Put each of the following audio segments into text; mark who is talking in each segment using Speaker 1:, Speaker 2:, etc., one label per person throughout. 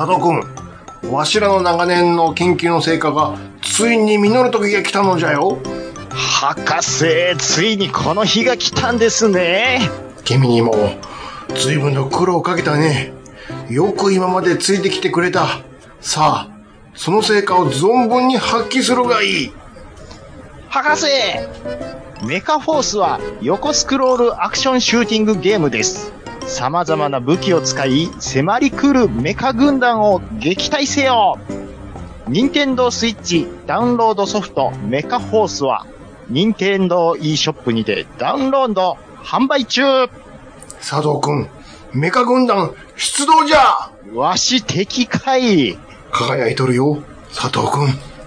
Speaker 1: 佐藤くん、わしらの長年の研究の成果がついに実る時が来たのじゃよ。
Speaker 2: 博士、ついにこの日が来たんですね。
Speaker 1: 君にも随分と苦労をかけたね。よく今までついてきてくれた。さあ、その成果を存分に発揮するがいい。
Speaker 2: 博士、メカフォースは横スクロールアクションシューティングゲームです。様々な武器を使い、迫り来るメカ軍団を撃退せよ。任天堂スイッチダウンロードソフトメカフォースは、任天堂 e ショップにてダウンロード販売中。
Speaker 1: 佐藤くん、メカ軍団出動じゃ。
Speaker 2: わし敵かい。
Speaker 1: 輝いとるよ、佐藤くん。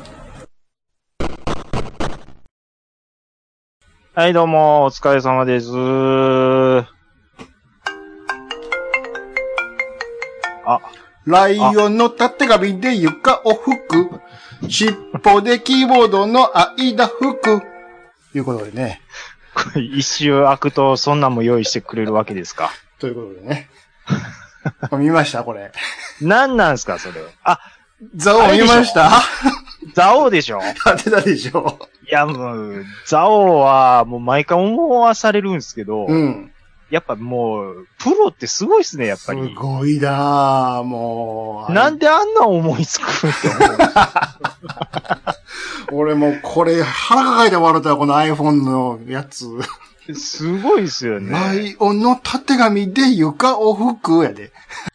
Speaker 2: はい、どうも、お疲れ様です。
Speaker 1: ライオンのたてがみで床を拭く。尻尾でキーボードの間拭く。いうことでね。
Speaker 2: これ一周開くとそんなんも用意してくれるわけですか。
Speaker 1: ということでね。見ましたこれ。
Speaker 2: 何なんすか、それ。
Speaker 1: ザオ見ました？
Speaker 2: ザオでしょ？
Speaker 1: 当てたでしょ？
Speaker 2: いや、もう、ザオは、もう毎回思わされるんですけど、
Speaker 1: うん。
Speaker 2: やっぱもう、プロってすごいっすね、やっぱり。
Speaker 1: すごいなぁ、もう。
Speaker 2: なんであんな思いつくって思う。
Speaker 1: 俺もうこれ腹抱えて笑ったよ、この iPhone のやつ。
Speaker 2: すごいっすよね。
Speaker 1: ライオンのたてがみで床を拭くやで。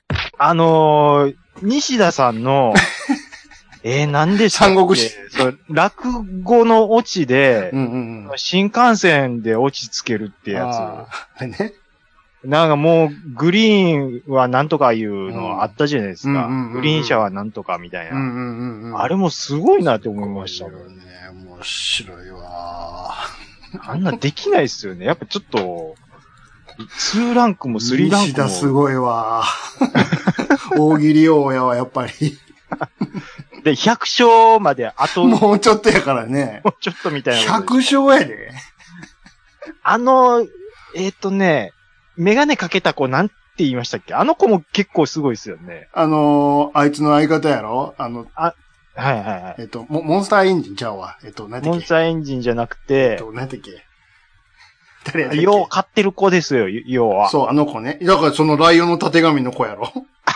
Speaker 2: 西田さんの、何でしたっけ？
Speaker 1: 三国志。
Speaker 2: 落語のオチで、
Speaker 1: うんうんうん、
Speaker 2: 新幹線でオチつけるってやつ。
Speaker 1: ね、
Speaker 2: なんかもう、グリーンはなんとかいうのあったじゃないですか。
Speaker 1: うんうんうんうん、
Speaker 2: グリーン車はなんとかみたいな。
Speaker 1: うんうんうんうん、
Speaker 2: あれもすごいなって思いましたもん。
Speaker 1: ね、面白いわ。
Speaker 2: あんなできないっすよね。やっぱちょっと、2ランクも3ランクも。
Speaker 1: 西田すごいわ。大喜利王やわ、やっぱり。
Speaker 2: で、100勝まであと。
Speaker 1: もうちょっとやからね。
Speaker 2: もうちょっとみたいな。
Speaker 1: 100勝やで。
Speaker 2: メガネかけた子なんて言いましたっけ？あの子も結構すごいですよね。
Speaker 1: あいつの相方やろ？
Speaker 2: はいはいはい。
Speaker 1: モンスターエンジンちゃうわ。何
Speaker 2: モンスターエンジンじゃなくて、
Speaker 1: 何だっけ誰やったっけ？
Speaker 2: よう買ってる子ですよ、要は。
Speaker 1: そう、あの子ね。だからそのライオンのたてがみの子やろ。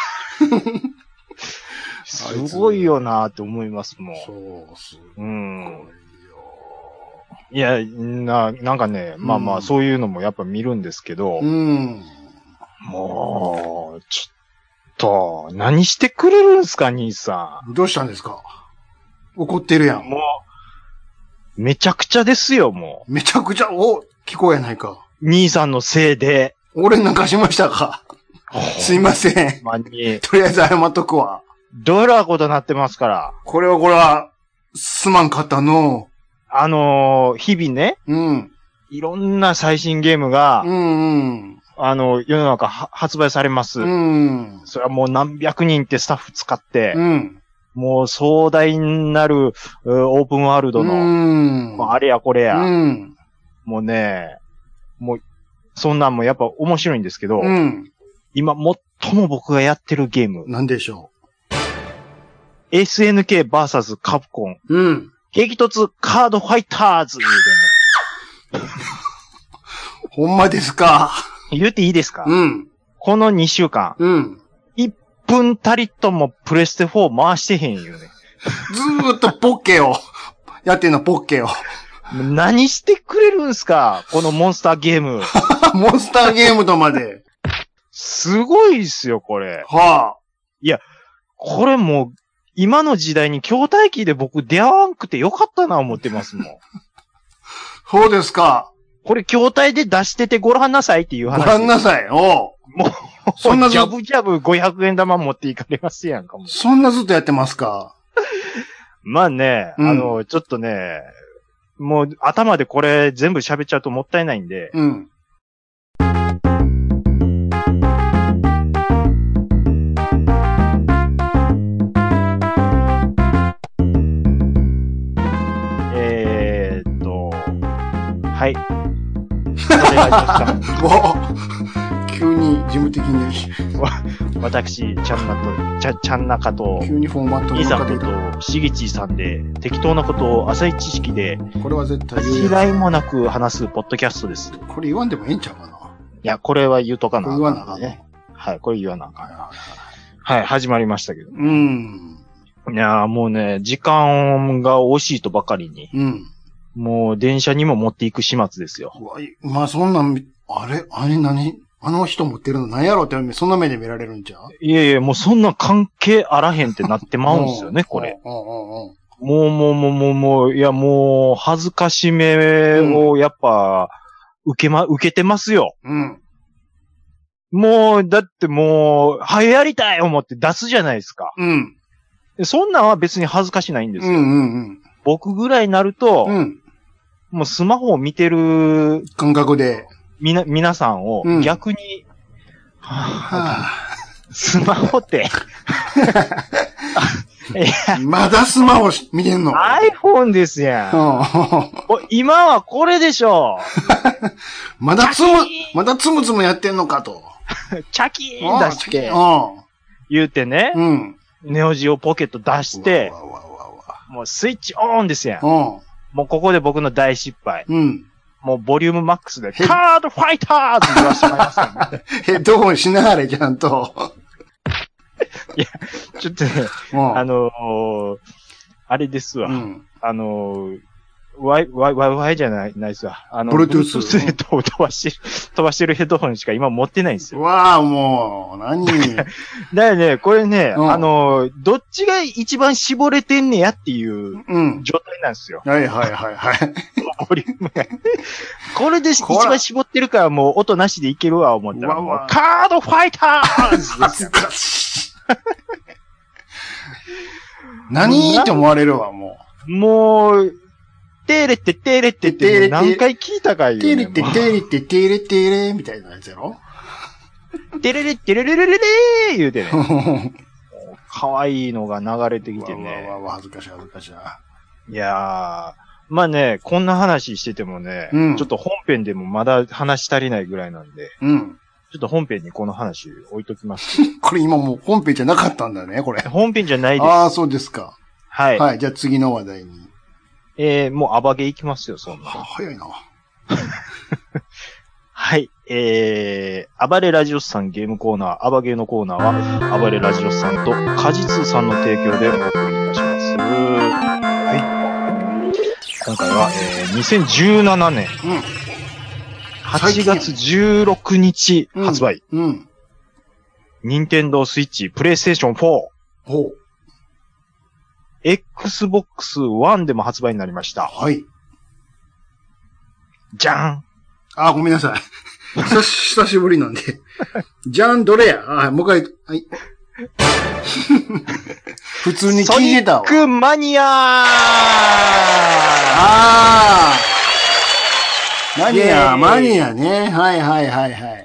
Speaker 2: すごいよなーって思いますもん。
Speaker 1: そう、すごいよ。
Speaker 2: いや、なんかね、まあまあそういうのもやっぱ見るんですけど、もう、ちょっと、何してくれるんすか、兄さ
Speaker 1: ん。どうしたんですか？怒ってるやん。
Speaker 2: もう、めちゃくちゃですよ、も
Speaker 1: う。めちゃくちゃ、聞こえないか。
Speaker 2: 兄さんのせいで。
Speaker 1: 俺なんかしましたか？すいません。とりあえず謝っとくわ。
Speaker 2: どうらことなってますから。
Speaker 1: これは、すまんかったの。
Speaker 2: 日々ね。
Speaker 1: うん。
Speaker 2: いろんな最新ゲームが、
Speaker 1: うんうん。
Speaker 2: 世の中発売されます。
Speaker 1: うん。
Speaker 2: それはもう何百人ってスタッフ使って、
Speaker 1: うん。
Speaker 2: もう壮大になるオープンワールドの、もうあれやこれや、もうね、もう、そんなんもやっぱ面白いんですけど、今最も僕がやってるゲーム。
Speaker 1: 何でしょ
Speaker 2: う？ SNK vs カプコン。激突カードファイターズ言うてね。
Speaker 1: ほんまですか？
Speaker 2: 言っていいですか？この2週間。1分たりともプレステ4回してへんよね。
Speaker 1: ずーっとポッケを。やってんのポッケを。
Speaker 2: 何してくれるんすか？このモンスターゲーム。
Speaker 1: モンスターゲームとまで。
Speaker 2: すごいっすよ、これ。
Speaker 1: はあ。
Speaker 2: いや、これもう、今の時代に筐体機で僕出会わんくてよかったな思ってますもん。
Speaker 1: そうですか。
Speaker 2: これ筐体で出しててごらんなさいっていう話。
Speaker 1: ごらんなさい。も
Speaker 2: う、そんなジャブジャブ500円玉持っていかれますやんかも。
Speaker 1: そんなずっとやってますか？
Speaker 2: まあね、ちょっとね、もう頭でこれ全部喋っちゃうともったいないんで。はい。お願いしました。
Speaker 1: 急に事務的に。
Speaker 2: 私、ちゃんなかと、
Speaker 1: 急にフォーマット
Speaker 2: イザコ
Speaker 1: に乗っかってい
Speaker 2: と、しげちさんで、適当なことを浅い知識で、
Speaker 1: た。これは絶対言うや
Speaker 2: 嫌いもなく話すポッドキャストです。
Speaker 1: つ。これ言わんでもええんちゃうかな。
Speaker 2: いや、これは言うとかな。
Speaker 1: これ言わなあかん
Speaker 2: ね。はい、これ言わなあかん。
Speaker 1: はいはいはい。
Speaker 2: はい、始まりましたけど。いやーもうね、時間が惜しいとばかりに、もう電車にも持っていく始末ですよ。
Speaker 1: うわ、まあそんなん、あれ何あの人持ってるの何やろってそんな目で見られるんちゃう？
Speaker 2: いやいや、もうそんな関係あらへんってなってまうんですよね、これ。もう、いやもう、恥ずかしめをやっぱ、受けてますよ。もう、だってもう、流行りたい思って出すじゃないですか。そんなんは別に恥ずかしないんですよ。僕ぐらいになると、もうスマホを見てる
Speaker 1: 感覚で。
Speaker 2: 皆さんを逆に、スマホって、
Speaker 1: まだスマホ見てんの？
Speaker 2: iPhone ですやん。今はこれでしょ。
Speaker 1: まだつむつむやってんのかと。
Speaker 2: チャキーン出して、言うてね、ネオジオポケット出して、もうスイッチオンですやん。もうここで僕の大失敗。もうボリュームマックスで、カードファイターって言わせてもらいましたね。
Speaker 1: ヘッドホンしながらちゃんと。
Speaker 2: いや、ちょっとね、あれですわ。Wi-Fi じゃないですわ。Bluetooth で飛ばしてるヘッドホンしか今持ってないんですよ。
Speaker 1: わあ、もう、何
Speaker 2: だよね、これね、どっちが一番絞れてんねやっていう状態なんですよ。
Speaker 1: はい。
Speaker 2: ボリュームが。これで一番絞ってるからもう音なしでいけるわ、思ったら。カードファイター
Speaker 1: 恥ずかしい。何って思われるわ、も
Speaker 2: う。もう、テーレって何回聞いたか言う、ね。
Speaker 1: テーレみたいなやつやろ？
Speaker 2: テレレー言うてね。可愛いのが流れてきてね。
Speaker 1: 恥ずかしい。
Speaker 2: いやー、まあね、こんな話しててもね、ちょっと本編でもまだ話足りないぐらいなんで、ちょっと本編にこの話置いときます。
Speaker 1: これ今もう本編じゃなかったんだね、これ。
Speaker 2: 本編じゃないです。
Speaker 1: ああ、そうですか。
Speaker 2: はい。
Speaker 1: はい、じゃあ次の話題に。
Speaker 2: もうアバゲ行きますよ、そんな。
Speaker 1: 早いな。
Speaker 2: はい。暴れラジオスさんゲームコーナー、アバゲーのコーナーは、暴れラジオスさんとカジツーさんの提供でお送りいたします。はい。今回は、2017年、8月16日発売。任天堂スイッチ、プレイステーション4。Xbox One でも発売になりました。
Speaker 1: はい。
Speaker 2: じゃん。
Speaker 1: ごめんなさい。久しぶりなんで。じゃん、どれや？もう一回、はい。普通に聞いてたわ。
Speaker 2: ソニックマニア
Speaker 1: マニアね。はい。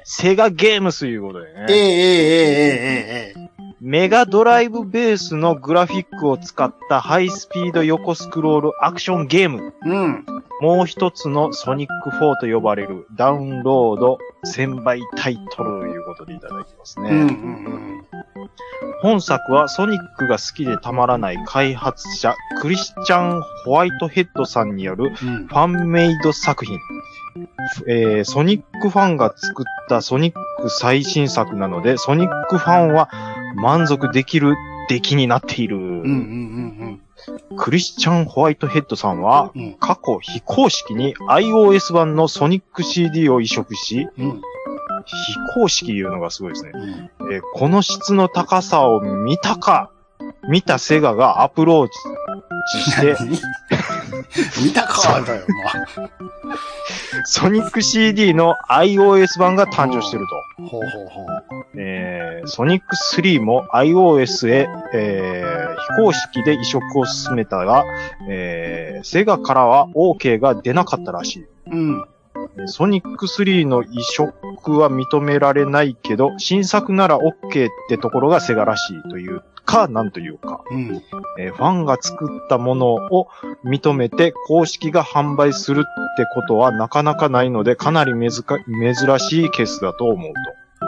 Speaker 2: セガゲームスいうことでね。メガドライブベースのグラフィックを使ったハイスピード横スクロールアクションゲーム。もう一つのソニック4と呼ばれるダウンロード1000倍タイトルということでいただいてますね。本作はソニックが好きでたまらない開発者クリスチャン・ホワイトヘッドさんによるファンメイド作品。ソニックファンが作ったソニック最新作なので、ソニックファンは満足できる出来になっている。クリスチャン・ホワイトヘッドさんは、過去非公式に iOS 版のソニック CD を移植し、非公式いうのがすごいですね。この質の高さを見たセガがアプローチして、
Speaker 1: 見たかだよな。
Speaker 2: ソニック CD の iOS 版が誕生してると。ソニック3も iOS へ、非公式で移植を進めたが、セガからは OK が出なかったらしい。ソニック3の移植は認められないけど、新作なら OK ってところがセガらしいというか、なんというか、ファンが作ったものを認めて公式が販売するってことはなかなかないので、かなり珍しいケースだと思うと。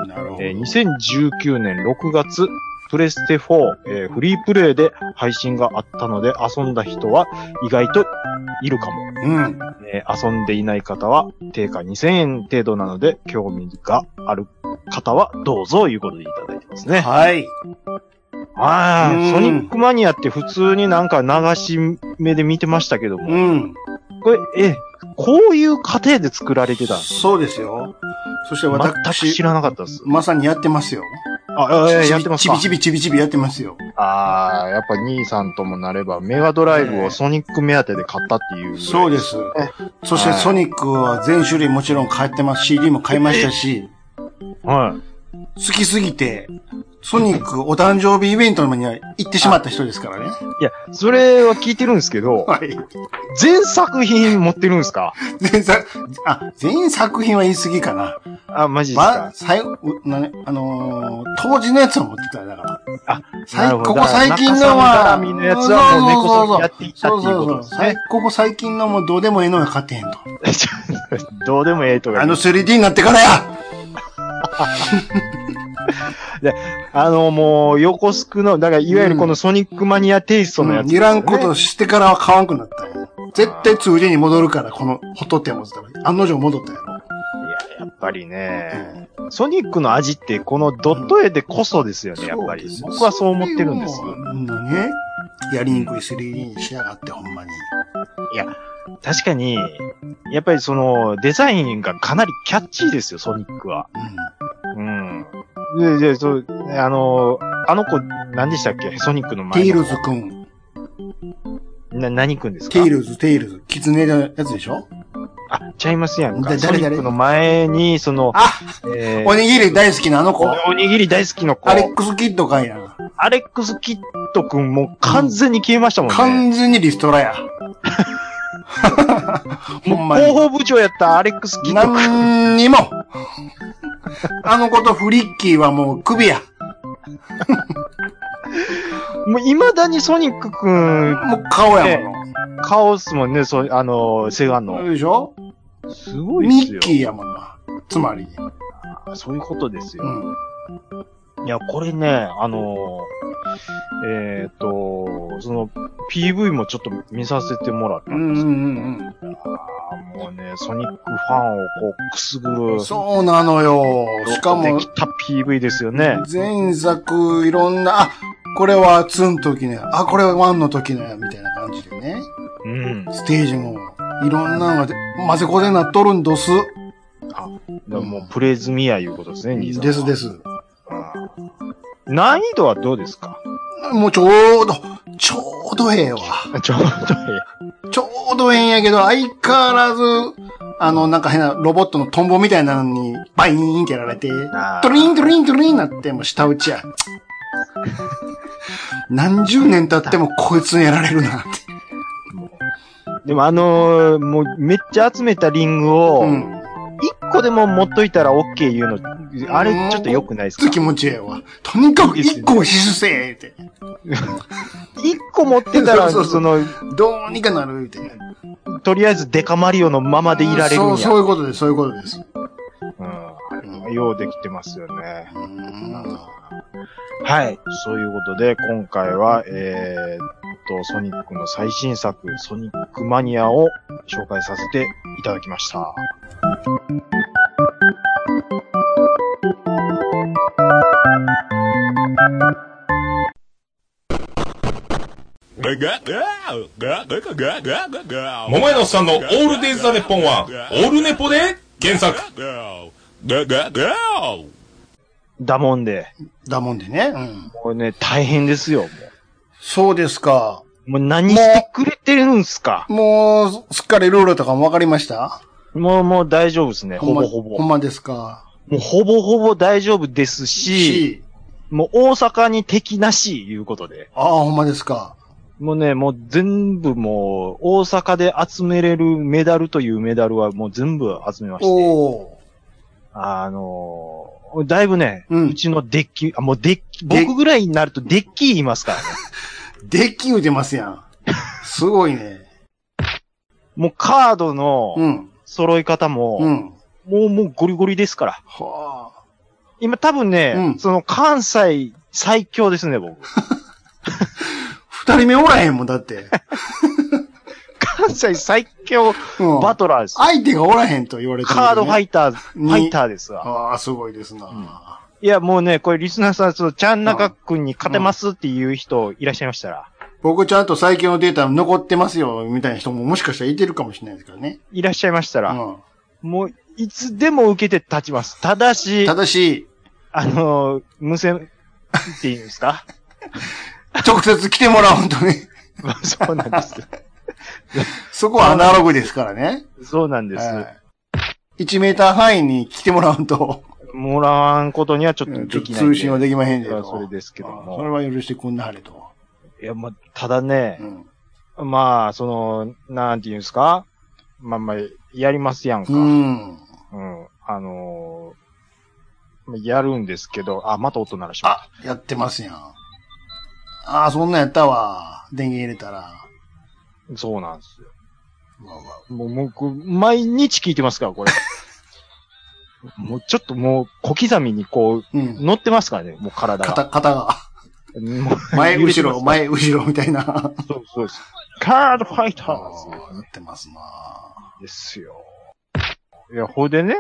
Speaker 1: なるほど。
Speaker 2: 2019年6月、プレステ4、フリープレイで配信があったので遊んだ人は意外といるかも。
Speaker 1: うん。
Speaker 2: 遊んでいない方は定価2000円程度なので興味がある方はどうぞいうことでいただいてますね。
Speaker 1: はい。
Speaker 2: ソニックマニアって普通になんか流し目で見てましたけども。
Speaker 1: うん。
Speaker 2: これ、こういう過程で作られてたんですか？
Speaker 1: そうですよ。そして
Speaker 2: 全く知らなかったです。
Speaker 1: まさにやってますよ。
Speaker 2: やってますか？
Speaker 1: ちびちびやってますよ。
Speaker 2: やっぱ兄さんともなればメガドライブをソニック目当てで買ったっていう、
Speaker 1: そうです。そしてソニックは全種類もちろん買ってます。CD も買いましたし。
Speaker 2: はい。
Speaker 1: 好きすぎて、ソニックお誕生日イベントには行ってしまった人ですからね。
Speaker 2: いや、それは聞いてるんですけど、
Speaker 1: はい。
Speaker 2: 全作品持ってるんですか？
Speaker 1: 全作品は言い過ぎかな。
Speaker 2: マジですか？
Speaker 1: 当時のやつは持ってたよ、だから。
Speaker 2: こ
Speaker 1: こ最近のは、
Speaker 2: のやつはもう根こそぎやっていったっていうことですね。
Speaker 1: ここ最近のもどうでもええのが買ってへんと。
Speaker 2: どうでもええとか。
Speaker 1: 3D になってからや
Speaker 2: で、もう、横スクの、だから、いわゆるこのソニックマニアテイストのやつ、ね。
Speaker 1: いらんことしてからは買わんくなったんや。絶対 2D に戻るから、この、ほっとってもずったら。案の定戻ったやろ。い
Speaker 2: や、やっぱりね、ソニックの味って、このドット絵でこそですよね、やっぱり。僕はそう思ってるんです。
Speaker 1: ね。やりにくい 3D にしやがって、ほんまに。
Speaker 2: いや、確かに、やっぱりその、デザインがかなりキャッチーですよ、ソニックは。で、あの子、何でしたっけ？ソニックの前の。
Speaker 1: テイルズくん。
Speaker 2: 何くんですか？
Speaker 1: テイルズ。キツネのやつでしょ？
Speaker 2: ちゃいますやんか。
Speaker 1: 誰
Speaker 2: ソニックの前に、
Speaker 1: おにぎり大好きなあの子。
Speaker 2: おにぎり大好きの子。
Speaker 1: アレックスキッドかいや。
Speaker 2: アレックスキッドくんも完全に消えましたもんね。
Speaker 1: 完全にリストラや。
Speaker 2: ほんまに。広報部長やったアレックスキッドくん。
Speaker 1: なんにも。あの子とフリッキーはもう首や。
Speaker 2: もう未だにソニックくん。
Speaker 1: もう顔やもん。
Speaker 2: 顔っすもんね、セガンの。
Speaker 1: でしょ？
Speaker 2: すごいっすよ。
Speaker 1: ミッキーやもんな。つまり。
Speaker 2: そういうことですよ。いや、これね、PV もちょっと見させてもらったんですけど、もうね、ソニックファンをくすぐる。
Speaker 1: そうなのよ。しかも。
Speaker 2: できた PV ですよね。
Speaker 1: 前作、いろんな、これは2の時ね、これは1の時ね、みたいな感じでね。ステージも、いろんなのが混ぜこぜになっとるんどす。
Speaker 2: もうプレイズミアいうことですね、兄さん。
Speaker 1: です。
Speaker 2: 難易度はどうですか？
Speaker 1: もうちょうどええわ。
Speaker 2: ちょ
Speaker 1: うどええんやけど、相変わらず、なんか変なロボットのトンボみたいなのに、バイーンってやられて、トリンなって、もう下打ちや。何十年経ってもこいつにやられるなって。
Speaker 2: でももうめっちゃ集めたリングを、一個でも持っといたら OK 言うの、あれちょっと良くないですか？
Speaker 1: 気持ちええわ。とにかく一個必須せえって。
Speaker 2: 一個持ってたら、
Speaker 1: どうにかなるって。
Speaker 2: とりあえずデカマリオのままでいられるんや。
Speaker 1: そういうことです。
Speaker 2: ようできてますよね。はい。そういうことで、今回は、ソニックの最新作、ソニックマニアを紹介させていただきました。
Speaker 3: 桃屋のおっさんのオールデイズ・ザ・ネッポンは、オールネポで検索。
Speaker 2: だもんで
Speaker 1: ね。
Speaker 2: もうね、大変ですよ、もう。
Speaker 1: そうですか。
Speaker 2: もう何してくれてるんすか？
Speaker 1: もう、すっかりルールとかも分かりました？
Speaker 2: もう大丈夫ですね、ほぼ。
Speaker 1: ほんまですか。
Speaker 2: もうほぼ大丈夫ですし、もう大阪に敵なし、いうことで。
Speaker 1: ほんまですか。
Speaker 2: もう全部もう、大阪で集めれるメダルというメダルはもう全部集めまして。だいぶね、うちのデッキ、僕ぐらいになるとデッキ言いますからね。
Speaker 1: デッキ言うてますやん。すごいね。
Speaker 2: もうカードの揃い方も、もうゴリゴリですから。 今多分ね、
Speaker 1: うん
Speaker 2: その関西最強ですね、僕。
Speaker 1: 二人目おらへんもん、だって。
Speaker 2: 関西最強
Speaker 1: うん
Speaker 2: バトラーです。
Speaker 1: 相手がおらへんと言われてる、ね。
Speaker 2: カードファイターですわ。
Speaker 1: ああ、すごいですな。
Speaker 2: いや、もうね、これリスナーさん、ちゃんなかくんに勝てますっていう人いらっしゃいましたら。
Speaker 1: 僕ちゃんと最強のデータ残ってますよ、みたいな人ももしかしたらいてるかもしれないですからね。
Speaker 2: いらっしゃいましたら。
Speaker 1: うん。
Speaker 2: もう、いつでも受けて立ちます。ただし、無線っていうんですか
Speaker 1: 直接来てもらうんとね。
Speaker 2: そうなんです。
Speaker 1: そこはアナログですからね。
Speaker 2: そうなんです。
Speaker 1: 1メーター範囲に来てもらうと。
Speaker 2: もらわんことにはちょっとできないんで。
Speaker 1: 通信はできまへんでと。
Speaker 2: それですけども。
Speaker 1: それは許してくんなはれと。
Speaker 2: いや、まあ、ただね、まあ、なんていうんですかまあ、やりますやんか。やるんですけど、また音鳴らしました。
Speaker 1: やってますやん。そんなんやったわ。電源入れたら。
Speaker 2: そうなんですよ。もう、毎日聞いてますから、これ。もうちょっと小刻みに乗ってますからね、もう体が。
Speaker 1: 肩が。前、後ろみたいな。
Speaker 2: そうです。カードファイターズ、
Speaker 1: やってますな
Speaker 2: ですよ。いや、ほいでね。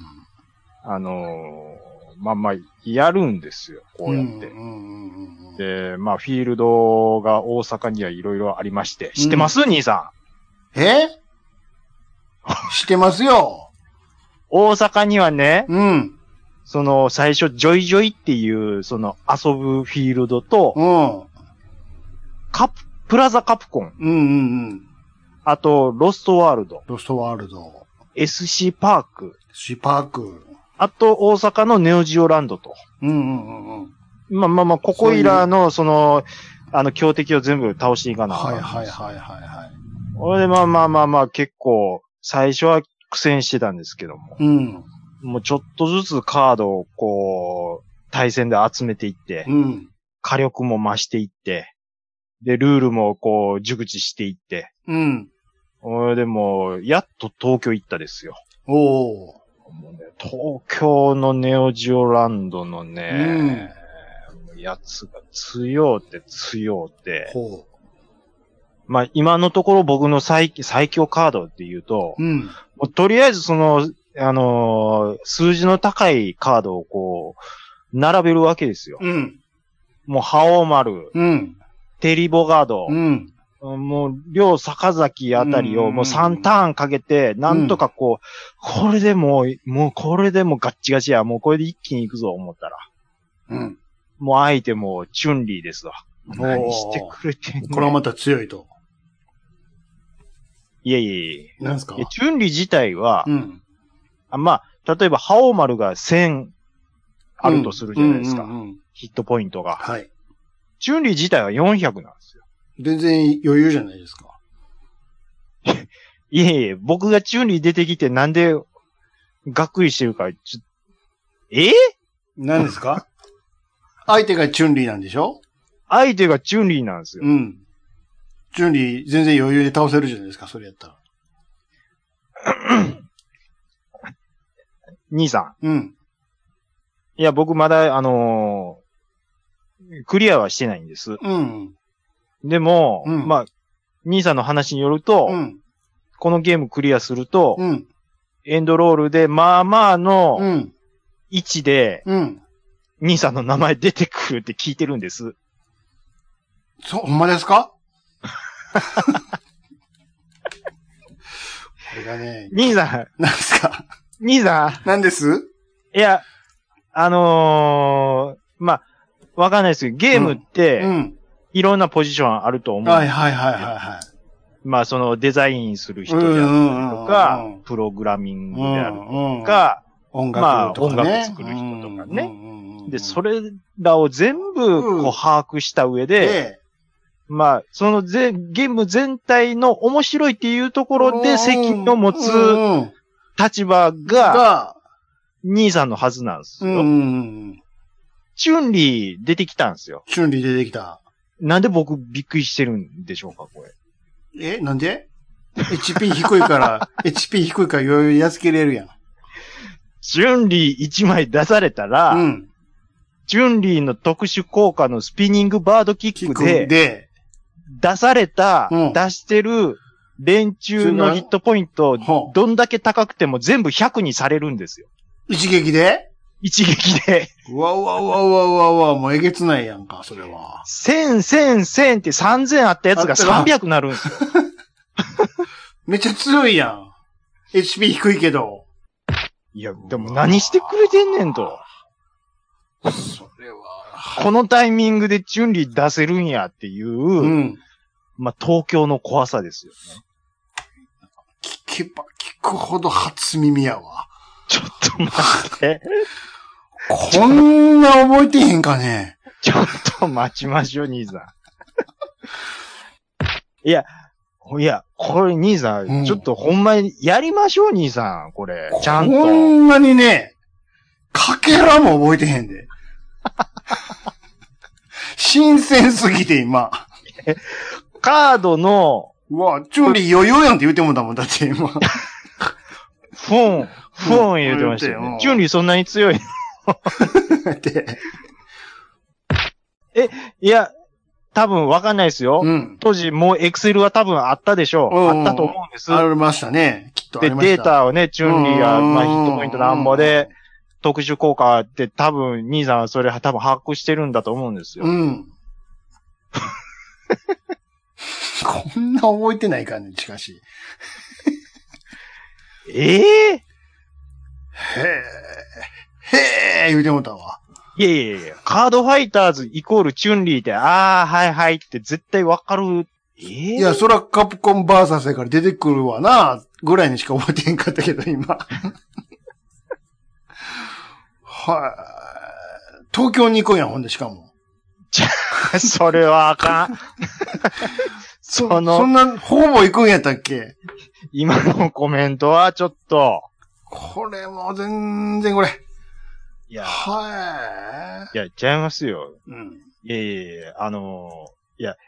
Speaker 2: やるんですよ、こうやって。で、フィールドが大阪にはいろいろありまして。知ってます、兄さ
Speaker 1: ん。知ってますよ。
Speaker 2: 大阪にはね、最初、ジョイジョイっていう、遊ぶフィールドと、プラザカプコン。あと、ロストワールド。SC パーク。あと、大阪のネオジオランドと。ここいらの、強敵を全部倒していかな。俺で、結構、最初は苦戦してたんですけども。もうちょっとずつカードを対戦で集めていって、火力も増していって、で、ルールも熟知していって、俺でも、やっと東京行ったですよ。もうね、東京のネオジオランドのね、やつが強うて、今のところ僕の最強カードって言うと、もうとりあえず数字の高いカードを並べるわけですよ。もう、覇王丸、テリボガード、もう、両坂崎あたりをもう3ターンかけて、なんとかこれでもうこれでもガッチガチや、もうこれで一気に行くぞ思ったら。もう相手もチュンリーですわ。何してくれてんの？
Speaker 1: これはまた強いと。
Speaker 2: いや。
Speaker 1: 何すか？
Speaker 2: チュンリー自体は、例えば、覇王丸が1000あるとするじゃないですか。ヒットポイントが。
Speaker 1: はい。
Speaker 2: チュンリー自体は400なんですよ。
Speaker 1: 全然余裕じゃないですか。
Speaker 2: いや、僕がチュンリー出てきてなんで、がっくりしてるか、
Speaker 1: 何ですか？相手がチュンリーなんでしょ？
Speaker 2: 相手がチュンリーなんですよ。
Speaker 1: チュンリー全然余裕で倒せるじゃないですか、それやったら。
Speaker 2: 兄さん。いや、僕まだ、クリアはしてないんです。でも、兄さんの話によると、このゲームクリアすると、エンドロールで、の位置で、兄さんの名前出てくるって聞いてるんです。
Speaker 1: ほんまですか？これがね。
Speaker 2: 兄さん。
Speaker 1: 何ですか？
Speaker 2: 兄さん。
Speaker 1: 何です？
Speaker 2: いや、わかんないですけど、ゲームって、いろんなポジションあると思うんですよ。はい。デザインする人であったりとか、プログラミングであるとか、
Speaker 1: 音楽とかね。
Speaker 2: 音楽作る人とかね。で、それらを全部、把握した上で、ゲーム全体の面白いっていうところで責任を持つ立場が、兄さんのはずなんですよ。チュンリー出てきたんですよ。
Speaker 1: チュンリー出てきた。
Speaker 2: なんで僕びっくりしてるんでしょうか、これ。
Speaker 1: なんで？ HP 低いから余裕やっつけれるやん。
Speaker 2: チュンリー1枚出されたら、
Speaker 1: うん。
Speaker 2: チュンリーの特殊効果のスピニングバードキックで、出された、出してる連中のヒットポイント、どんだけ高くても全部100にされるんですよ。
Speaker 1: 一撃で
Speaker 2: 一撃で。
Speaker 1: うわうわうわうわうわうわ、もうえげつないやんか、それは。
Speaker 2: 1000って3000あったやつが300になるんですよ。
Speaker 1: めっちゃ強いやん。HP 低いけど。
Speaker 2: いや、でも何してくれてんねんと。
Speaker 1: それは。
Speaker 2: このタイミングでチュンリー出せるんやっていう、うん。まあ、東京の怖さですよね。
Speaker 1: 聞けば聞くほど初耳やわ。
Speaker 2: ちょっと待って。
Speaker 1: こんな覚えてへんかね。
Speaker 2: ちょっと待ちましょう、兄さん。いや、これ兄さん、ちょっとほんまにやりましょう、兄さん、これ。ちゃんと。
Speaker 1: こんなにね、かけらも覚えてへんで。新鮮すぎて今。
Speaker 2: カードの、
Speaker 1: うわ、チュンリー余裕やんって言うてもんだもん、だって今。
Speaker 2: フォン言うてましたよね。チュンリーそんなに強いいや、多分わかんないですよ。うん、当時もうエクセルは多分あったでしょう。あったと思うんです。
Speaker 1: ありましたね。きっとありました。
Speaker 2: で、データをね、チュンリーが、まあヒットポイントなんぼで、特殊効果って多分、兄さんはそれ多分把握してるんだと思うんですよ。うん。
Speaker 1: こんな覚えてないからね、しかし。
Speaker 2: へ
Speaker 1: え言うてもたわ。
Speaker 2: いや、カードファイターズイコールチュンリーで、はいはいって絶対わかる。
Speaker 1: いや、そらカプコンバーサスやから出てくるわな、ぐらいにしか覚えてへんかったけど、今。はい。東京に行こうやん、ほんで、しかも。
Speaker 2: それはあかん。
Speaker 1: そんな、ほぼ行くんやったっけ？
Speaker 2: 今のコメントはちょっと。
Speaker 1: これも全然これ。
Speaker 2: いや。
Speaker 1: はい。
Speaker 2: いや、ちゃいますよ。
Speaker 1: うん。
Speaker 2: いや、いや。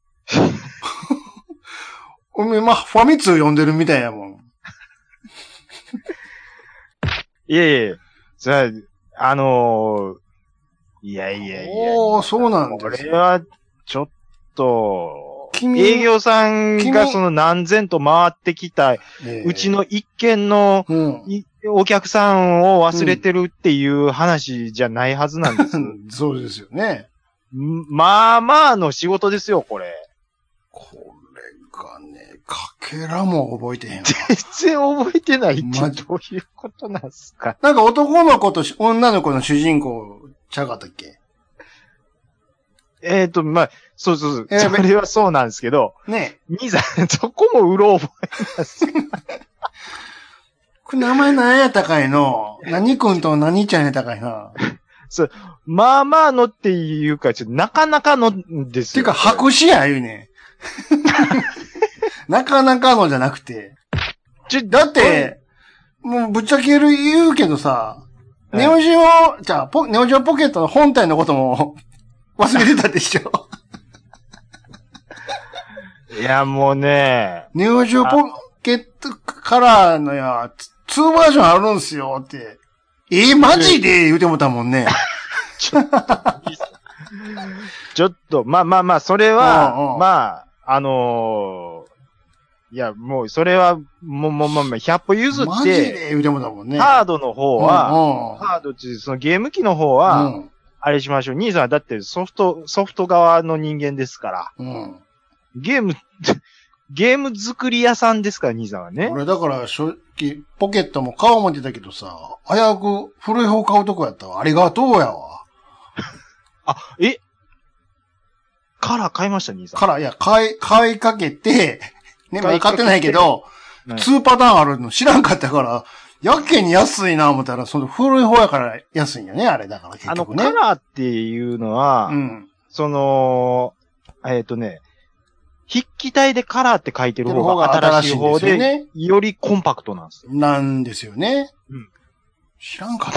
Speaker 1: おめえ、ファミ通読んでるみたいやもん。
Speaker 2: いや、さあ、いや。
Speaker 1: おー、そうなんです
Speaker 2: ね。これは、ちょっと、営業さんがその何千と回ってきた、うちの一軒の、お客さんを忘れてるっていう話じゃないはずなんです。
Speaker 1: そうですよね。
Speaker 2: まあの仕事ですよ、これ。
Speaker 1: これがね、かけらも覚えてへんわ。
Speaker 2: 全然覚えてないってどういうことなんすか？
Speaker 1: なんか男の子と女の子の主人公ちゃうかったっけ？
Speaker 2: まあ、そう。それはそうなんですけど。
Speaker 1: ね
Speaker 2: え。兄さん、そこもうろ覚えます。
Speaker 1: これ名前何やったかいの？何くんと何ちゃんやったかいな？
Speaker 2: そう。まあまあのっていうか、なかなかのですよ。
Speaker 1: てか、白紙や言うね。なかなかのじゃなくて。だって、もうぶっちゃけ言うけどさ、ネオジオポケットの本体のことも忘れてたでしょ。
Speaker 2: いや、もうね。
Speaker 1: ネオジオポケットカラーのや、2バージョンあるんすよって。マジで言うてもたもんね。
Speaker 2: ちょっと、まあ、それは、まあ、いや、もう、それは、もう、100歩譲って、
Speaker 1: マジで言うてもたもんね。
Speaker 2: ハードの方は、ハードって、そのゲーム機の方は、あれしましょう。兄さんはだってソフト側の人間ですから。ゲーム作り屋さんですから、兄さんはね。
Speaker 1: 俺だから、ポケットも買おう思ってたけどさ、危うく古い方買うとこやったわ。ありがとうやわ。
Speaker 2: カラー買いました、兄さん。
Speaker 1: カラー、いや、買いかけて、ね、まだ買ってないけど、2パターンあるの知らんかったから、やけに安いな思ったら、その古い方やから安いんやね、あれだから結局ね。
Speaker 2: カラーっていうのは、その、筆記体でカラーって書いてる方が新しい方で、よりコンパクトなんですよ。
Speaker 1: なんですよね。知らんかった。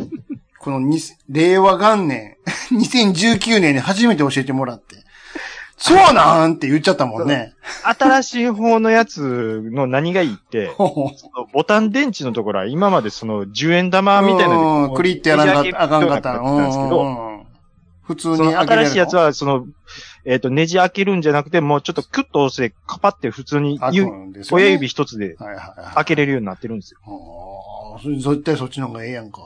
Speaker 1: この令和元年、2019年に初めて教えてもらって。 そうなんって言っちゃったもんね。
Speaker 2: 新しい方のやつの何がいいって、そのボタン電池のところは今までその10円玉みたいなので、
Speaker 1: クリってやらんかった、あかんかったん
Speaker 2: ですけど、
Speaker 1: 普通に開けれるの。
Speaker 2: 新しいやつは、その、ネジ開けるんじゃなくて、もうちょっとクッと押して、カパって普通に、親指一つで開けれるようになってるんですよ。
Speaker 1: 絶対そっちの方がええやんか。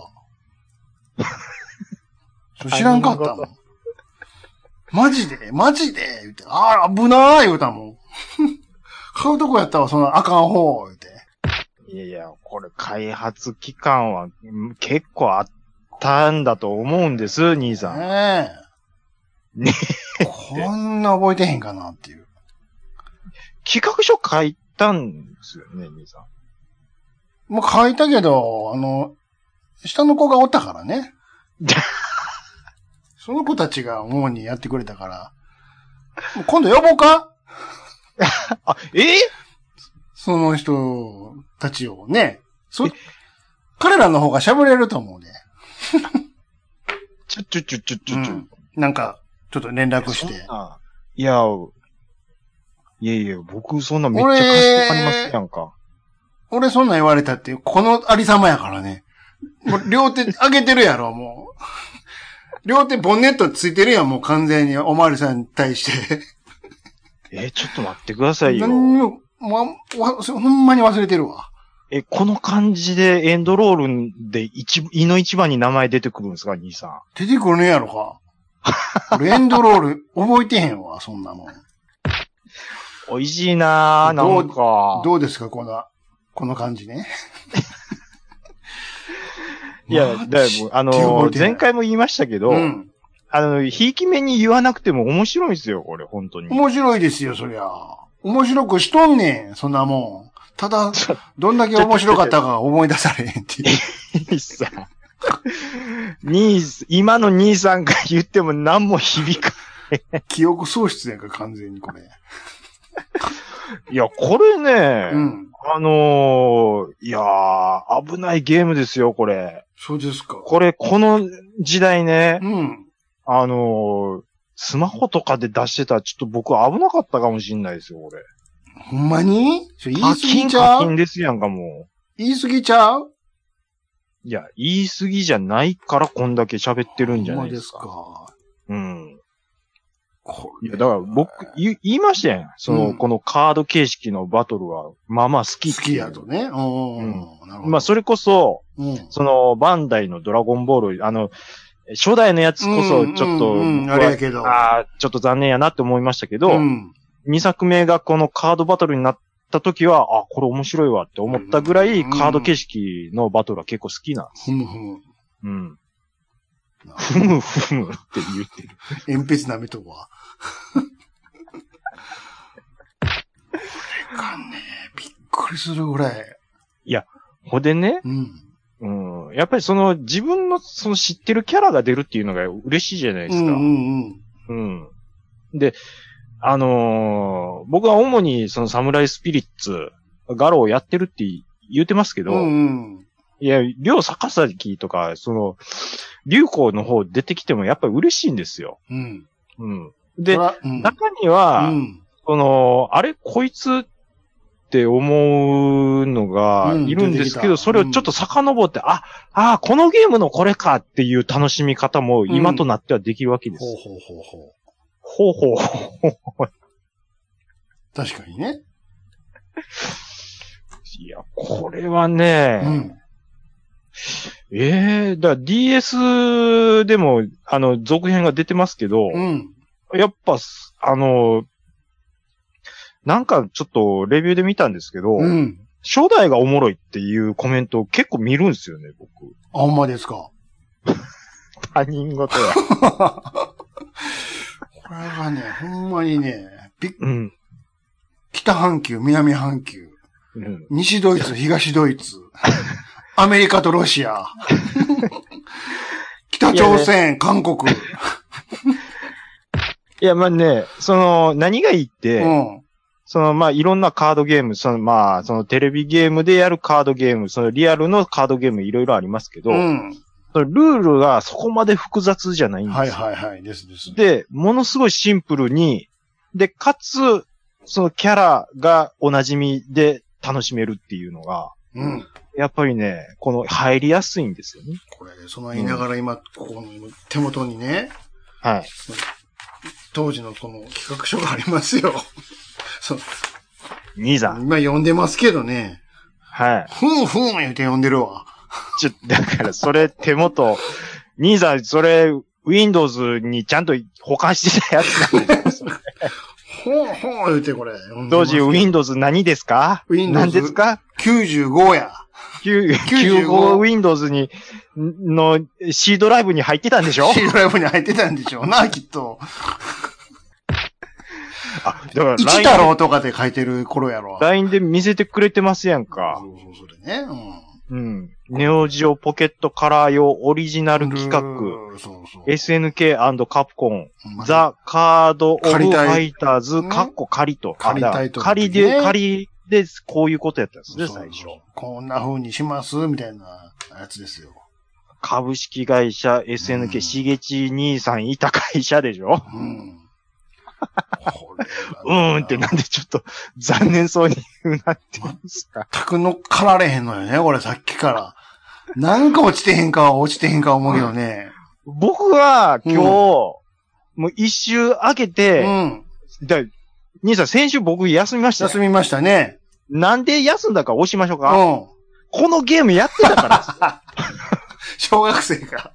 Speaker 1: 知らんかったもん。マジで言って、危なー言うたもん。買うとこやったわ、そのあかん方、言うて。
Speaker 2: いやいや、これ開発期間は結構あったんだと思うんです、兄さん。
Speaker 1: ねえ。こんな覚えてへんかなっていう。
Speaker 2: 企画書書いたんですよね、兄さん。
Speaker 1: もう書いたけど、下の子がおったからね。その子たちが主にやってくれたから。もう今度呼ぼうかその人たちをね。彼らの方が喋れると思うね。なんか、ちょっと連絡して。
Speaker 2: いや、僕そんなめっちゃ貸してありますやんか。
Speaker 1: 俺そんな言われたって、このありさまやからね。もう両手上げてるやろ、もう。両手ボンネットついてるやん、もう完全におまわりさんに対して。
Speaker 2: ちょっと待ってくださいよ。
Speaker 1: ほんまに忘れてるわ。
Speaker 2: この感じでエンドロールで胃の一番に名前出てくるんですか、兄さん。
Speaker 1: 出てくるねやろか。俺エンドロール覚えてへんわ、そんなもん。
Speaker 2: 美味しいなぁ、なんか。
Speaker 1: どうですか、この感じね。
Speaker 2: いや、前回も言いましたけど、ひいき目に言わなくても面白いですよ、これ、本当に。
Speaker 1: 面白いですよ、そりゃ。面白くしとんねん、そんなもん。ただ、どんだけ面白かったか思い出されへんっていう。
Speaker 2: 今の兄さんが言っても何も響か
Speaker 1: ない。記憶喪失やんか、完全にこれ。
Speaker 2: いや、これね、いやー、危ないゲームですよ、これ。
Speaker 1: そうですか。
Speaker 2: この時代ね、スマホとかで出してたらちょっと僕危なかったかもしんないですよ、これ。
Speaker 1: ほんまに言い過ぎちゃう？
Speaker 2: 課金ですやんか、もう。
Speaker 1: 言い過ぎちゃう？
Speaker 2: いや、言い過ぎじゃないからこんだけ喋ってるんじゃないですか。
Speaker 1: ほ
Speaker 2: んまですか。いや、だから僕、言いましたやん。このカード形式のバトルは、まあまあ好き。
Speaker 1: 好きやとね。
Speaker 2: まあ、それこそ、バンダイのドラゴンボール、初代のやつこそ、ちょっと、
Speaker 1: あれやけど。
Speaker 2: ちょっと残念やなって思いましたけど、2作目がこのカードバトルになった時は、これ面白いわって思ったぐらい、カード形式のバトルは結構好きなんです。ふむふむって言ってる。
Speaker 1: 鉛筆舐めとこわ。これかね、びっくりするぐらい。
Speaker 2: いや、ほでね、やっぱり自分の知ってるキャラが出るっていうのが嬉しいじゃないですか。で、僕は主にサムライスピリッツ、ガロをやってるって言ってますけど、いや、両逆さきとか、流行の方出てきてもやっぱり嬉しいんですよ。で、中には、あれ、こいつって思うのがいるんですけど、それをちょっと遡って、このゲームのこれかっていう楽しみ方も今となってはできるわけです。ほう。
Speaker 1: 確かにね。
Speaker 2: いや、これはね、DS でも、続編が出てますけど、やっぱ、なんかちょっとレビューで見たんですけど、初代がおもろいっていうコメントを結構見るんですよね、僕。
Speaker 1: ほんまですか。
Speaker 2: 他人事や。
Speaker 1: これはね、ほんまにね、北半球、南半球、西ドイツ、東ドイツ、アメリカとロシア、北朝鮮、韓国。
Speaker 2: いや、まあね、何がいいって、まあ、いろんなカードゲーム、テレビゲームでやるカードゲーム、リアルのカードゲームいろいろありますけど、ルールがそこまで複雑じゃないんですよ。
Speaker 1: はい。です。
Speaker 2: で、ものすごいシンプルに、 で、かつ、そのキャラがお馴染みで楽しめるっていうのが、
Speaker 1: うん。
Speaker 2: やっぱりね、この入りやすいんですよね。
Speaker 1: これ、その言いながら今、ここの手元にね、
Speaker 2: はい。
Speaker 1: 当時のこの企画書がありますよ。
Speaker 2: 兄さん。
Speaker 1: 今読んでますけどね。
Speaker 2: はい。
Speaker 1: ふんふん言うて読んでるわ。
Speaker 2: だからそれ手元、兄さん、それ、Windows にちゃんと保管してたやつなんですよ。
Speaker 1: ほんほん言うてこれ。
Speaker 2: 当時 Windows 何ですか？
Speaker 1: Windows
Speaker 2: 何ですか？
Speaker 1: 95や。
Speaker 2: 95 Windows の C ドライブに入ってたんでしょ？
Speaker 1: C ドライブに入ってたんでしょうな、きっと。
Speaker 2: だから
Speaker 1: 一太郎とかで書いてる頃やろ。
Speaker 2: LINE で見せてくれてますやんか。
Speaker 1: そうそれね。
Speaker 2: うん。ネオジオポケットカラー用オリジナル企画。SNK& カプコン。ザ・カード・オブ・ファイターズ、仮と。
Speaker 1: 仮タイトル。
Speaker 2: 仮で、こういうことやったんですね、最初。
Speaker 1: こんな風にしますみたいなやつですよ。
Speaker 2: 株式会社 SNK、しげち兄さんいた会社でしょ？
Speaker 1: うん。
Speaker 2: ってなんでちょっと残念そうになってるんですか？
Speaker 1: 全く乗っかられへんのよね、これさっきから。なんか落ちてへんか思うけどね。
Speaker 2: 僕は今日、もう一周開けて、兄さん先週僕休みました。
Speaker 1: 休みましたね。
Speaker 2: なんで休んだか押しましょうか？
Speaker 1: こ
Speaker 2: のゲームやってたから
Speaker 1: 小学生か。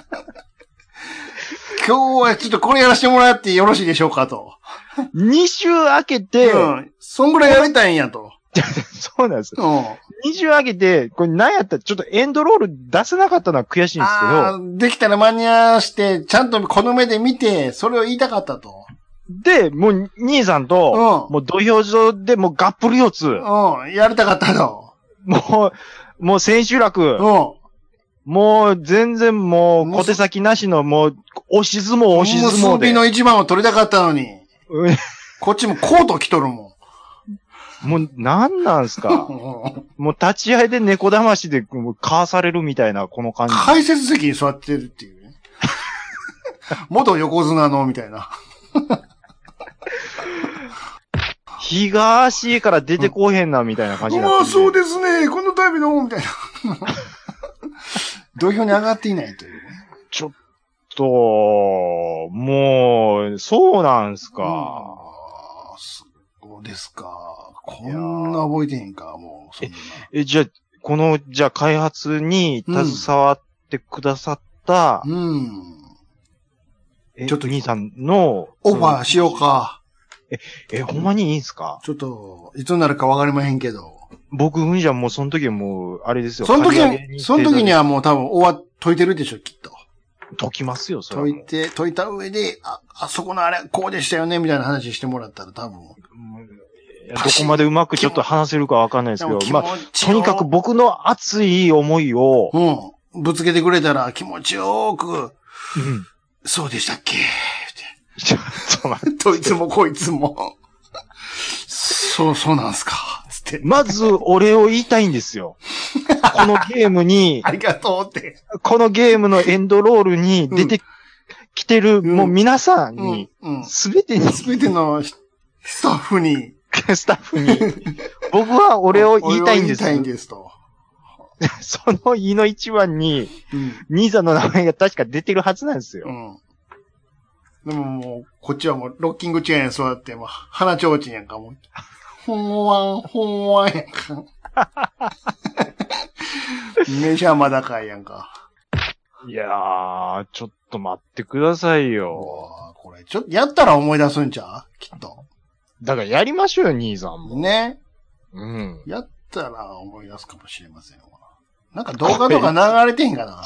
Speaker 1: 今日はちょっとこれやらせてもらってよろしいでしょうかと。
Speaker 2: 2週開けて、
Speaker 1: そんぐらいやりたいんやと。
Speaker 2: そうなんです。2週開けて、これ何やったらちょっとエンドロール出せなかったのは悔しいんですけど。
Speaker 1: できたら間に合わして、ちゃんとこの目で見て、それを言いたかったと。
Speaker 2: で、もう兄さんと、もう土俵上でもうがっぷり四つ。
Speaker 1: やりたかったと。
Speaker 2: もう千秋楽。もう全然もう小手先なしのもう押し相撲で。
Speaker 1: 結びの一番を取りたかったのに。こっちもコート着とるもん。
Speaker 2: もうなんなんすか。もう立ち合いで猫魂でかわされるみたいなこの感じ。
Speaker 1: 解説席に座ってるっていうね。元横綱のみたいな。
Speaker 2: 東から出てこうへんなみたいな感じになって、
Speaker 1: そうですね。この度のみたいな。土俵に上がっていないというね。
Speaker 2: ちょっと、もう、そうなんすか。
Speaker 1: そうですか。こんな覚えてへんか、もう。
Speaker 2: じゃあ、開発に携わってくださった、ちょっと兄さんの、
Speaker 1: オファーしようか。
Speaker 2: ほんまにいいんすか？
Speaker 1: ちょっと、いつになるかわかりまへんけど。
Speaker 2: 僕、じゃもうその時はもう、あれですよ。
Speaker 1: その時にはもう多分解いてるでしょ、きっと。
Speaker 2: 解きますよ、そ
Speaker 1: れ。解いた上で、あそこのあれ、こうでしたよね、みたいな話してもらったら多分。
Speaker 2: どこまでうまくちょっと話せるかわかんないですけど、まあ、とにかく僕の熱い思いを、
Speaker 1: ぶつけてくれたら気持ちよく、そうでしたっけ
Speaker 2: ちょっと待って。
Speaker 1: どいつもこいつも。そうなんすか。つって。
Speaker 2: まず、俺を言いたいんですよ。このゲームに、
Speaker 1: ありがとうって。
Speaker 2: このゲームのエンドロールに出てきてる、もう皆さんに、すべて
Speaker 1: のスタッフに、
Speaker 2: 僕は俺を言いたいんです。
Speaker 1: 言いたいんですと。
Speaker 2: その胃の一番に、兄さんの名前が確か出てるはずなんですよ。
Speaker 1: でももう、こっちはもう、ロッキングチェーン座って、もう、鼻ちょうちんやんか、もう。ほんわんやんか。メジャーまだかいやんか。
Speaker 2: いやー、ちょっと待ってくださいよ。
Speaker 1: これ、ちょっと、やったら思い出すんちゃう？きっと。
Speaker 2: だからやりましょうよ、兄さんも。
Speaker 1: ね。やったら思い出すかもしれませんよ。なんか動画とか流れてへんかな。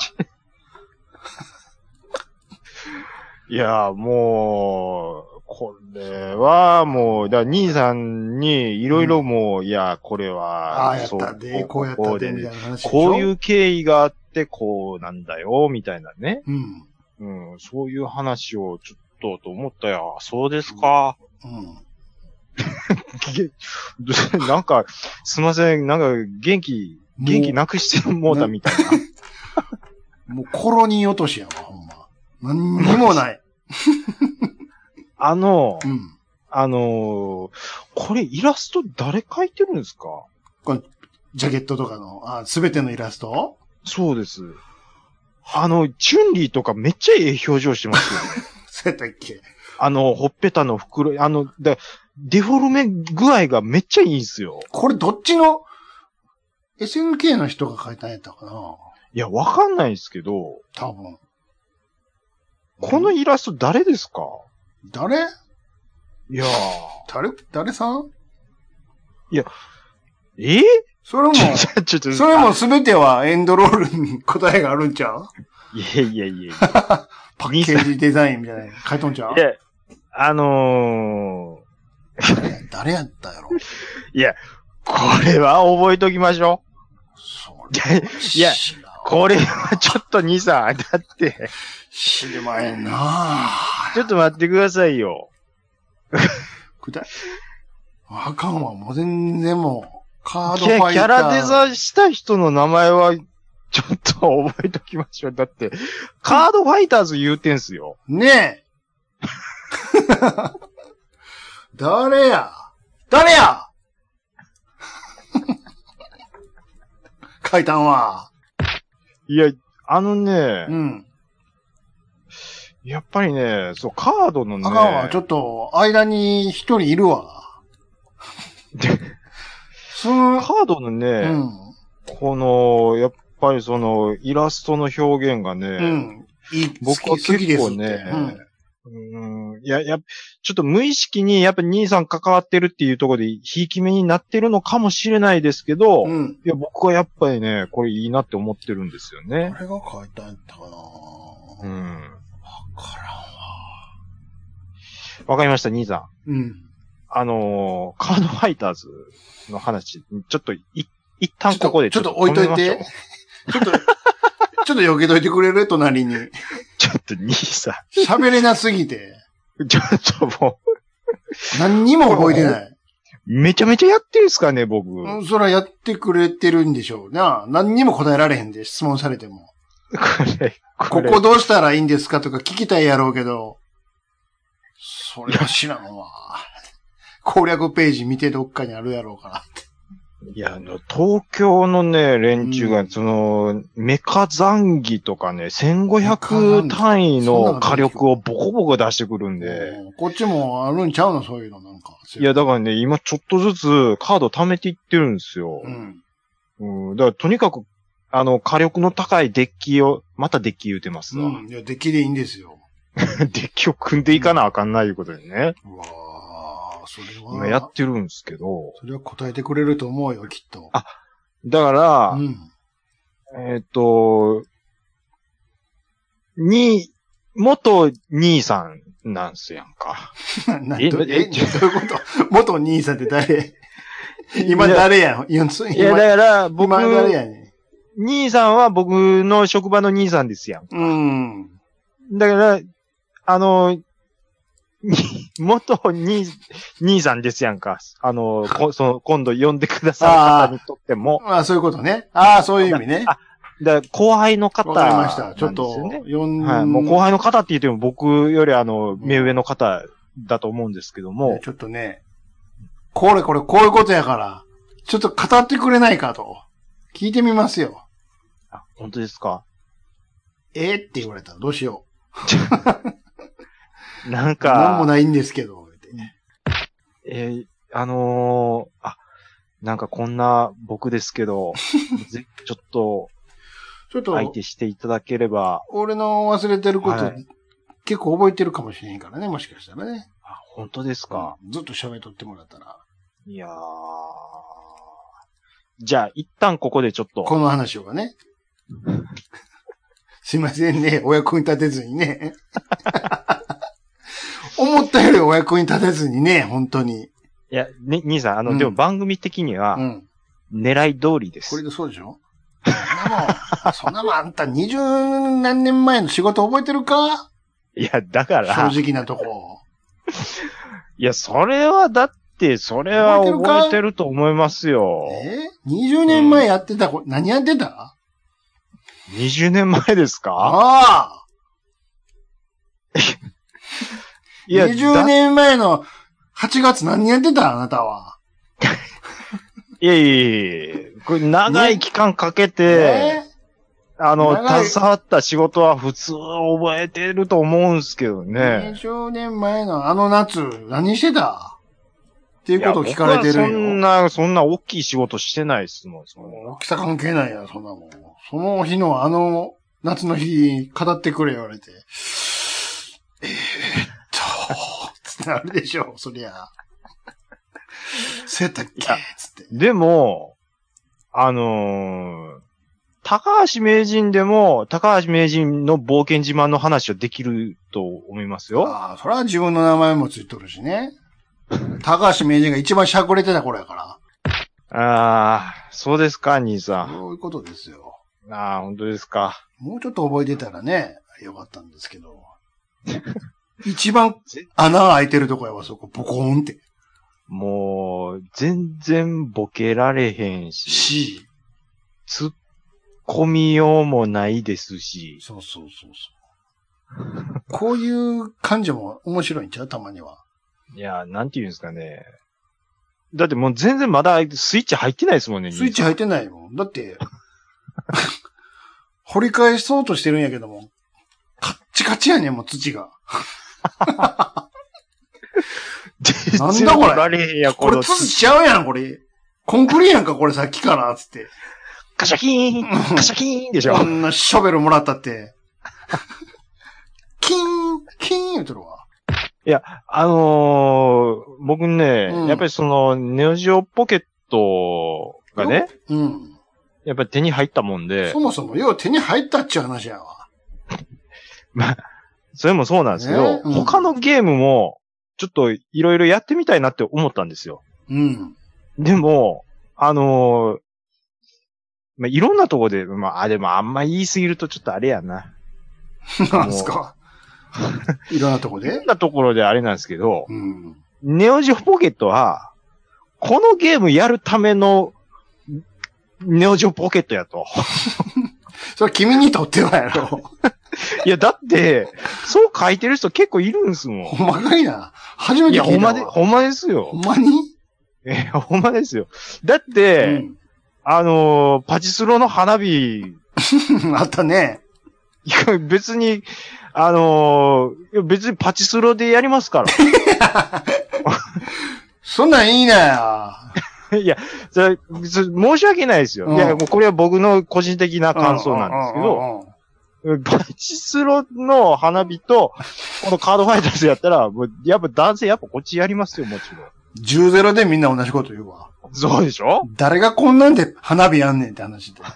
Speaker 2: いや、もう、これはもう、兄さんにいろいろもう、いや、これは、
Speaker 1: やったで、こうやったで、みたいな話でしょ。
Speaker 2: こういう経緯があって、こうなんだよ、みたいなね。そういう話をちょっと思ったよ。そうですか。なんか、すいません、なんか元気なくしてもうたみたい
Speaker 1: な。もうコロニー落としやわ、ほんま。何にもない。
Speaker 2: これイラスト誰描いてるんですか？
Speaker 1: このジャケットとかの、すべてのイラスト？
Speaker 2: そうです。チュンリーとかめっちゃええ表情してますよ。
Speaker 1: そうやったっけ？
Speaker 2: ほっぺたの袋、デフォルメ具合がめっちゃいいんすよ。
Speaker 1: これどっちの SNK の人が描いたんやったかな？
Speaker 2: いや、わかんないですけど。
Speaker 1: 多分。
Speaker 2: このイラスト誰ですか？
Speaker 1: 誰？
Speaker 2: いや
Speaker 1: ー。誰さん？
Speaker 2: いや、
Speaker 1: それも、それもすべてはエンドロールに答えがあるんちゃう？
Speaker 2: いや。
Speaker 1: パッケージデザインみたいなの書いとんちゃう？
Speaker 2: いや、
Speaker 1: 誰やったやろ？
Speaker 2: いや、これは覚えときましょう。いや、これはちょっと兄さん、だって。
Speaker 1: 知りまえんなぁ。
Speaker 2: ちょっと待ってくださいよ。
Speaker 1: あかんわ、もう全然もう、カードファイター。
Speaker 2: キャラデザした人の名前は、ちょっと覚えときましょう。だって、カードファイターズ言うてんすよ。
Speaker 1: ねえ。誰や書いたんは。
Speaker 2: いや、
Speaker 1: うん。
Speaker 2: やっぱりね、そう、カードのね。
Speaker 1: あかんわ、ちょっと、間に一人いるわ。
Speaker 2: カードのね、やっぱりイラストの表現がね、僕は結構ね、ちょっと無意識にやっぱ兄さん関わってるっていうところで、ひいき目になってるのかもしれないですけど、いや、僕はやっぱりね、これいいなって思ってるんですよね。
Speaker 1: これが書いたんやったかな？わからんわ。
Speaker 2: わかりました、兄さ
Speaker 1: ん。
Speaker 2: カードファイターズの話、ちょっと一旦ここで
Speaker 1: ちょっと置いといて。ちょっと避けといてくれる？隣に。
Speaker 2: ちょっと兄さ
Speaker 1: ん。喋れなすぎて。
Speaker 2: ちょっとも
Speaker 1: う。何にも覚えてない。
Speaker 2: めちゃめちゃやってるんすかね、僕。
Speaker 1: そらやってくれてるんでしょうな。何にも答えられへんで、質問されても。ここどうしたらいいんですかとか聞きたいやろうけど。それは知らんわ。攻略ページ見てどっかにあるやろうからって。
Speaker 2: いや、東京のね、連中が、メカ残機とかね、1500単位の火力をボコボコ出してくるんで。
Speaker 1: こっちもあるんちゃうの？そういうのなんか。
Speaker 2: いや、だからね、今ちょっとずつカード貯めていってるんですよ。だからとにかく、火力の高いデッキを、またデッキ言うてますわ。
Speaker 1: いや、デッキでいいんですよ。
Speaker 2: デッキを組んでいかなあかんないいうことでね。
Speaker 1: うわそれは。
Speaker 2: 今やってるんですけど。
Speaker 1: それは答えてくれると思うよ、きっと。
Speaker 2: だから、元兄さんなんすやんか。
Speaker 1: どういうこと元兄さんって誰？今誰やん？いや、だ
Speaker 2: から僕、
Speaker 1: 今誰やね
Speaker 2: ん。兄さんは僕の職場の兄さんですやん。だから、元兄さんですやんか。今度呼んでくださる方にとっても。
Speaker 1: そういうことね。そういう意味ね。
Speaker 2: 後輩の方。
Speaker 1: わかりました。ちょっと、
Speaker 2: もう後輩の方って言っても僕より目上の方だと思うんですけども。
Speaker 1: ちょっとね、こういうことやから、ちょっと語ってくれないかと。聞いてみますよ。
Speaker 2: 本当ですか？
Speaker 1: って言われたらどうしよう。
Speaker 2: なんか。
Speaker 1: なんもないんですけど。
Speaker 2: なんかこんな僕ですけど、ちょっと相手していただければ。
Speaker 1: 俺の忘れてること、結構覚えてるかもしれんからね、もしかしたらね。
Speaker 2: 本当ですか？
Speaker 1: ずっと喋っとってもらったら。
Speaker 2: いやー。じゃあ、一旦ここでちょっと。
Speaker 1: この話をね。すいませんね、お役に立てずにね。思ったよりお役に立てずにね、本当に。
Speaker 2: いや、兄さん、でも番組的には、狙い通りです。
Speaker 1: これでそうでしょ？そんなもんあんた20何年前の仕事覚えてるか？
Speaker 2: いや、だから。
Speaker 1: 正直なとこ。
Speaker 2: いや、それはだって、それは覚えてると思いますよ。
Speaker 1: 20年前やってた、何やってた？
Speaker 2: 20 年前ですか？
Speaker 1: ああ。いや、20年前の 8月何やってたあなたは。
Speaker 2: いやいやいやこれ長い期間かけて、携わった仕事は普通覚えてると思うんすけどね。
Speaker 1: 20年前のあの夏、何してたっていうことを聞かれてるよ。
Speaker 2: そんな大きい仕事してないっすもん。
Speaker 1: 大きさ関係ないや、そんなもん。その日の夏の日、語ってくれ言われて。つってなるでしょ、そりゃ。そうやったっけつって。
Speaker 2: でも、高橋名人でも、高橋名人の冒険自慢の話はできると思いますよ。
Speaker 1: ああ、それは自分の名前もついとるしね。高橋名人が一番しゃくれてた頃やから。
Speaker 2: ああ、そうですか、兄さん。
Speaker 1: そういうことですよ。
Speaker 2: ああ、本当ですか。
Speaker 1: もうちょっと覚えてたらね、よかったんですけど。一番穴が開いてるとこやわ、そこ、ボコーンって。
Speaker 2: もう、全然ボケられへんし、突っ込みようもないですし。
Speaker 1: そう。こういう感じも面白いんちゃうたまには。
Speaker 2: いや、なんて言うんですかね。だってもう全然まだスイッチ入ってないですもんね。
Speaker 1: スイッチ入ってないもん。だって、掘り返そうとしてるんやけども、カッチカチやねん、もう土が。なんだこれ。これ土ちゃうやん、これ。コンクリやんか、これさっきから、つって。
Speaker 2: カシャキーンカシャキーンでしょ。
Speaker 1: こんなショベルもらったって。キーン言うとるわ。
Speaker 2: いや、僕ね、やっぱりその、ネオジオポケットがね、やっぱり手に入ったもんで。
Speaker 1: そもそも、要は手に入ったっちゅう話やわ。
Speaker 2: まあ、それもそうなんですけど、他のゲームも、ちょっといろいろやってみたいなって思ったんですよ。でも、まあ、いろんなとこで、まあ、でもあんま言いすぎるとちょっとあれやな。
Speaker 1: なんすかいろんなとこで
Speaker 2: いろんなところであれなんですけど、ネオジオポケットは、このゲームやるための、ネオジオポケットやと。
Speaker 1: それ君にとってはやろ。
Speaker 2: いや、だって、そう書いてる人結構いるんすもん。
Speaker 1: ほんまかいな。初めて聞いたわ。
Speaker 2: いや、ほんまですよ。
Speaker 1: ほんまに
Speaker 2: ほんまですよ。だって、パチスロの花火。
Speaker 1: あったね。
Speaker 2: いや、別に、別にパチスロでやりますから。
Speaker 1: そんなんいいな
Speaker 2: よ。いや、申し訳ないですよ。いや、もうこれは僕の個人的な感想なんですけど、パチスロの花火と、このカードファイターズやったら、もうやっぱ男性やっぱこっちやりますよ、もちろん。
Speaker 1: 10-0でみんな同じこと言うわ。
Speaker 2: そうでしょ？
Speaker 1: 誰がこんなんで花火やんねんって話で。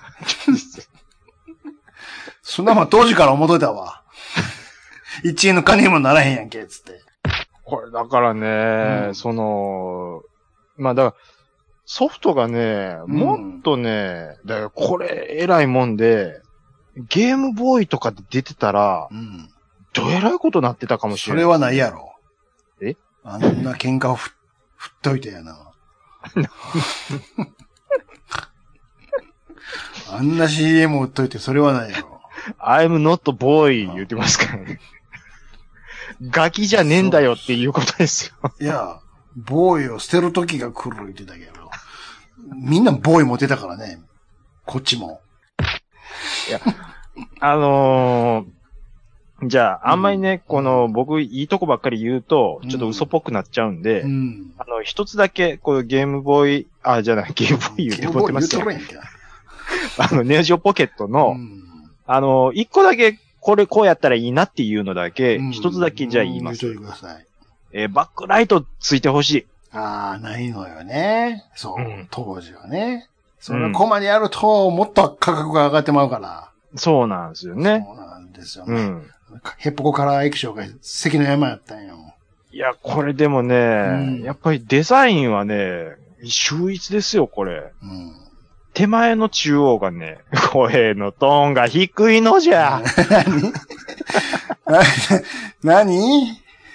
Speaker 1: そんなもん当時から思っといたわ。1円の金にもならへんやんけ、つって。
Speaker 2: これだからね、まあだから、ソフトがね、もっとね、だからこれ偉いもんで、ゲームボーイとかで出てたら、どえらいことなってたかもしれない。
Speaker 1: それはないやろ。
Speaker 2: え？
Speaker 1: あんな喧嘩を振っといてやな。あんな CM 売っといてそれはないやろ。
Speaker 2: I'm not boy 言ってますからね。ガキじゃねえんだよっていうことですよ。
Speaker 1: いや、ボーイを捨てる時が来る言ってたけど。みんなボーイ持ってたからね。こっちも。
Speaker 2: いや、じゃあ、あんまりね、僕、いいとこばっかり言うと、ちょっと嘘っぽくなっちゃうんで、一つだけ、こうゲームボーイ、ゲームボーイ言ってもってますよ。ネオジオポケットの、一個だけ、これこうやったらいいなっていうのだけ、一つだけじゃあ言います。
Speaker 1: 言っといてください。
Speaker 2: バックライトついてほしい。
Speaker 1: ああ、ないのよね。そう、当時はね。それコマでやると、もっと価格が上がってまうから。
Speaker 2: そうなんですよね。
Speaker 1: そうなんですよね。ヘッポコカラー液晶が関の山やったんよ。
Speaker 2: いや、これでもね、やっぱりデザインはね、秀逸ですよ、これ。手前の中央がね、声のトーンが低いのじゃ。
Speaker 1: 何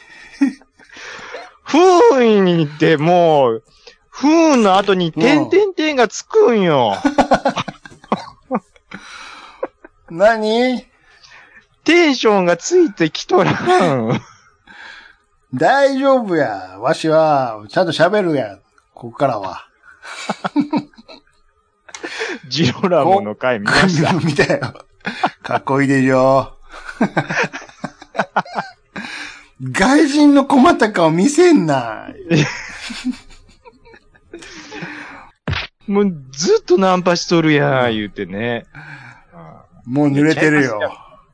Speaker 2: ふーんにってもう、ふーんの後に点々点がつくんよ。
Speaker 1: 何
Speaker 2: テンションがついてきとらん。
Speaker 1: 大丈夫や。わしは、ちゃんと喋るや。ここからは。
Speaker 2: ジロラモの回見ました。
Speaker 1: 見たよ。かっこいいでしょ。外人の困った顔見せんな。
Speaker 2: もうずっとナンパしとるやん、言うてね。
Speaker 1: もう濡れてるよ。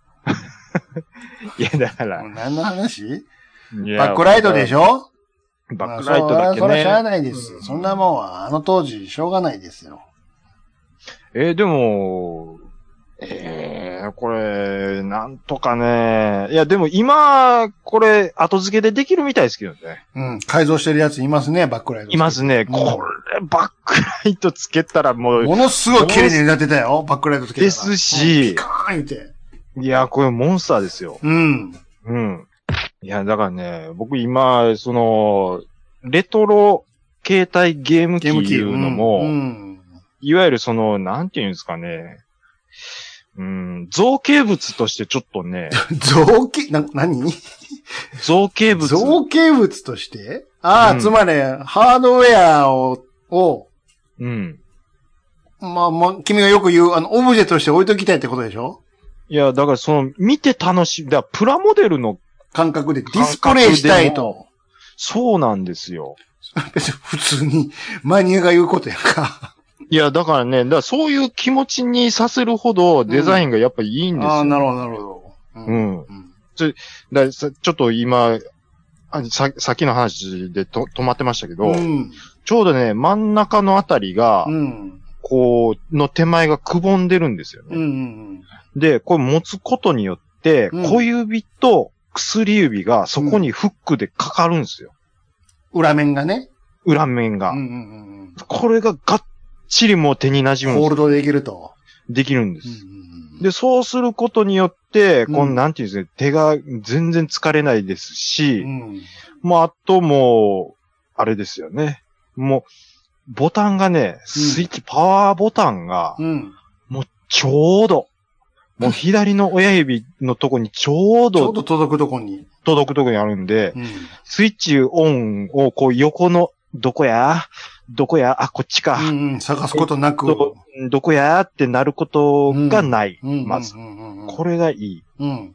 Speaker 2: いや、だから。
Speaker 1: 何の話？
Speaker 2: いや
Speaker 1: バックライトでしょ？
Speaker 2: バックライトだけね。
Speaker 1: それはしゃあないです。そんなもんは、あの当時、しょうがないですよ。
Speaker 2: でも、これ、なんとかね。いや、でも今、これ、後付けでできるみたいですけどね。
Speaker 1: うん。改造してるやついますね、バックライト。
Speaker 2: いますね。これ、バックライトつけたらもう。
Speaker 1: ものすごい綺麗になってたよ、バックライトつけたら。
Speaker 2: ですし、
Speaker 1: ピカーン言って。
Speaker 2: いや、これモンスターですよ。
Speaker 1: うん。
Speaker 2: うん。いや、だからね、僕今、その、レトロ携帯ゲーム機いうのも、いわゆるその、なんていうんですかね、造形物としてちょっとね。
Speaker 1: 何
Speaker 2: 造形物。
Speaker 1: 造形物としてつまり、ハードウェアを、
Speaker 2: うん。
Speaker 1: まあ、君がよく言う、オブジェとして置いときたいってことでしょ？
Speaker 2: いや、だからその、見て楽しい、だからプラモデルの
Speaker 1: 感覚でディスプレイしたいと。
Speaker 2: そうなんですよ。
Speaker 1: 別に普通にマニアが言うことやんか。
Speaker 2: いや、だからね、そういう気持ちにさせるほどデザインがやっぱりいいんですよ。
Speaker 1: なるほど、なるほど。
Speaker 2: ちょっと今、さっきの話で止まってましたけど、ちょうどね、真ん中のあたりが、こう、の手前がくぼんでるんですよね。で、これ持つことによって、小指と薬指がそこにフックでかかるんですよ。
Speaker 1: 裏面がね。
Speaker 2: 裏面が。これががっちりもう手に馴染むんですよ。
Speaker 1: ホールドできると。
Speaker 2: できるんです。で、そうすることによって、なんていうんですね、手が全然疲れないですし、もうあともう、あれですよね。もう、ボタンがね、スイッチ、パワーボタンが、もうちょうど、もう左の親指のとこにちょうど
Speaker 1: 届くとこに
Speaker 2: あるんで、スイッチオンをこう横の、どこや、こっちか。
Speaker 1: 探すことなく。
Speaker 2: どこやってなることがない。まず。これがいい。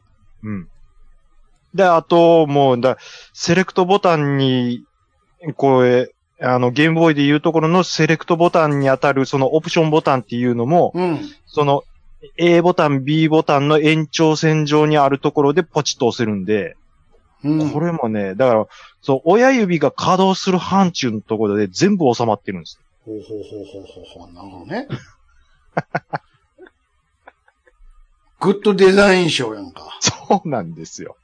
Speaker 2: で、あと、もう、セレクトボタンに、こう、ゲームボーイでいうところのセレクトボタンに当たるそのオプションボタンっていうのも、その A ボタン、B ボタンの延長線上にあるところでポチッと押せるんで、これもね、だから、そう、親指が稼働する範疇のところで全部収まってるんです。
Speaker 1: ほう、なるほどね。グッドデザイン賞やんか。
Speaker 2: そうなんですよ。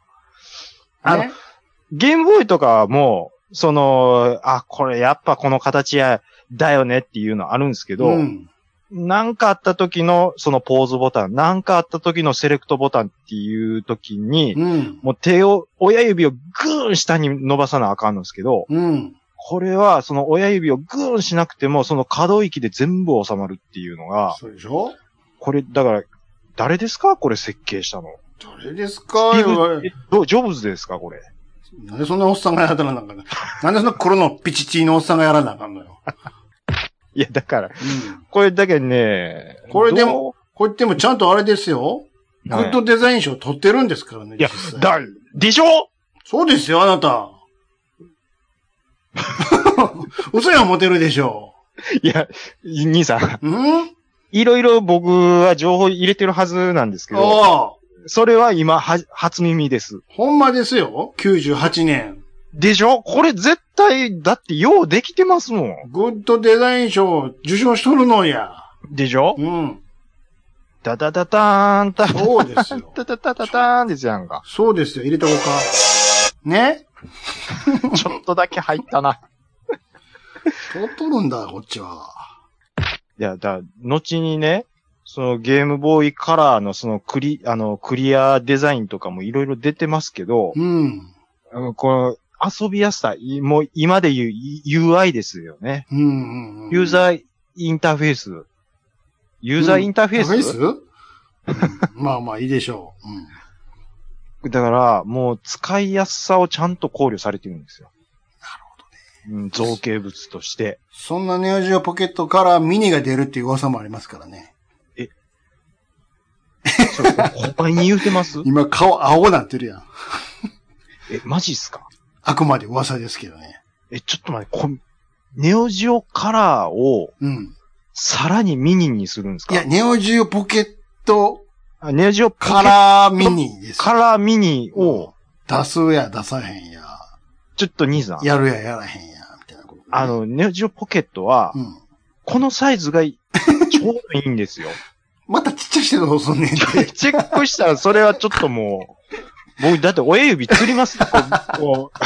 Speaker 2: ゲームボーイとかも、その、これやっぱこの形だよねっていうのあるんですけど、なんかあった時のそのポーズボタン、なんかあった時のセレクトボタンっていう時に、もう親指をグーン下に伸ばさなあかんのですけど、これはその親指をグーンしなくてもその可動域で全部収まるっていうのが、
Speaker 1: そうでしょ？こ
Speaker 2: れ、だから、誰ですかこれ設計したの。
Speaker 1: 誰ですか？
Speaker 2: ジョブズですかこれ。
Speaker 1: なんでそんなおっさんがやらなあかんの？なんでそんな黒のピチチのおっさんがやらなあかんのよ。
Speaker 2: いや、だから、これだけね、
Speaker 1: これでもちゃんとあれですよ。グッドデザイン賞取ってるんですからね。
Speaker 2: いや、でしょ？
Speaker 1: そうですよ、あなた。嘘や思てるでしょ。
Speaker 2: いや、兄さん。いろいろ僕は情報入れてるはずなんですけど、それは今、初耳です。
Speaker 1: ほんまですよ。98年。
Speaker 2: でしょ？これ絶対、だってようできてますもん。
Speaker 1: グッドデザイン賞受賞しとるのや。
Speaker 2: でしょ？ダダダターンタ
Speaker 1: そうですよ。
Speaker 2: ダダダダターンですやんか。
Speaker 1: そうですよ。入れとこうか。ね？
Speaker 2: ちょっとだけ入ったな。
Speaker 1: 取るんだ、こっちは。
Speaker 2: いや、後にね、そのゲームボーイカラーのそのクリアデザインとかもいろいろ出てますけど、この遊びやすさ、もう今で言う UI ですよね。ユーザーインターフェース。ユーザーインターフェース、
Speaker 1: まあまあいいでしょ
Speaker 2: だから、もう使いやすさをちゃんと考慮されてるんですよ。
Speaker 1: なるほどね。
Speaker 2: 造形物として。
Speaker 1: そんなネオジオポケットからミニが出るっていう噂もありますからね。
Speaker 2: それ、ほんまに言うてます？
Speaker 1: 今顔青なってるやん。
Speaker 2: マジっすか？
Speaker 1: あくまで噂ですけどね。
Speaker 2: ちょっと待って、ネオジオカラーを、さらにミニにするんですか？
Speaker 1: いや、ネオジオポケット、
Speaker 2: ネオジオポケット
Speaker 1: カラーミニです。
Speaker 2: カラーミニを、
Speaker 1: 出すや出さへんや。
Speaker 2: ちょっと兄さん。
Speaker 1: やるややらへんや、みたいなこと、
Speaker 2: ネオジオポケットは、このサイズがちょうどいいんですよ。
Speaker 1: またちっちゃしてどうすんねんって。
Speaker 2: チェックしたらそれはちょっともう、僕だって親指つりますこう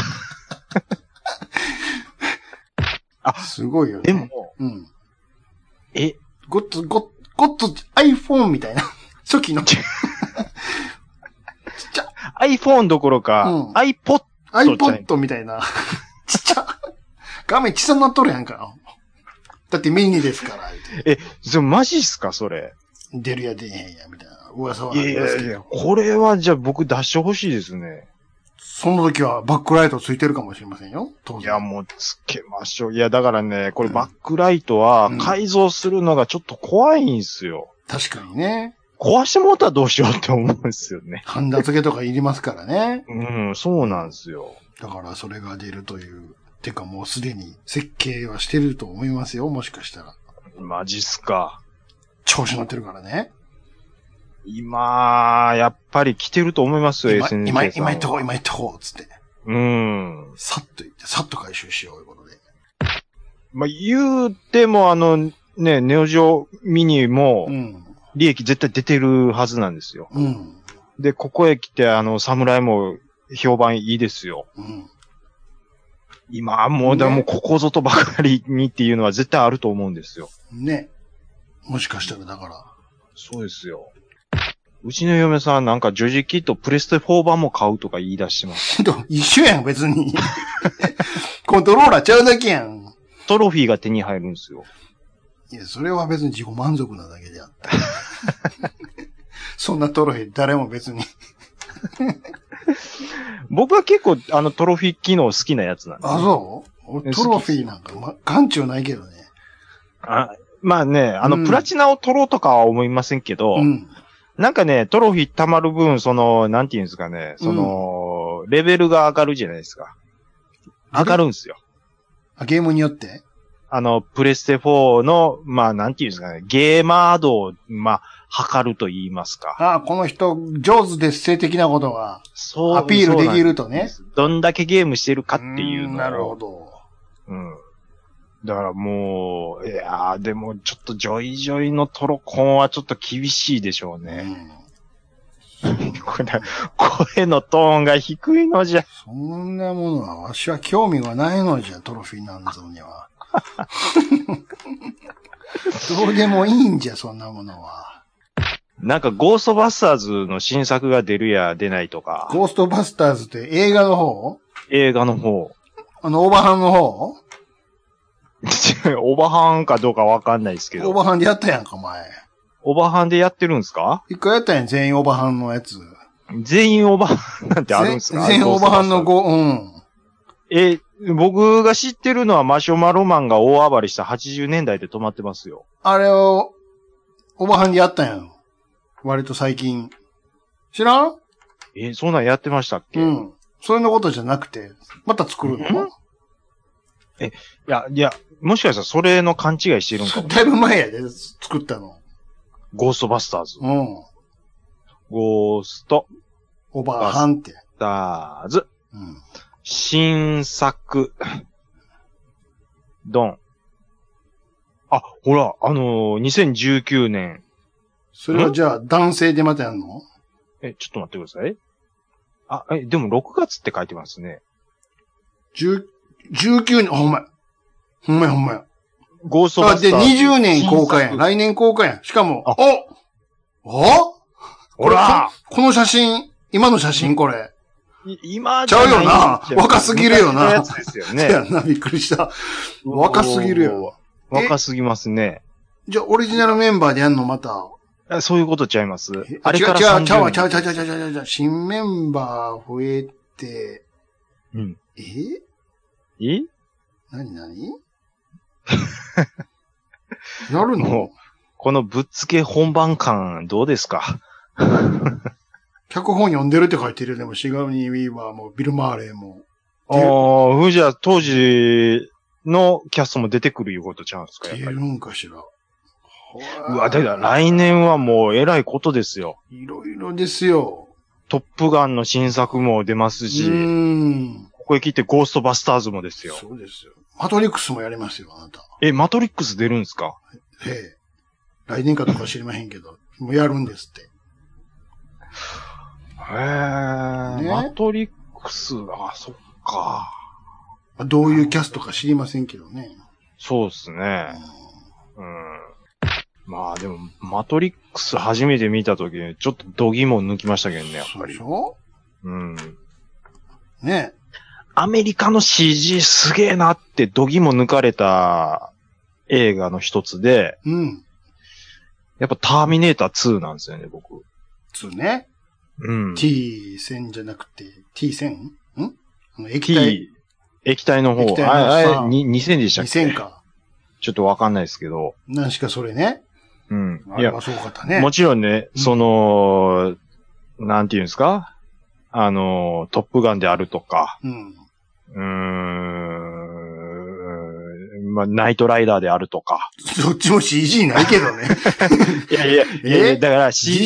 Speaker 1: すごいよね。
Speaker 2: でも、
Speaker 1: ゴッド iPhone みたいな。初期の。ちっちゃ。
Speaker 2: iPhone どころか、
Speaker 1: iPod みたいな。ちっちゃ。画面小さくなっとるやんか。だってミニですから。
Speaker 2: それマジっすかそれ。
Speaker 1: 出るや出へんや、みたいな噂はありますけど。
Speaker 2: いや、これはじゃあ僕出してほしいですね。
Speaker 1: その時はバックライトついてるかもしれませんよ。当然。
Speaker 2: いや、もうつけましょう。いや、だからね、これバックライトは改造するのがちょっと怖いんですよ。
Speaker 1: 確かにね。
Speaker 2: 壊してもらったらどうしようって思うんですよね。
Speaker 1: ハンダ付けとかいりますからね。
Speaker 2: そうなんですよ。
Speaker 1: だからそれが出るという。てかもうすでに設計はしてると思いますよ。もしかしたら。
Speaker 2: マジっすか。
Speaker 1: 調子乗ってるからね。
Speaker 2: 今、やっぱり来てると思いますよ、
Speaker 1: SNS さんは。今行っとこう、つって。さっと行って、さっと回収しよう、ということで。
Speaker 2: 言うてもネオジオミニも、利益絶対出てるはずなんですよ。で、ここへ来て、侍も評判いいですよ。今、もうここぞとばかりにっていうのは絶対あると思うんですよ。
Speaker 1: ね。もしかしたらだから。
Speaker 2: そうですよ。うちの嫁さんなんかジョジキットプレステ4版も買うとか言い出してます。
Speaker 1: 一緒やん、別に。コントローラーちゃうだけやん。
Speaker 2: トロフィーが手に入るんですよ。
Speaker 1: いや、それは別に自己満足なだけであった。そんなトロフィー誰も別に。
Speaker 2: 僕は結構トロフィー機能好きなやつなんで。
Speaker 1: あ、そうトロフィーなんか、眼中ないけどね。
Speaker 2: まあね、プラチナを取ろうとかは思いませんけど、なんかね、トロフィー溜まる分、なんていうんですかね、レベルが上がるじゃないですか。上がるんですよ。
Speaker 1: ゲームによって
Speaker 2: プレステ4の、なんていうんですかね、ゲーマー度を、測ると言いますか。
Speaker 1: この人、上手です、性的なことが、アピールできるとね。
Speaker 2: どんだけゲームしてるかっていうのを。
Speaker 1: なるほど。
Speaker 2: だからもう、でもちょっとジョイジョイのトロコンはちょっと厳しいでしょうね。声のトーンが低いのじゃ。
Speaker 1: そんなものはわしは興味がないのじゃ、トロフィーなんぞには。どうでもいいんじゃ、そんなものは。
Speaker 2: なんかゴーストバスターズの新作が出るや出ないとか。
Speaker 1: ゴーストバスターズって映画の方？
Speaker 2: 映画の方。
Speaker 1: オーバーハンの方？
Speaker 2: オーバーハンかどうかわかんないですけど。
Speaker 1: オーバーハンでやったやんか、前。
Speaker 2: オーバーハンでやってるんですか？
Speaker 1: 一回やったやん、全員オーバーハンのやつ。
Speaker 2: 全員オーバーハンなんてあるんですか？
Speaker 1: 全員オーバーハンの
Speaker 2: 僕が知ってるのはマシュマロマンが大暴れした80年代で止まってますよ。
Speaker 1: あれを、オーバーハンでやったやん。割と最近。知らん？
Speaker 2: そんなんやってましたっけ？
Speaker 1: それのことじゃなくて、また作るの？
Speaker 2: いや、もしかしたらそれの勘違いしてるんかも。
Speaker 1: だいぶ前やで、作ったの。
Speaker 2: ゴーストバスターズ。ゴースト。
Speaker 1: オーバーハンって。
Speaker 2: バスターズ。新作。ドン。ほら、2019年。
Speaker 1: それはじゃあ、男性でまたやんの？
Speaker 2: ちょっと待ってください。でも6月って書いてますね。
Speaker 1: 19年、ほんまや。
Speaker 2: ゴーストバスターズ。
Speaker 1: で、20年公開やん。来年公開やん。しかも、ほらこの写真、今の写真これ。
Speaker 2: 今
Speaker 1: ちゃうよな。若すぎるよな。
Speaker 2: やつですよね。
Speaker 1: やな、びっくりした。若すぎるよ。
Speaker 2: 若すぎますね。
Speaker 1: じゃあ、オリジナルメンバーでやんのまた。
Speaker 2: そういうことちゃいます。あれ
Speaker 1: 違う、
Speaker 2: から
Speaker 1: 違う、
Speaker 2: 30
Speaker 1: 違う、新メンバー増えて、
Speaker 2: うん。
Speaker 1: え何やるの？
Speaker 2: もう、このぶっつけ本番感、どうですか？
Speaker 1: 脚本読んでるって書いてるよ。でも、シガニー・ウィーバーも、ビル・マーレーも。
Speaker 2: じゃあ、当時のキャストも出てくるいうことちゃうんですか？やっぱり。
Speaker 1: 出るんかしら。
Speaker 2: うわ、だから来年はもう偉いことですよ。
Speaker 1: いろいろですよ。
Speaker 2: トップガンの新作も出ますし、ここへ来てゴーストバスターズもですよ。
Speaker 1: そうですよ。マトリックスもやりますよ、あなた。
Speaker 2: マトリックス出るんですか？
Speaker 1: 来年かどうか知りまへんけど、もうやるんですって。
Speaker 2: マトリックス、そっか。
Speaker 1: どういうキャストか知りませんけどね。
Speaker 2: そうですね。まあでも、マトリックス初めて見たときに、ちょっと度肝抜きましたけどね、やっぱり。
Speaker 1: そうでしょ？ね。
Speaker 2: アメリカの CG すげえなって度肝抜かれた映画の一つで、やっぱターミネーター2なんですよね、僕。
Speaker 1: 2ね。T 線じゃなくて、T 線？
Speaker 2: 液体の方。2000でしたっけ
Speaker 1: ？2000か。
Speaker 2: ちょっとわかんないですけど。
Speaker 1: 何しかそれね。
Speaker 2: いや、
Speaker 1: そうかったね。
Speaker 2: もちろんね、なんていうんですか？トップガンであるとか、ナイトライダーであるとか。
Speaker 1: どっちも CG ないけどね。
Speaker 2: いや、だから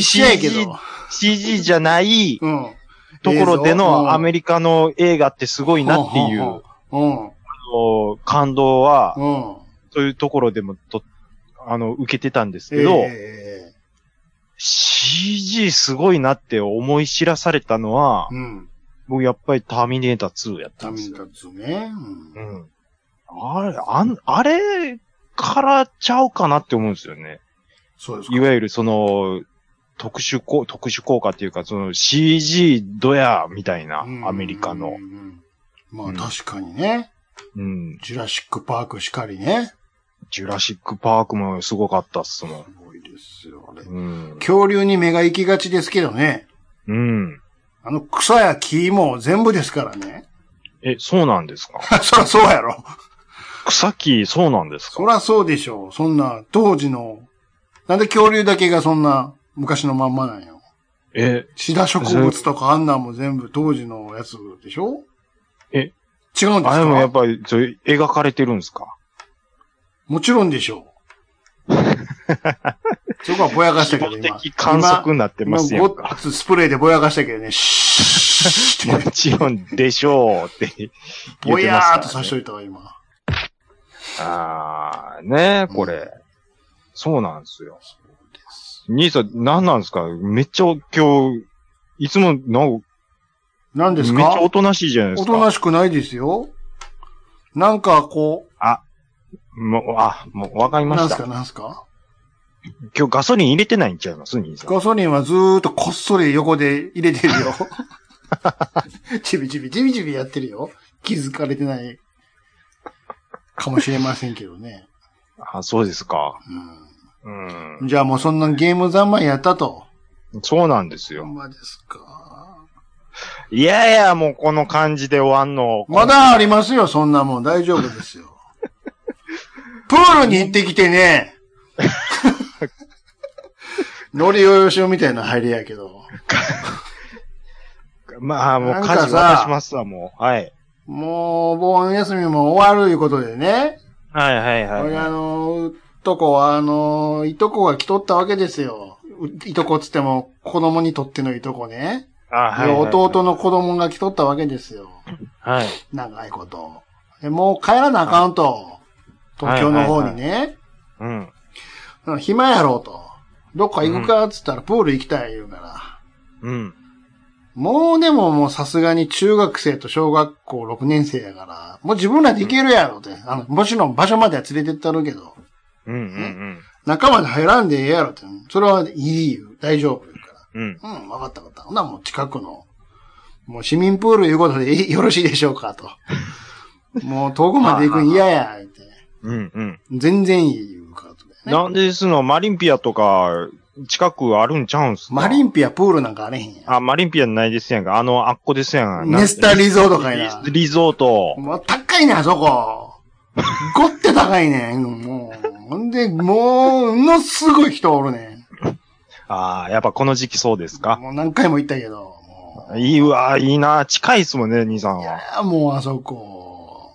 Speaker 2: CG じゃないところでのアメリカの映画ってすごいなっていう感動は、そういうところでも受けてたんですけど、CG すごいなって思い知らされたのは、僕やっぱりターミネーター2やったんですよ。
Speaker 1: ターミネーター2ね。
Speaker 2: あれからちゃうかなって思うんですよね。
Speaker 1: そうですか。
Speaker 2: いわゆる特殊効果っていうか、CG ドヤみたいな、アメリカの。
Speaker 1: まあ確かにね。ジュラシックパークしかりね。
Speaker 2: ジュラシックパークもすごかったっすもん。
Speaker 1: すごいですよ、あれ。恐竜に目が行きがちですけどね。草や木も全部ですからね。
Speaker 2: そうなんですか？
Speaker 1: そらそうやろ。
Speaker 2: 草木、そうなんですか？
Speaker 1: そらそうでしょう。そんな、当時の、なんで恐竜だけがそんな、昔のまんまなんよ。シダ植物とかあんなんも全部当時のやつでしょ？違うんですか？
Speaker 2: でもやっぱり、描かれてるんですか？
Speaker 1: もちろんでしょう。そこはぼやかしたけど今。
Speaker 2: 的観測になってますよ。
Speaker 1: ごっつスプレーでぼやかしたけどね、シ
Speaker 2: ーもちろんでしょうって言ってますからね。
Speaker 1: ぼやーっとさしといたわ、今。
Speaker 2: これ。そうなんですよ。兄さん、何なんですか？めっちゃ今日、いつも、
Speaker 1: 何ですか？
Speaker 2: めっちゃおとなしいじゃないですか。
Speaker 1: おとなしくないですよ。なんかこう。
Speaker 2: もうわかりました。
Speaker 1: なんすか
Speaker 2: 今日ガソリン入れてないんちゃいます兄さん。
Speaker 1: ガソリンはずーっとこっそり横で入れてるよ。ちびちびやってるよ。気づかれてないかもしれませんけどね。
Speaker 2: そうですか。
Speaker 1: じゃあもうそんなゲーム三昧やったと。
Speaker 2: そうなんですよ。
Speaker 1: ほんまですか。
Speaker 2: いや、もうこの感じで終わんの。
Speaker 1: まだありますよ、そんなもん。大丈夫ですよ。プールに行ってきてね。ノリオヨシオみたいな入りやけど。
Speaker 2: まあ、もう家事渡しますわ、もう。はい。
Speaker 1: もう、盆休みも終わるいうことでね。
Speaker 2: 俺
Speaker 1: いとこが来とったわけですよ。いとこっつっても、子供にとってのいとこね。弟の子供が来とったわけですよ。
Speaker 2: はい。
Speaker 1: 長いこと。でもう帰らなあかんと。東京の方にね。暇やろうと。どっか行くかっつったらプール行きたい言うから。もうさすがに中学生と小学校6年生やから、もう自分らで行けるやろって。もちろん場所までは連れてったるけど。中まで入らんでええやろって。それはいいよ。大丈夫言うから。わかった。ほなもう近くの、もう市民プールいうことでよろしいでしょうかと。もう遠くまで行くん嫌や、って。全然いい言うからと、
Speaker 2: ね。なんでマリンピアとか、 近くあるんちゃうんすか？
Speaker 1: マリンピアプールなんかあれへんやん。
Speaker 2: あ、マリンピアないですやんか。あっこですやん。
Speaker 1: ネスタリゾートかいな。
Speaker 2: リゾート。
Speaker 1: もう高いねん、あそこ。ごって高いねん。もう。ほんで、ものすごい人おるねん。
Speaker 2: ああ、やっぱこの時期そうですか。
Speaker 1: もう何回も行ったけど。
Speaker 2: いいわ、いいな。近いっすもんね、兄さんは。
Speaker 1: いや、もうあそこ。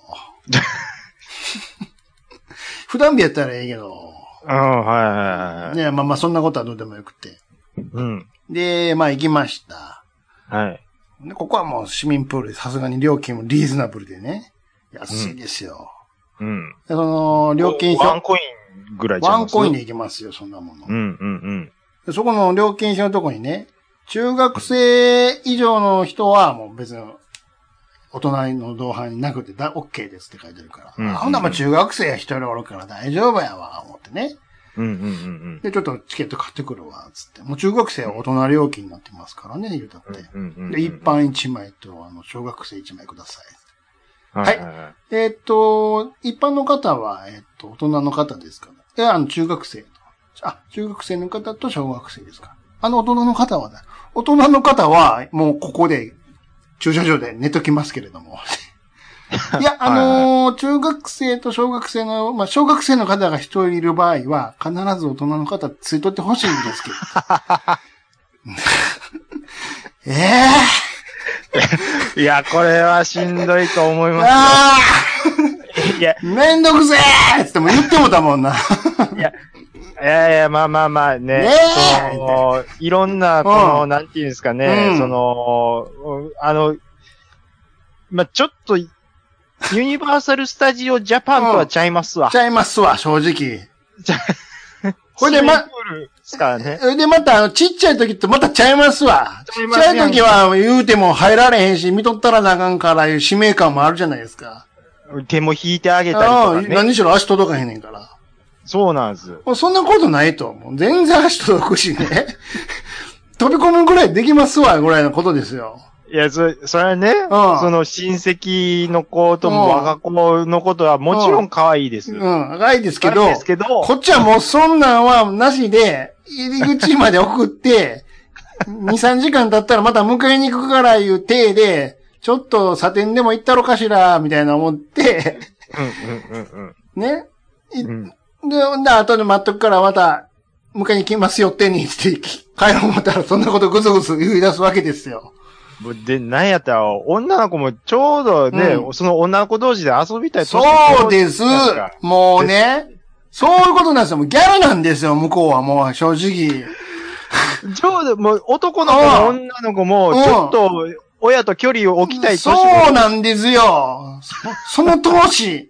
Speaker 1: 普段日やったらええけど。
Speaker 2: うん、はいはいはい。
Speaker 1: ね、まあそんなことはどうでもよくて。
Speaker 2: うん。
Speaker 1: で、まあ行きました。
Speaker 2: はい。
Speaker 1: で、ここはもう市民プールでさすがに料金もリーズナブルでね。安いですよ。
Speaker 2: うん。
Speaker 1: で料金表。
Speaker 2: ワンコインぐらいちゃいます？
Speaker 1: ワンコインで行けますよ、そんなもの。
Speaker 2: うんうん
Speaker 1: でそこの料金表のとこにね、中学生以上の人はもう別に大人の同伴になくてOK ですって書いてるから。ほんなら中学生一人おるから大丈夫やわ、思ってね。で、ちょっとチケット買ってくるわ、つって。もう中学生は大人料金になってますからね、言うたって。で、一般1枚と、小学生1枚ください。はい。一般の方は、大人の方ですから。中学生と。中学生の方と小学生ですから。大人の方は、大人の方は、もうここで、駐車場で寝ときますけれども。いや、中学生と小学生の、まあ、小学生の方が一人いる場合は、必ず大人の方ついとってほしいんですけど。
Speaker 2: いや、これはしんどいと思いますよ。いや、
Speaker 1: めんどくせーっても言ってもたもんな。
Speaker 2: いや、まあね。いろんな、なんていうんですかね、まあ、ちょっと、ユニバーサルスタジオジャパンとはちゃいますわ。
Speaker 1: ちゃいますわ、正直。
Speaker 2: これで
Speaker 1: また、ちっちゃい時とまたちゃいますわ。ちっちゃい時は言うても入られへんし、見とったらなあかんからいう使命感もあるじゃないですか。
Speaker 2: 手も引いてあげたりとかね。
Speaker 1: 何しろ足届かへんねんから。
Speaker 2: そうなんです。
Speaker 1: そんなことないと思う。全然足届くしね。飛び込むぐらいできますわ、ぐらいのことですよ。
Speaker 2: いや、それはね、その親戚の子とも我が子のことはもちろん可愛いです。
Speaker 1: 可愛いですけど、こっちはもうそんなんはなしで、入り口まで送って、2、3時間経ったらまた迎えに行くからいう体で、ちょっとサテンでも行ったろかしら、みたいな思って、ね。で、後で待っとくからまた、迎えに来ますよってにって帰ろう思ったらそんなことぐずぐず言い出すわけですよ。
Speaker 2: で、なんやったら、女の子もちょうどね、その女の子同士で遊びたい。
Speaker 1: そうです。もうね、そういうことなんですよ。もうギャルなんですよ、向こうはもう正直。
Speaker 2: ちょうど、もう男の子も女の子も、ちょっと、親と距離を置きたい。
Speaker 1: そうなんですよ。その投資。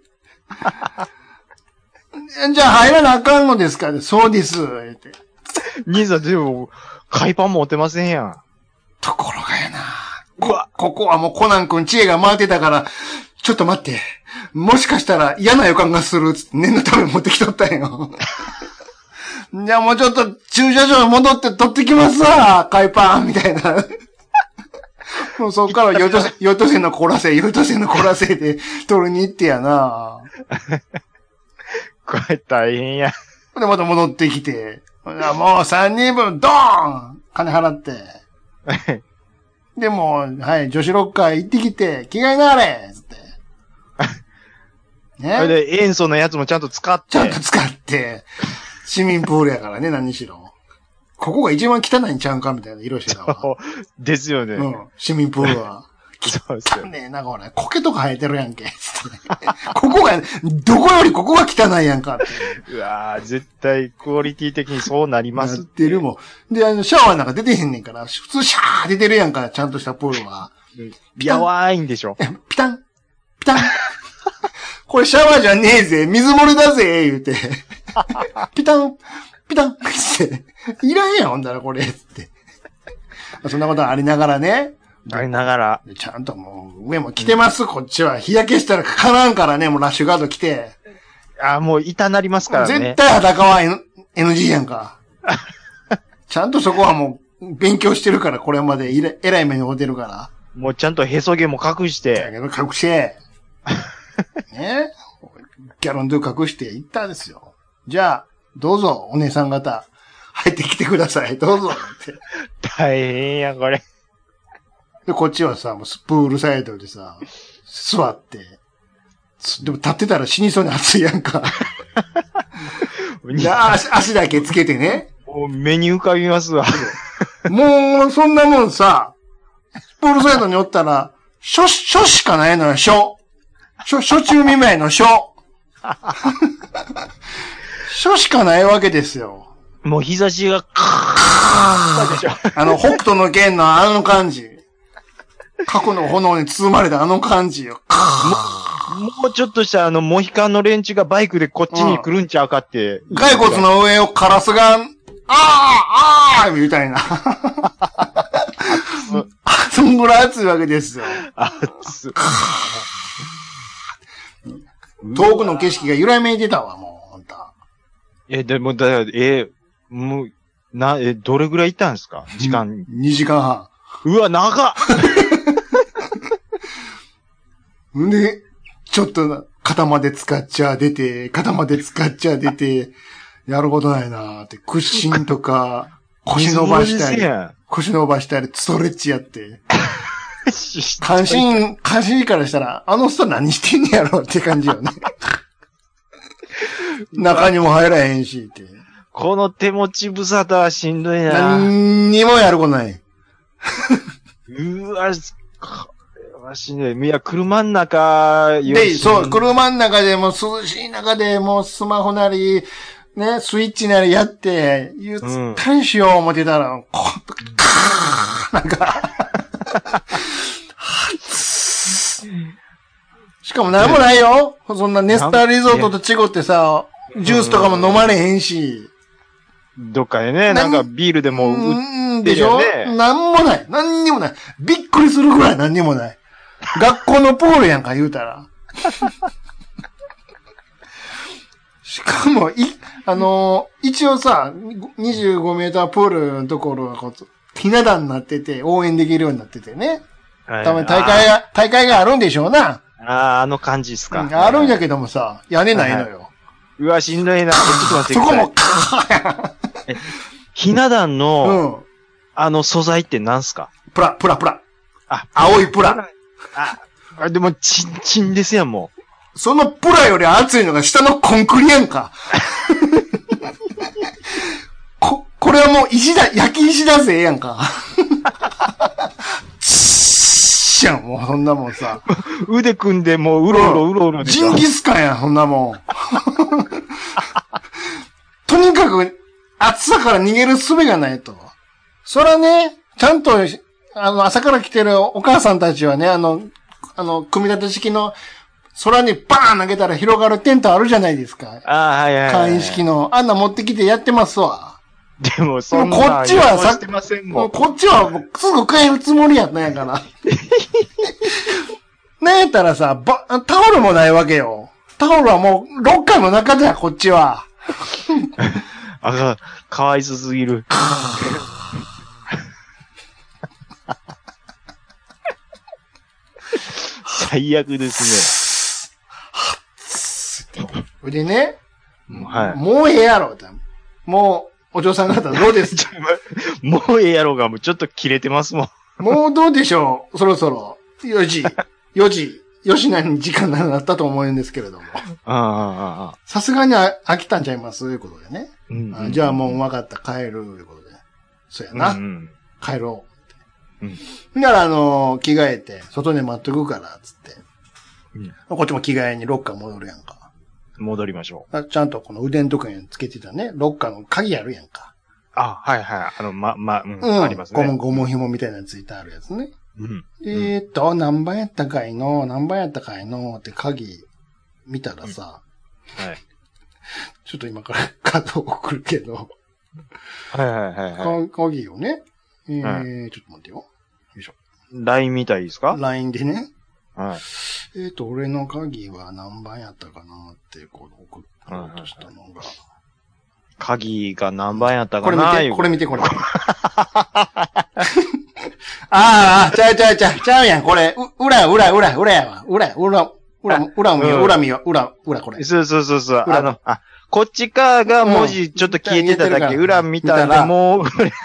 Speaker 1: じゃあ入らなあかんのですか？そうです。
Speaker 2: 兄さん、でも、海パン持ってませんやん。
Speaker 1: ところがやな。ここはもうコナン君知恵が回ってたから、ちょっと待って。もしかしたら嫌な予感がするつって念のため持ってきとったんよ。じゃあもうちょっと駐車場に戻って取ってきますわ、海パンみたいな。もうそっからヨトセのコラセで取りに行ってやな。
Speaker 2: これ大変や。
Speaker 1: で、また戻ってきて、もう3人分ドーン金払って。でも、はい、女子ロッカー行ってきて、着替えなあれつって。
Speaker 2: ね。それで塩素のやつもちゃんと使って。
Speaker 1: 市民プールやからね、何しろ。ここが一番汚いんちゃうんかみたいな色してたわ。
Speaker 2: ですよね。
Speaker 1: 市民プールは。
Speaker 2: そうです
Speaker 1: よ。汚ねえな、これ。苔とか生えてるやんけ。ここが、どこよりここが汚いやんかって。
Speaker 2: うわぁ、絶対クオリティ的にそうなります
Speaker 1: って。なってるもん。で、シャワーなんか出てへんねんから、普通シャー出てるやんか、ちゃんとしたプールは。
Speaker 2: やわいんでしょ。
Speaker 1: ピタンピタンこれシャワーじゃねえぜ、水漏れだぜ、言うて。ピタンピタンって。いらんやん、ほんだらこれ、って。そんなことありながらね。
Speaker 2: ありながら。
Speaker 1: ちゃんともう、上も着てます、こっちは。日焼けしたらかからんからね、もうラッシュガード着て。
Speaker 2: もう痛なりますからね。
Speaker 1: 絶対裸は NG やんか。ちゃんとそこはもう、勉強してるから、これまでえらい目に遭ってるから。
Speaker 2: もうちゃんとへそ毛も隠して。
Speaker 1: 隠して。ね。ギャロンドゥ隠して行ったんですよ。じゃあ、どうぞ、お姉さん方。 入ってきてください。どうぞ。って。
Speaker 2: 大変や、これ。
Speaker 1: で、こっちはさ、もうプールサイドでさ、座って、でも立ってたら死にそうに暑いやんか。で足だけつけてね。
Speaker 2: もう目に浮かびますわ。
Speaker 1: もう、そんなもんさ、プールサイドにおったら、書しかないのよ、書中見舞いの書。書しかないわけですよ。
Speaker 2: もう日差しが、北
Speaker 1: 斗の剣のあの感じ。過去の炎に包まれたあの感じよ。
Speaker 2: もうちょっとしたモヒカンの連中がバイクでこっちに来るんちゃうかって。
Speaker 1: 骸骨の上をカラスが、みたいな。そんぐらい暑いわけですよ。
Speaker 2: 暑い。
Speaker 1: 遠くの景色が揺らめいてたわ、もう、ほんと。
Speaker 2: でも、もう、どれぐらい行ったんですか時間。
Speaker 1: 2時間半。
Speaker 2: うわ、長っ
Speaker 1: んで、ちょっと、肩まで使っちゃ出て、やることないなーって、屈伸とか、腰伸ばしたり、ストレッチやって。関心からしたら、あの人何してんねやろって感じよね。中にも入らへんし、って。
Speaker 2: この手持ち無沙汰はしんどいな。
Speaker 1: 何にもやることない。
Speaker 2: うわ、しんどい。いや、車の中
Speaker 1: で、そう、車の中でも涼しい中でもうスマホなり、ね、スイッチなりやって、ゆったりしよう思ってたら、なんか、しかも何もないよ。そんなネスターリゾートと違ってさ、ジュースとかも飲まれへんし。
Speaker 2: どっかでね、なんかビールでも売ってるよね。
Speaker 1: 何にもない。びっくりするぐらい何にもない。学校のプールやんか言うたら。しかも、一応さ、25メータープールのところがひな壇になってて、応援できるようになっててね。多分大会があるんでしょうな。
Speaker 2: あの感じっすか。
Speaker 1: あるんやけどもさ、屋根ないのよ。
Speaker 2: うわ、しんどいな。ちょっと待ってください。そこも、ひな壇の、素材って何すか？
Speaker 1: プラ。青いプラ。
Speaker 2: でも、チンですやん、も
Speaker 1: う。そのプラより熱いのが下のコンクリやんか。これはもう焼き石だぜ、やんか。しゃん、もうそんなもんさ。
Speaker 2: 腕組んでもううろうろで
Speaker 1: ジンギスカンやん、そんなもん。とにかく、暑さから逃げる術がないと。そらね、ちゃんと、朝から来てるお母さんたちはね、組み立て式の空にバーン投げたら広がるテントあるじゃないですか。
Speaker 2: はい。
Speaker 1: 簡易式の。あんな持ってきてやってますわ。
Speaker 2: でも、そんな
Speaker 1: こっちは
Speaker 2: してませんもん。
Speaker 1: こっちはもうすぐ帰るつもりやったんやから。なんやったらさ、タオルもないわけよ。タオルはもうロッカーの中じゃ、こっちは。
Speaker 2: かわいそすぎる。最悪です
Speaker 1: ね。でね、
Speaker 2: はい、
Speaker 1: もうええやろ。もう、お嬢さん方どうですか？
Speaker 2: もうええやろがもうちょっと切れてますもん。
Speaker 1: もうどうでしょう？そろそろ。4時、4時に時間になったと思うんですけれども。さすがに飽きたんちゃいますということでね。じゃあもう分かった、帰るということで。そうやな。帰ろう。だから着替えて、外で待っとくから、つって。こっちも着替えにロッカー戻るやんか。
Speaker 2: 戻りましょう。
Speaker 1: ちゃんとこの腕のとこにつけてたね、ロッカーの鍵あるやんか。
Speaker 2: はい。ありますね。
Speaker 1: ゴム紐みたいなのついてあるやつね。何番やったかいのって鍵見たらさ、ちょっと今からカード送るけど、鍵をね、ちょっと待ってよ。よいしょ。
Speaker 2: LINE みたいですか？
Speaker 1: LINE でね。
Speaker 2: はい。
Speaker 1: 俺の鍵は何番やったかなって送ろうとしたのが。
Speaker 2: 鍵が何番やったかな？
Speaker 1: これ見て。ちゃうやん、これ。裏やわ。裏見よ、これ。
Speaker 2: そう。 こっち側が文字ちょっと消えてただけ、裏見たらもう、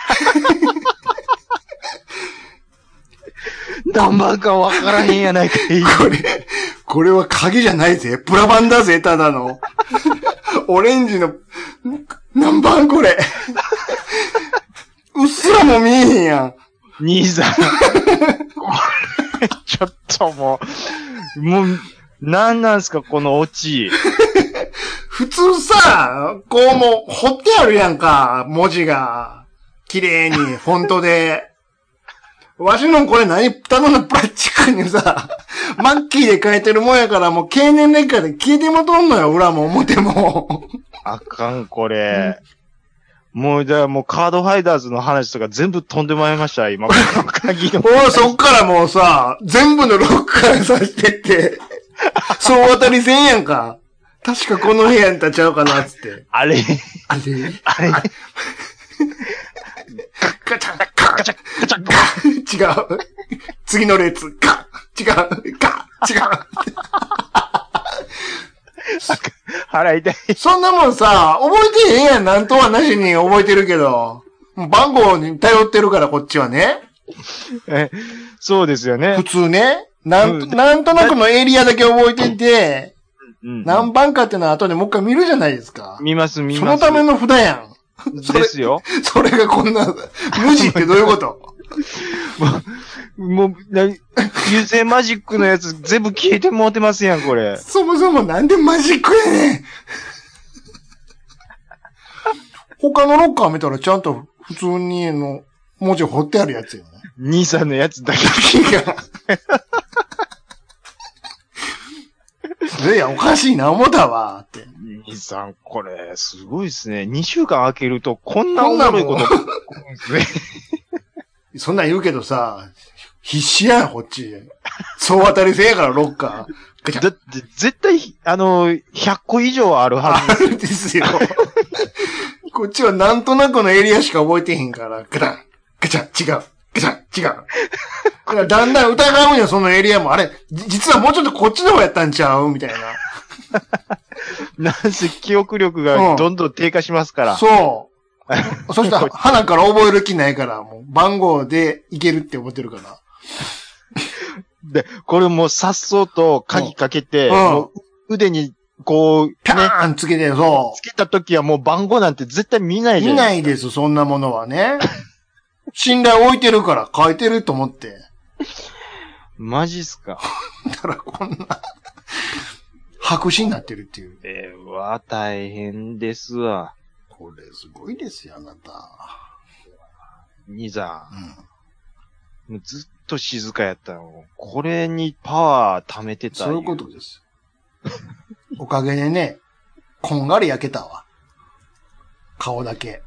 Speaker 2: 何番かわからへんやないかい。
Speaker 1: これは鍵じゃないぜ。プラバンだぜ、ただの。オレンジの、何番これ。うっすらも見えへんやん。
Speaker 2: 兄さん。ちょっともう、なんなんすか、このオチ。
Speaker 1: 普通さ、こうもう、彫ってあるやんか、文字が。綺麗に、フォントで。わしのこれただのプラスチックにさ、マッキーで書いてるもんやからもう経年劣化で消えてもとんのよ、裏も表も。
Speaker 2: あかん、これ。もう、もうカードファイターズの話とか全部飛んでまいりました、今。この鍵の。
Speaker 1: おい、そっからもうさ、全部のロックからさしてって、総当たりせんやんか。確かこの部屋に立ちゃうかな、つって。
Speaker 2: あれ
Speaker 1: あれガチャガチャガチャ違う。次の列。違う。
Speaker 2: 払いたい。
Speaker 1: そんなもんさ、覚えてへんやん。なんとはなしに覚えてるけど。番号に頼ってるから、こっちはね。
Speaker 2: そうですよね。
Speaker 1: 普通ね。なんとなくのエリアだけ覚えてて、何番かってのは後でもう一回見るじゃないですか。
Speaker 2: 見ます。そ
Speaker 1: のための札やん。
Speaker 2: ですよ。
Speaker 1: それがこんな、無地ってどういうこと
Speaker 2: もう、優勢マジックのやつ全部消えてもうてますやん、これ。
Speaker 1: そもそもなんでマジックやねん。他のロッカー見たらちゃんと普通に文字彫ってあるやつよね。
Speaker 2: 兄さんのやつだけ。
Speaker 1: いや、おかしいな、思ったわ、って。
Speaker 2: 兄さん、これ、すごいですね。2週間空けると、こんなおもろいこと起こるんですね。
Speaker 1: そんなん言うけどさ、必死やん、こっち。総当たりせやから、ロッカー。
Speaker 2: だって、絶対、100個以上あるはず。
Speaker 1: あるですよ。こっちはなんとなくのエリアしか覚えてへんから、ガタン、ガチャ、違う、ガチャ、違う。だからだんだん疑うんよ、そのエリアも。あれ、実はもうちょっとこっちの方やったんちゃうみたいな。
Speaker 2: なんせ記憶力がどんどん低下しますから。
Speaker 1: そう。そしたら、鼻から覚える気ないから、もう番号でいけるって思ってるから。
Speaker 2: で、これもうさっそうと鍵かけて、もう腕にこう、
Speaker 1: パーンつけて、そう。
Speaker 2: つけた時はもう番号なんて絶対見ないじゃ
Speaker 1: 見
Speaker 2: ない
Speaker 1: ですか。見ないです、そんなものはね。信頼置いてるから書いてると思って。
Speaker 2: マジっすか。
Speaker 1: だからこんな、白紙になってるっていう。
Speaker 2: 大変ですわ。
Speaker 1: これすごいですよ、あなた。
Speaker 2: 兄さん。もうずっと静かやったの。これにパワー貯めてた。
Speaker 1: そういうことです。おかげでね、こんがり焼けたわ。顔だけ。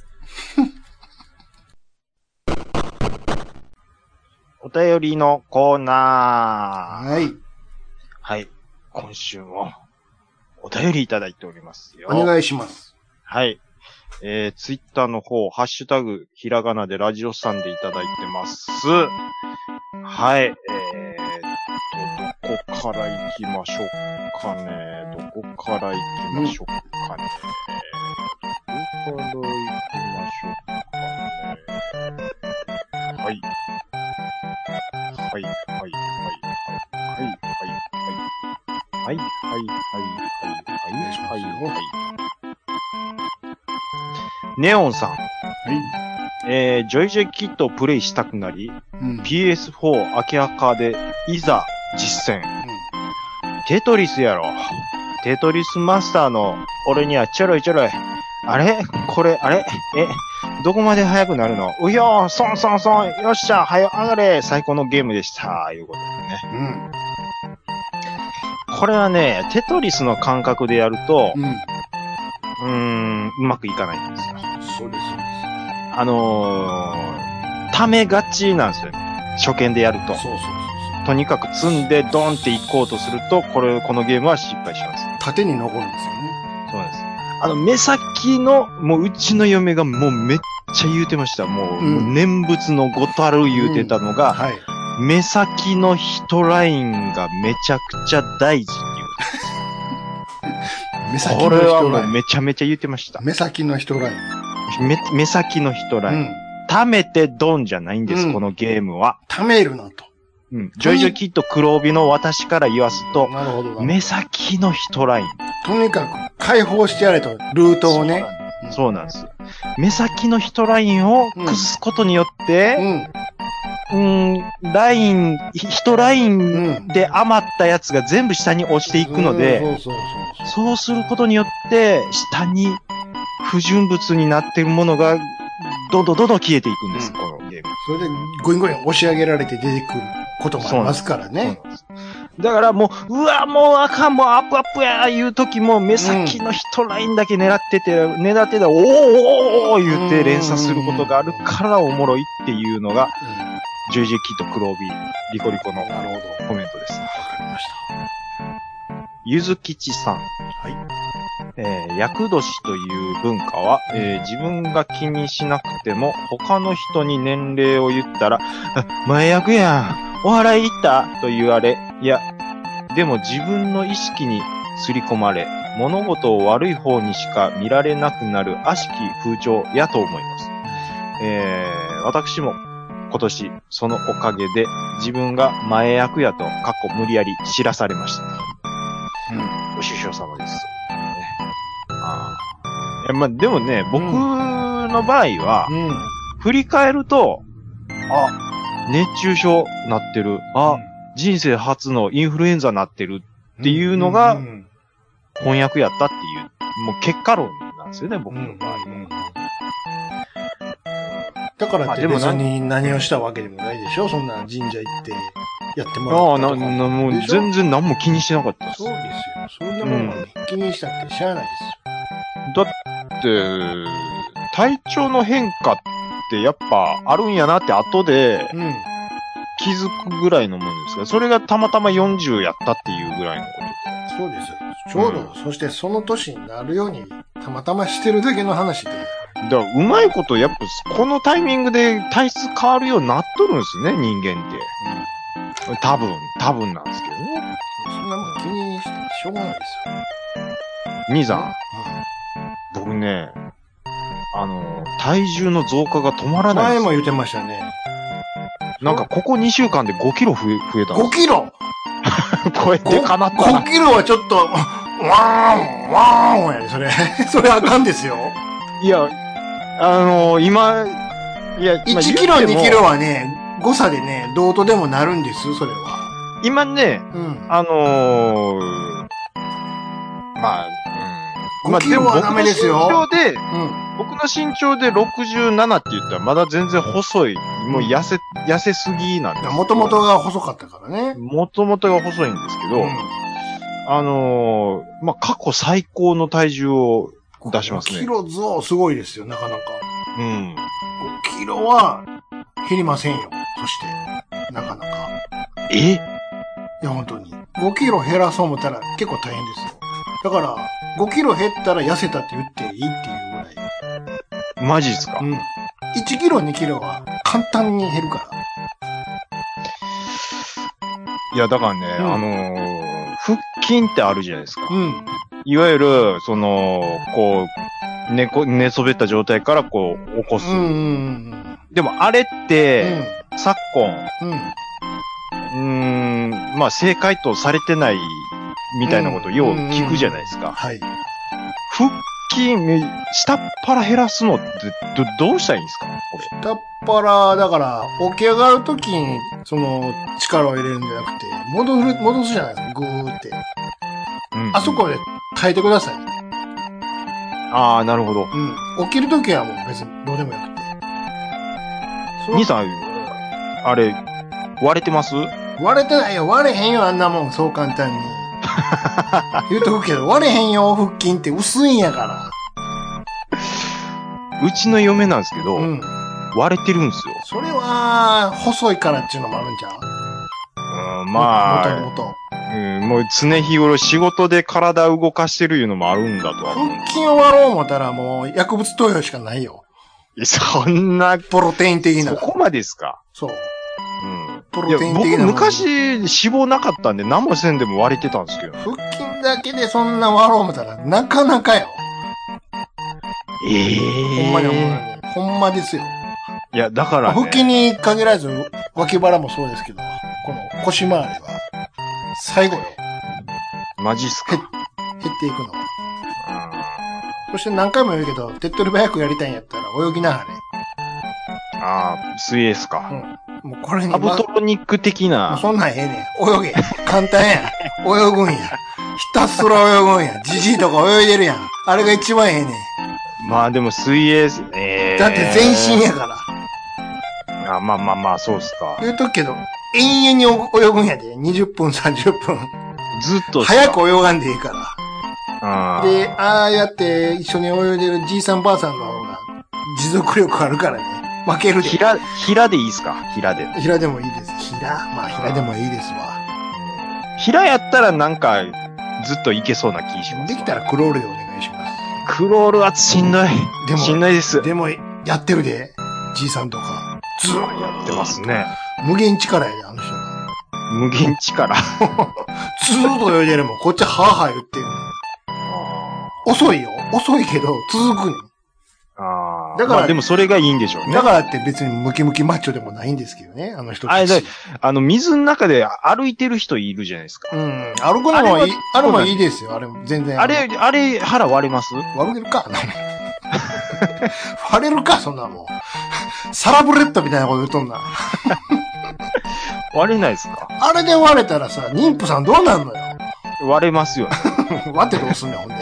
Speaker 2: お便りのコーナー。
Speaker 1: はい。
Speaker 2: はい。今週もお便りいただいておりますよ。
Speaker 1: お願いします。
Speaker 2: はい。ツイッターの方、ハッシュタグ、ひらがなでラジオさんでいただいてます。はい。どこから行きましょうかね。どこから行きましょうかね。どこから行きましょうかね。はい。はい、はい、はい、はい、はい、はい、はい、はい、はい、はい、はい、はい。ネオンさん。
Speaker 1: はい。
Speaker 2: ジョイジョイキットをプレイしたくなり、PS4 明らかで、いざ実践。テトリスやろ。テトリスマスターの俺にはちょろいちょろい。あれこれ、あれどこまで速くなるのうひょーソンソンソンよっしゃ早上がれ最高のゲームでしたいうことでね。これはね、テトリスの感覚でやると、うまくいかないんですよ。
Speaker 1: そうです。
Speaker 2: ためがちなんですよ。初見でやると。
Speaker 1: そう。
Speaker 2: とにかく積んでドンって行こうとすると、このゲームは失敗します。
Speaker 1: 縦に残るんですよね。
Speaker 2: そうなんです。目先の、もううちの嫁がもうめっちゃ言うてました。もう、念仏のごたる言うてたのが、はい、目先のヒトラインがめちゃくちゃ大事って言うてます。
Speaker 1: 目先
Speaker 2: これは
Speaker 1: の人ライン。
Speaker 2: もうめちゃめちゃ言ってました。
Speaker 1: 目先の人ライン。
Speaker 2: 目先の人ライン。
Speaker 1: うん。
Speaker 2: 貯めてドンじゃないんです、
Speaker 1: うん
Speaker 2: このゲームは。
Speaker 1: 貯めるなと。
Speaker 2: うん。ジョイジョイキッド黒帯の私から言わすと、
Speaker 1: なるほどな。
Speaker 2: 目先の人ライン。
Speaker 1: とにかく解放してやれと、ルートをね。
Speaker 2: そうなんです。目先の人ラインを崩すことによっ
Speaker 1: う
Speaker 2: て、
Speaker 1: ん。
Speaker 2: ライン、人ラインで余ったやつが全部下に落ちていくので、
Speaker 1: そうそうそう
Speaker 2: そうすることによって、下に不純物になっているものが、どんどん消えていくんです、このゲーム。
Speaker 1: それで、ゴインゴイン押し上げられて出てくることもありますからね。
Speaker 2: だからもう、うわ、もうあかん、もうアップアップやいう時も、目先の人ラインだけ狙ってて、おー言って連鎖することがあるからおもろいっていうのが、ジョイジェキッド黒帯、リコリコのコメントです。
Speaker 1: わかりました。
Speaker 2: ゆずきちさん。
Speaker 1: はい。
Speaker 2: 厄年という文化は、自分が気にしなくても、他の人に年齢を言ったら、前役やん、お祓い行ったと言われ、いや、でも自分の意識にすり込まれ、物事を悪い方にしか見られなくなる悪しき風潮やと思います。私も今年、そのおかげで自分が前役やと、無理やり知らされました。ご首相様です。でもね、僕の場合は、振り返ると、熱中症なってる。人生初のインフルエンザなってるっていうのが、翻訳やったっていう、もう結果論なんですよね、僕の場合は。
Speaker 1: だからって別に何をしたわけでもないでしょ、そんな神社行ってやってもらったとか。
Speaker 2: もう全然何も気にしてなかったです。
Speaker 1: そうですよ。そんなもんはね、気にしたってしゃあないです
Speaker 2: よ。だって、体調の変化ってやっぱあるんやなって後で、気づくぐらいのもんですが、それがたまたま40やったっていうぐらいのことで。
Speaker 1: そうですよ。ちょうど、そしてその年になるように、たまたましてるだけの話で。
Speaker 2: だから、うまいこと、やっぱ、このタイミングで体質変わるようになっとるんですね、人間って。多分なんですけどね。
Speaker 1: そんなもん気にしてしょうがないですよ。
Speaker 2: 兄さん、僕ね、体重の増加が止まらないんですよ。
Speaker 1: 前も言ってましたね。
Speaker 2: なんか、ここ2週間で5キロ増えたんです。
Speaker 1: 5キロ
Speaker 2: こうやってかなったな。
Speaker 1: 5キロはちょっと、ワーンやね、それ。それあかんですよ。
Speaker 2: いや、今
Speaker 1: 1キロ、2キロはね、誤差でね、どうとでもなるんです、それは。
Speaker 2: 今ね、
Speaker 1: 5キロはダメですよ。
Speaker 2: 僕の身長で67って言ったらまだ全然細い。もう痩せすぎなんです。
Speaker 1: もともとが細かったからね。
Speaker 2: もともとが細いんですけど、過去最高の体重を出しますね。
Speaker 1: 5キロ増すごいですよ、なかなか。
Speaker 2: 5
Speaker 1: キロは減りませんよ。そして、なかなか。いや、本当に。5キロ減らそう思ったら結構大変ですよ。だから、5キロ減ったら痩せたって言っていいっていうぐらい。
Speaker 2: マジですか
Speaker 1: 1キロ、2キロは簡単に減るから。
Speaker 2: いや、だからね、腹筋ってあるじゃないですか。いわゆる、寝そべった状態から起こす。でもあれって、昨今、正解とされてないみたいなことをよう聞くじゃないですか。
Speaker 1: はい。
Speaker 2: 腹筋、下っ腹減らすのって、どうしたらいいんですかこれ。
Speaker 1: 下っ腹、だから、起き上がるときに、力を入れるんじゃなくて、戻すじゃないですか、ぐーって。あそこで耐えてください。
Speaker 2: なるほど。
Speaker 1: 起きるときはもう別にどうでもよくて。
Speaker 2: 兄さん、あれ、割れてます？
Speaker 1: 割れてないよ。割れへんよ、あんなもん、そう簡単に。言うとくけど、割れへんよ、腹筋って薄いんやから。
Speaker 2: うちの嫁なんですけど、割れてるんですよ。
Speaker 1: それは、細いからっていうのもあるんちゃう？もと。
Speaker 2: もう常日頃仕事で体を動かしてるいうのもあるんだとは思う。
Speaker 1: 腹筋を割ろう思ったらもう薬物投与しかないよ。
Speaker 2: そんな。
Speaker 1: プロテイン的な。
Speaker 2: そこまでですか？
Speaker 1: そう。
Speaker 2: プロテイン的な。僕昔脂肪なかったんで何もせんでも割れてたんですけど。
Speaker 1: 腹筋だけでそんな笑おう思ったら、なかなかよ。ほんまにほんまに。ほんまですよ。
Speaker 2: いや、だからね。
Speaker 1: 腹筋に限らず、脇腹もそうですけど、この腰回りは、最後よ。
Speaker 2: マジっすか。
Speaker 1: 減っていくの。そして何回も言うけど、手っ取り早くやりたいんやったら泳ぎなはれ。
Speaker 2: ああ、水泳っすか。
Speaker 1: うん。もうこれに、
Speaker 2: アブトロニック的
Speaker 1: もう
Speaker 2: な。
Speaker 1: そんなんええねん。泳げ。簡単や。泳ぐんや。ひたすら泳ぐんや。じじいとか泳いでるやん。あれが一番ええねん。
Speaker 2: まあでも水泳、
Speaker 1: だって全身やから。
Speaker 2: あ、まあ、そうっすか。
Speaker 1: 言うとくけど、延々に泳ぐんやで。20分、30分。
Speaker 2: ずっとっすか。
Speaker 1: 早く泳がんでいいから。
Speaker 2: あ
Speaker 1: で、ああやって一緒に泳いでるじいさんばあさんの方が持続力あるからね。負けるで。
Speaker 2: 平でいいっすか？平で。
Speaker 1: 平でもいいです。まあ平でもいいですわ。
Speaker 2: 平やったらなんか、ずっといけそうな気します。
Speaker 1: できたらクロールでお願いします。
Speaker 2: クロールはしんどい。
Speaker 1: でも
Speaker 2: しんどいです。
Speaker 1: でも、やってるで。じいさんとか。ずーっと
Speaker 2: やってますね。
Speaker 1: 無限力やで、あの人。
Speaker 2: 無限力。
Speaker 1: ずーっと泳いでるもん。こっちはぁはぁ言ってる。遅いよ。遅いけど、続くねん。
Speaker 2: ああ。
Speaker 1: だから
Speaker 2: まあでもそれがいいんでしょうね。
Speaker 1: だからって別にムキムキマッチョでもないんですけどね、あの人たち。
Speaker 2: 水の中で歩いてる人いるじゃないですか。
Speaker 1: うん。歩くのもいい、あれもいいですよ。あれも全然。
Speaker 2: あれ腹割れます
Speaker 1: 割れるか割れるか、そんなもん。サラブレッドみたいなこと言うとんな。
Speaker 2: 割れないですか？
Speaker 1: あれで割れたらさ、妊婦さんどうなんのよ。
Speaker 2: 割れますよね。
Speaker 1: 割ってどうすんねん、ほんで。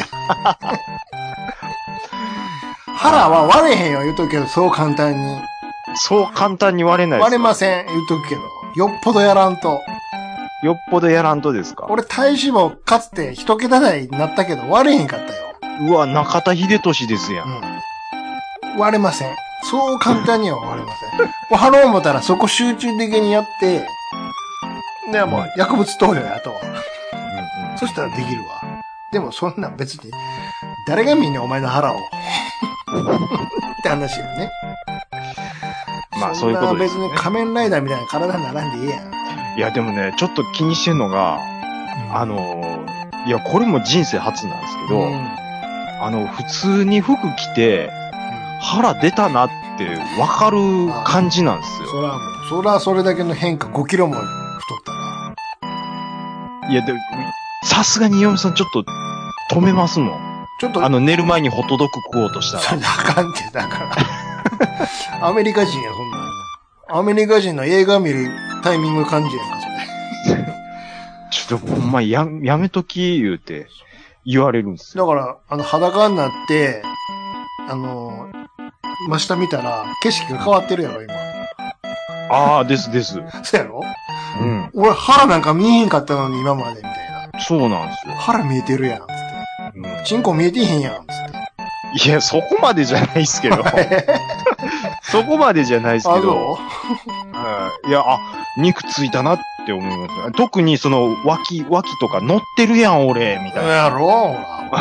Speaker 1: 腹は割れへんよ、言うとくけど、そう簡単に。
Speaker 2: そう簡単に割れないですか？
Speaker 1: 割れません、言うとくけど。よっぽどやらんと。
Speaker 2: よっぽどやらんとですか？
Speaker 1: 俺体脂肪かつて一桁台になったけど割れへんかったよ。
Speaker 2: うわ、中田秀俊ですやん。
Speaker 1: うん。割れません。そう簡単には割れません。割ろう思ったらそこ集中的にやって、でもう薬物投与やと。そしたらできるわ。でもそんなん別に、誰が見んねんお前の腹を。って話よね。
Speaker 2: まあそういうことですね。
Speaker 1: そんな別に仮面ライダーみたいな体にならんでいいやん。
Speaker 2: いやでもね、ちょっと気にしてんのが、いやこれも人生初なんですけど、普通に服着て、腹出たなってわかる感じなんですよ。
Speaker 1: そらそれだけの変化5キロも太ったら。
Speaker 2: いやでも、さすがに嫁さんちょっと止めますもん。
Speaker 1: ちょっと。
Speaker 2: 寝る前にホットドッグ食おうとしたら。
Speaker 1: それあかんって、だから。アメリカ人や、そんなの。アメリカ人の映画見るタイミング感じやんか、それ。
Speaker 2: ちょっとほんまやめとき言うて言われるんですよ。
Speaker 1: だから、裸になって、真下見たら、景色が変わってるやろ、今。
Speaker 2: ああ、です。
Speaker 1: そうやろ？
Speaker 2: うん。
Speaker 1: 俺、腹なんか見えへんかったのに、今まで、みたいな。
Speaker 2: そうなんですよ。
Speaker 1: 腹見えてるやん、つって。
Speaker 2: うん。
Speaker 1: チンコ見えてへんやん、つって。
Speaker 2: いや、そこまでじゃないですけど。そこまでじゃないですけど。いや、肉ついたなって思います。特にその、脇とか乗ってるやん、俺、みたいな。
Speaker 1: やろ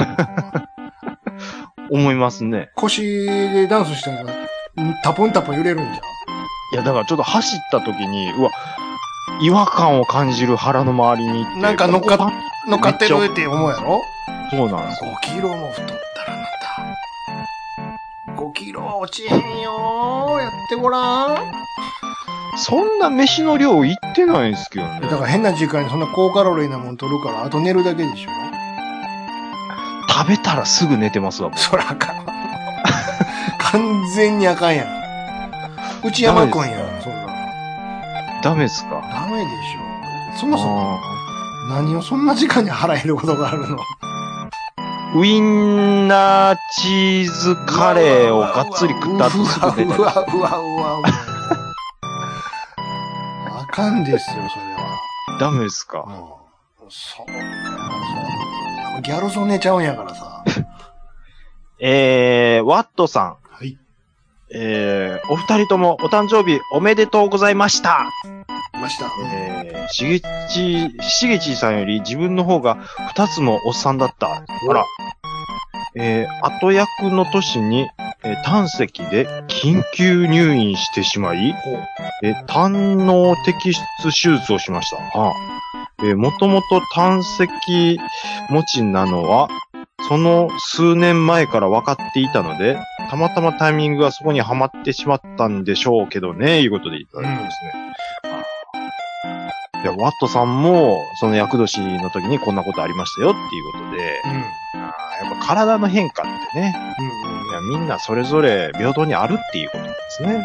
Speaker 2: 思いますね。
Speaker 1: 腰でダンスしたら、タポンタポン揺れるんじゃん。
Speaker 2: いや、だからちょっと走った時に、うわ、違和感を感じる腹の周りにって。
Speaker 1: なんか乗っかってるって思うやろ？
Speaker 2: そうなんですよ。
Speaker 1: 5キロも太ったらなんだ。5キロ落ちへんよー。やってごらん。
Speaker 2: そんな飯の量いってないんですけどね。
Speaker 1: だから変な時間にそんな高カロリーなもん取るから、あと寝るだけでしょ。
Speaker 2: 食べたらすぐ寝てますわ、僕。
Speaker 1: そらあかん。完全にあかんやん。内山くんやん、そんなの。
Speaker 2: ダメですか？
Speaker 1: ダメでしょ。そもそも、何をそんな時間に腹減ることがあるの？
Speaker 2: ウインナーチーズカレーをがっつり食った後すぐ出てる。
Speaker 1: うわ。あかんですよ、それは。
Speaker 2: ダメですか？
Speaker 1: そう。ギャル曽根ちゃうんやからさ。
Speaker 2: ワットさん。
Speaker 1: はい。
Speaker 2: お二人ともお誕生日おめでとうございました。しげちさんより自分の方が二つもおっさんだった。あら。後役の年に、胆石で緊急入院してしまい、胆の摘出手術をしました。 もともと胆石持ちなのは、その数年前から分かっていたので、たまたまタイミングがそこにはまってしまったんでしょうけどね、いうことでいただいてますね。で、ワットさんも、その厄年の時にこんなことありましたよっていうことで、やっぱ体の変化ってね、いやみんなそれぞれ平等にあるっていうことなんですね。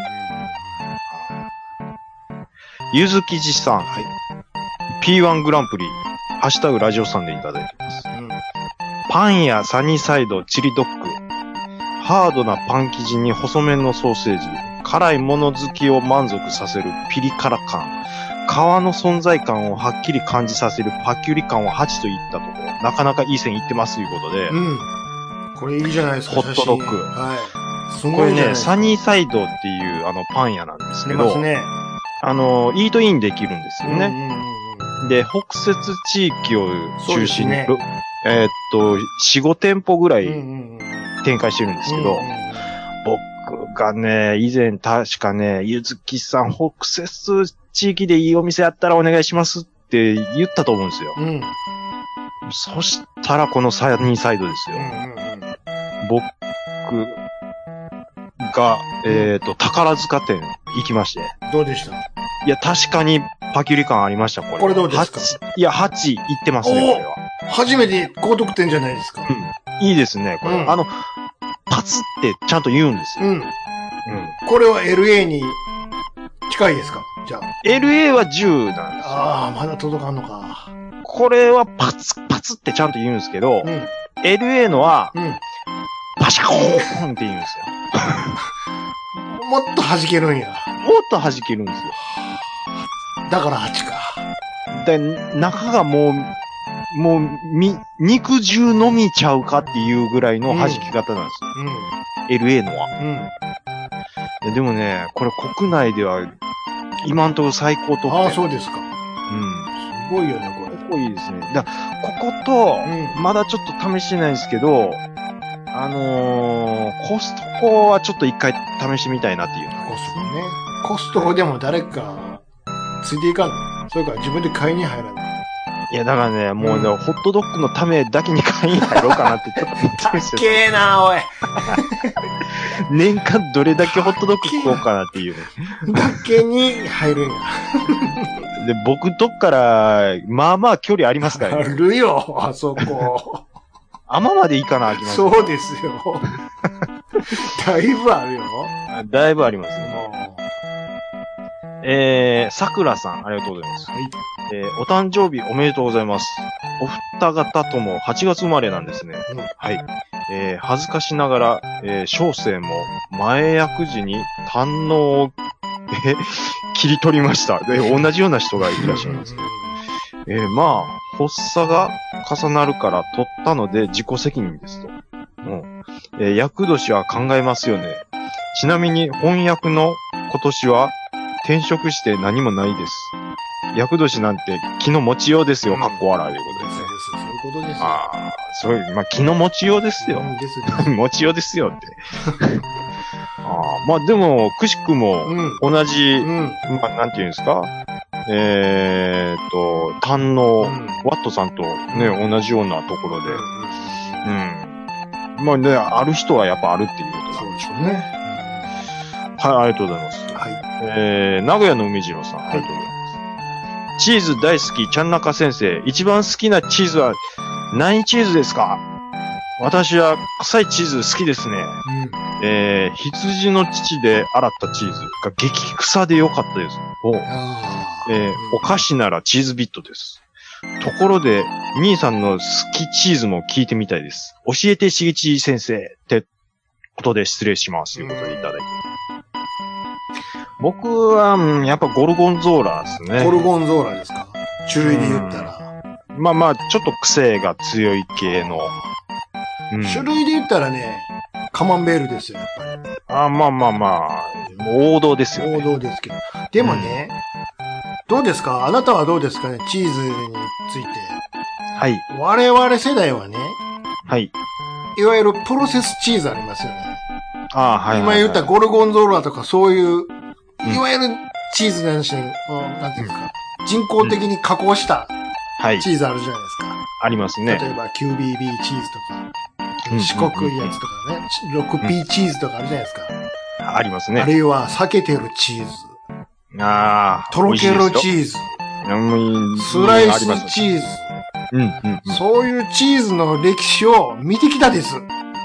Speaker 2: ゆずきじさん、P1 グランプリ、ハッシュタグラジオさんでいただいてます。パンやサニーサイド、チリドッグ、ハードなパン生地に細麺のソーセージ、辛いもの好きを満足させるピリ辛感、皮の存在感をはっきり感じさせるパキュリ感を8といったところ、なかなかいい線いってますということで、
Speaker 1: これいいじゃないですか。
Speaker 2: ホットドッグ。
Speaker 1: はい。す
Speaker 2: これね、サニーサイドっていうパン屋なんですけど、
Speaker 1: ね、
Speaker 2: イートインできるんですよね。で、北摂地域を中心に、4、5店舗ぐらい展開してるんですけど、僕がね、以前確かね、ゆずきさん、北摂地域でいいお店あったらお願いしますって言ったと思うんですよ。そしたらこのサニーサイドですよ。僕が、宝塚店行きまして。
Speaker 1: どうでした？
Speaker 2: いや、確かにパキュリ感ありました、これ。
Speaker 1: これどうですか？
Speaker 2: いや、8いってますね、これは。
Speaker 1: 初めて高得点じゃないですか。
Speaker 2: いいですね、これ。パツってちゃんと言うんですよ。
Speaker 1: これは LA に近いですか？じゃあ。
Speaker 2: LA は10なんですよ。
Speaker 1: ああ、まだ届かんのか。
Speaker 2: これはパツパツってちゃんと言うんですけど、LA のは、パシャコーンって言うんですよ。
Speaker 1: もっと弾けるんや。
Speaker 2: もっと弾けるんですよ。
Speaker 1: だから8か。
Speaker 2: で、中がもう、肉汁飲みちゃうかっていうぐらいの弾き方なんですよ。LA のは。でもね、これ国内では、今んところ最高得点。
Speaker 1: ああ、そうですか。すごいよね、これ。
Speaker 2: ここいいですね。だここと、まだちょっと試してないんですけど、コストコはちょっと一回試してみたいなっていう。
Speaker 1: コストコね。コストコでも誰かついていかんの？それから自分で買いに入らない。
Speaker 2: いや、だからね、もうね、ホットドッグのためだけに買いに入ろうかなってちょっと思ってるんですよ。
Speaker 1: かっけえな、おい。
Speaker 2: 年間どれだけホットドッグ食おうかなっていうね。
Speaker 1: だけに入るんや。
Speaker 2: で、僕とっから、まあまあ距離ありますから
Speaker 1: ね。あるよ、あそこ。
Speaker 2: 天まで行かなあきます。
Speaker 1: そうですよ。だいぶあるよ。
Speaker 2: だいぶありますね。さくらさん、ありがとうございます。お誕生日おめでとうございます。お二方とも8月生まれなんですね。はい。恥ずかしながら、小生も前役時に胆のを、切り取りました。で、同じような人がいらっしゃいますけど。まあ、発作が重なるから取ったので自己責任ですと。厄年は考えますよね。ちなみに翻訳の今年は転職して何もないです。厄年なんて気の持ちようですよ、かっこ笑いということですね。
Speaker 1: そういうことですよ。
Speaker 2: ああ、そういう、まあ気の持ちようですよ。持ちようですよって。まあでも、くしくも同じ、まあなんていうんですか、胆のワットさんとね、同じようなところで、まあね、ある人はやっぱあるっていうことなんでしょうね。はい、ありがとうございます。はい。名古屋の海次郎さん、ありがとうございます。チーズ大好き、ちゃんなか先生、一番好きなチーズは何チーズですか？私は臭いチーズ好きですね。羊の乳で洗ったチーズが激臭で良かったです。お菓子ならチーズビットです。ところで、兄さんの好きチーズも聞いてみたいです。教えてしげち先生ってことで失礼します。ということでいただいて。僕は、やっぱゴルゴンゾーラですね。
Speaker 1: ゴルゴンゾーラですか？種類で言ったら。
Speaker 2: まあまあ、ちょっと癖が強い系の。
Speaker 1: 種類で言ったらね、カマンベールですよ、やっぱり。
Speaker 2: まあまあまあ、王道ですよね。
Speaker 1: 王道ですけど。でもね、どうですか？あなたはどうですかね？チーズについて。
Speaker 2: はい。
Speaker 1: 我々世代はね、
Speaker 2: はい。
Speaker 1: いわゆるプロセスチーズありますよね。
Speaker 2: はい。
Speaker 1: 今言ったゴルゴンゾーラとかそういう、いわゆるチーズなんし、なんていうんですか、人工的に加工した
Speaker 2: はい。
Speaker 1: チーズあるじゃないですか。
Speaker 2: ありますね。
Speaker 1: 例えば QBB チーズとか、四国いやつとかね、6P チーズとかあるじゃないですか。
Speaker 2: ありますね。
Speaker 1: あるいは避けてるチーズ。とろけるチーズ。スライスチーズ。そういうチーズの歴史を見てきたです。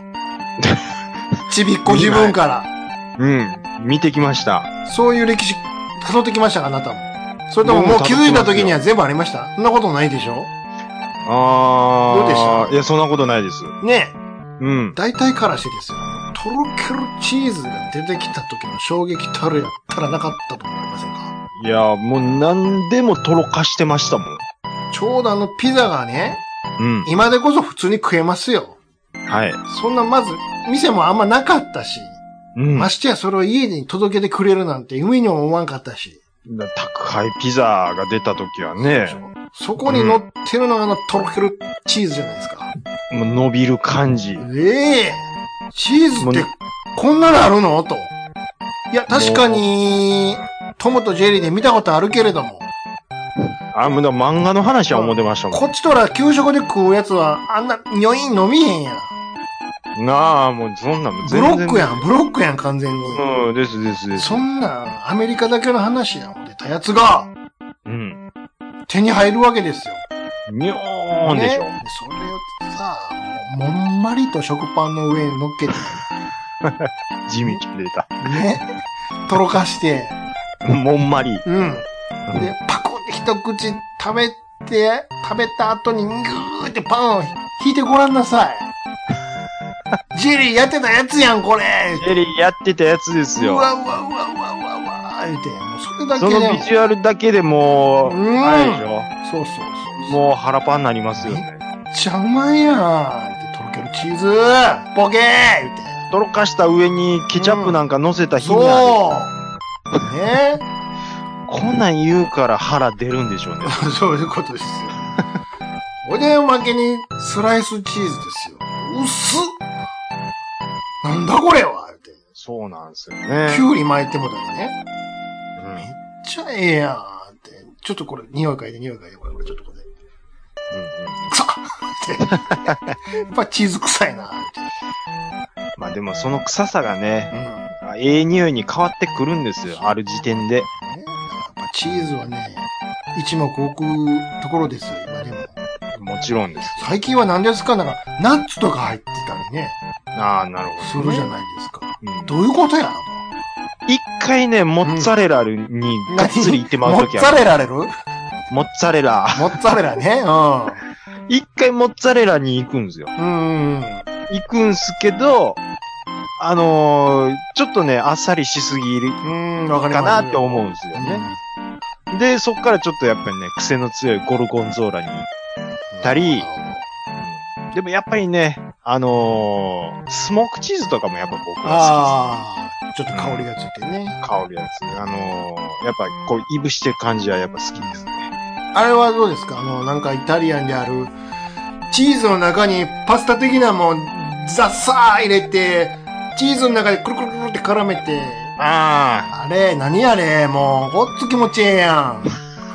Speaker 1: ちびっこ自分から。
Speaker 2: 見てきました。
Speaker 1: そういう歴史、辿ってきましたか、あなたも。それとももう気づいた時には全部ありました？そんなことないでしょ？どうでした？
Speaker 2: いや、そんなことないです。
Speaker 1: ねえ。大体からしてですよ。とろけるチーズが出てきた時の衝撃たるやったらなかったと思いませんか？
Speaker 2: いや、もう何でもとろかしてましたもん。
Speaker 1: ちょうどピザがね、今でこそ普通に食えますよ。
Speaker 2: はい。
Speaker 1: そんなまず、店もあんまなかったし、ましてやそれを家に届けてくれるなんて夢にも思わんかったし。
Speaker 2: 宅配ピザが出た時はね。
Speaker 1: そこに乗ってるのがとろけるチーズじゃないですか。
Speaker 2: もう伸びる感じ。
Speaker 1: チーズってこんなのあるのと。いや、確かに、トムとジェリーで見たことあるけれども。
Speaker 2: もう漫画の話は思ってましたもん。
Speaker 1: こっちとら給食で食うやつは、あんな、匂い飲みへんやん。
Speaker 2: もうそんなの全然。
Speaker 1: ブロックやん、完全に。
Speaker 2: です。
Speaker 1: そんな、アメリカだけの話やん、出たやつが。手に入るわけですよ。
Speaker 2: にょーんでしょ。
Speaker 1: それをさ、もんまりと食パンの上に乗っけて。
Speaker 2: 地味出た。
Speaker 1: ね。とろかして。
Speaker 2: もんまり。
Speaker 1: で、パクって一口食べた後にぐーってパンを引いてごらんなさい。ジェリーやってたやつやん、これ。
Speaker 2: ジェリーやってたやつですよ。
Speaker 1: うわ、言うて、もうそれだけで。
Speaker 2: そのビジュアルだけでもう、あれでしょ。
Speaker 1: そう。
Speaker 2: もう腹パンになりますよね。
Speaker 1: めっちゃうまいやん。とろけるチーズ、ボケー言うて。
Speaker 2: とろかした上にケチャップなんか乗せた日に
Speaker 1: そう。ね。
Speaker 2: こんなん言うから腹出るんでしょうね。
Speaker 1: そういうことですよ。おでん負けにスライスチーズですよ。薄っ。なんだこれはって。
Speaker 2: そうなんですよね。
Speaker 1: きゅうり巻いてもだよね。めっちゃええやんって。ちょっとこれ、匂い嗅いで、これちょっとこれ。臭っって。やっぱチーズ臭いなって。
Speaker 2: まあでもその臭さがね、ええ匂いに変わってくるんですよ。ある時点で。やっ
Speaker 1: ぱチーズはね、一目置くところですよ、今でも。
Speaker 2: もちろんです。
Speaker 1: 最近は何ですか？なんか、ナッツとか入ってたりね。
Speaker 2: なるほど、
Speaker 1: するじゃないですか。どういうことや
Speaker 2: 一回ね、モッツァレラにがっつり行ってまうときある。
Speaker 1: モッツァレラれる？
Speaker 2: モッツァレラ。
Speaker 1: モッツァレラね。
Speaker 2: 一回モッツァレラに行くんですよ。行くんすけど、ちょっとね、あっさりしすぎるかなって思うんですよね。で、そっからちょっとやっぱりね、癖の強いゴルゴンゾーラに行ったり、でもやっぱりね、スモークチーズとかもやっぱ僕は好きです。
Speaker 1: ちょっと香りがついてね。
Speaker 2: 香りがついて、やっぱこう、いぶしてる感じはやっぱ好きですね。
Speaker 1: あれはどうですか？なんかイタリアンである、チーズの中にパスタ的なもん、ザッサー入れて、チーズの中でくるくるくるって絡めて。あれ、何あれ、もう、ほっつ気持ちええやん。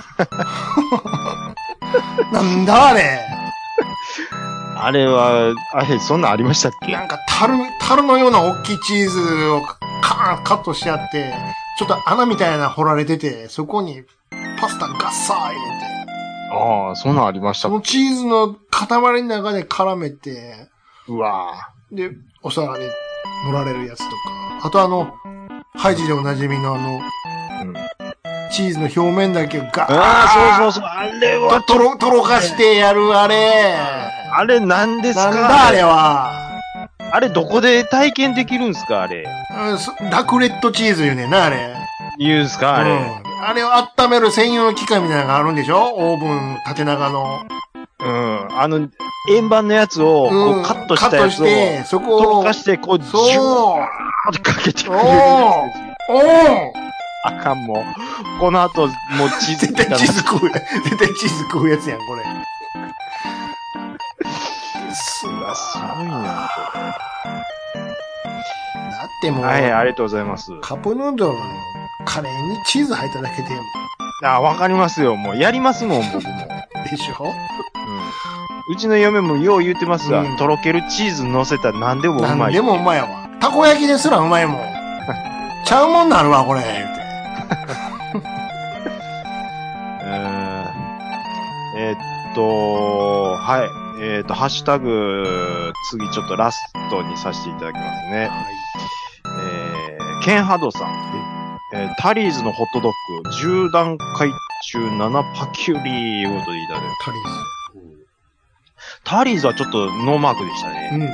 Speaker 1: なんだあれ。
Speaker 2: あれ、そんなんありましたっけ？
Speaker 1: なんか、樽のような大きいチーズをカットしてあって、ちょっと穴みたいな掘られてて、そこにパスタガッサー入れて。
Speaker 2: そんなんありましたっけ？
Speaker 1: そのチーズの塊の中で絡めて、
Speaker 2: うわ
Speaker 1: で、お皿に盛られるやつとか。あとハイジでおなじみのチーズの表面だけをガー
Speaker 2: そう。あれは
Speaker 1: とろかしてやるあれ。
Speaker 2: あれ何ですか？
Speaker 1: なんだあれは。
Speaker 2: あれどこで体験できるんすかあれ。
Speaker 1: ラクレットチーズ言うねんな、あれ。
Speaker 2: 言うんすかあれ。
Speaker 1: あれを温める専用の機械みたいなのがあるんでしょ？オーブン縦長の。
Speaker 2: 円盤のやつを、こうカットしたやつを、
Speaker 1: そこを、
Speaker 2: とろかして、こう、ジュワーってかけてくれるやつ。あかん、もう。この後、もうチーズ。
Speaker 1: 絶対チーズ食うやつやん、これ。
Speaker 2: すごいな、これ。
Speaker 1: だってもう。
Speaker 2: はい、ありがとうございます。
Speaker 1: カップヌードルのカレーにチーズ入っただけで。
Speaker 2: わかりますよ。もう、やりますもん、僕も。
Speaker 1: でしょ。
Speaker 2: うちの嫁もよう言ってますが、
Speaker 1: うん
Speaker 2: とろけるチーズ乗せたら何でもうまい。
Speaker 1: なんでもうまいわ。たこ焼きですらうまいもん。ちゃうもんなるわ、これ。言うて
Speaker 2: はい。ハッシュタグ、次ちょっとラストにさせていただきますね。ケンハドさん。タリーズのホットドッグ、10段階中7パキュリーいうことでいただいて。
Speaker 1: タリーズ。
Speaker 2: タリーズはちょっとノーマークでしたね。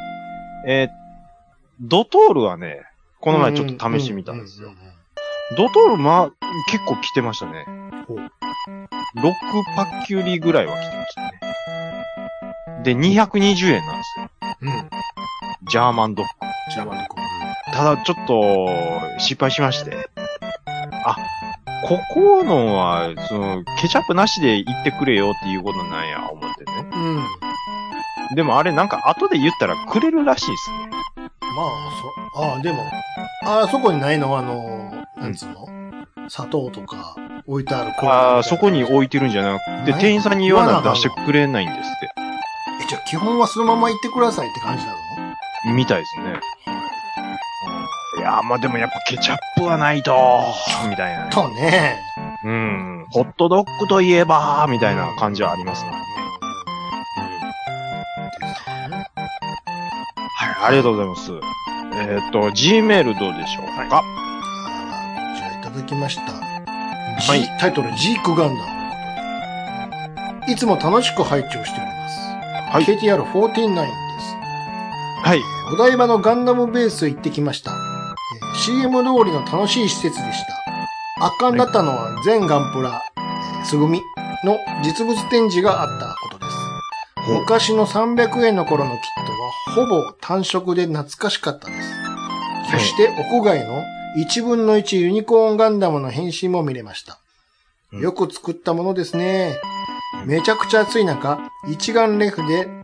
Speaker 2: ドトールはね、この前ちょっと試してみたんですよ。ドトール結構来てましたね。6パキュリぐらいは来てましたね。で、220円なんですよ。ジャーマンドッグ。ただちょっと失敗しまして。ここのは、ケチャップなしで言ってくれよっていうことなんや、思ってね。でもあれなんか後で言ったらくれるらしいですね。
Speaker 1: でも、そこにないのはなんつうの、砂糖とか置いてあるコーナー。
Speaker 2: そこに置いてるんじゃなくて、店員さんに言わないと出してくれないんですって。
Speaker 1: じゃあ基本はそのまま言ってくださいって感じなの？
Speaker 2: みたいですね。いやでもやっぱケチャップはないと、みたいなね。
Speaker 1: とね。
Speaker 2: ホットドッグといえば、みたいな感じはありますね。はい、ありがとうございます。Gmail どうでしょうか？
Speaker 1: こちらいただきました。タイトル、ジークガンダム。いつも楽しく拝聴しております。はい。KTR49 です。
Speaker 2: はい。
Speaker 1: お台場のガンダムベース行ってきました。CM 通りの楽しい施設でした。圧巻だったのは全ガンプラ、すぐみの実物展示があったことです。昔の300円の頃のキットはほぼ単色で懐かしかったです。そして屋外の1分の1ユニコーンガンダムの変身も見れました。よく作ったものですね。めちゃくちゃ暑い中、一眼レフで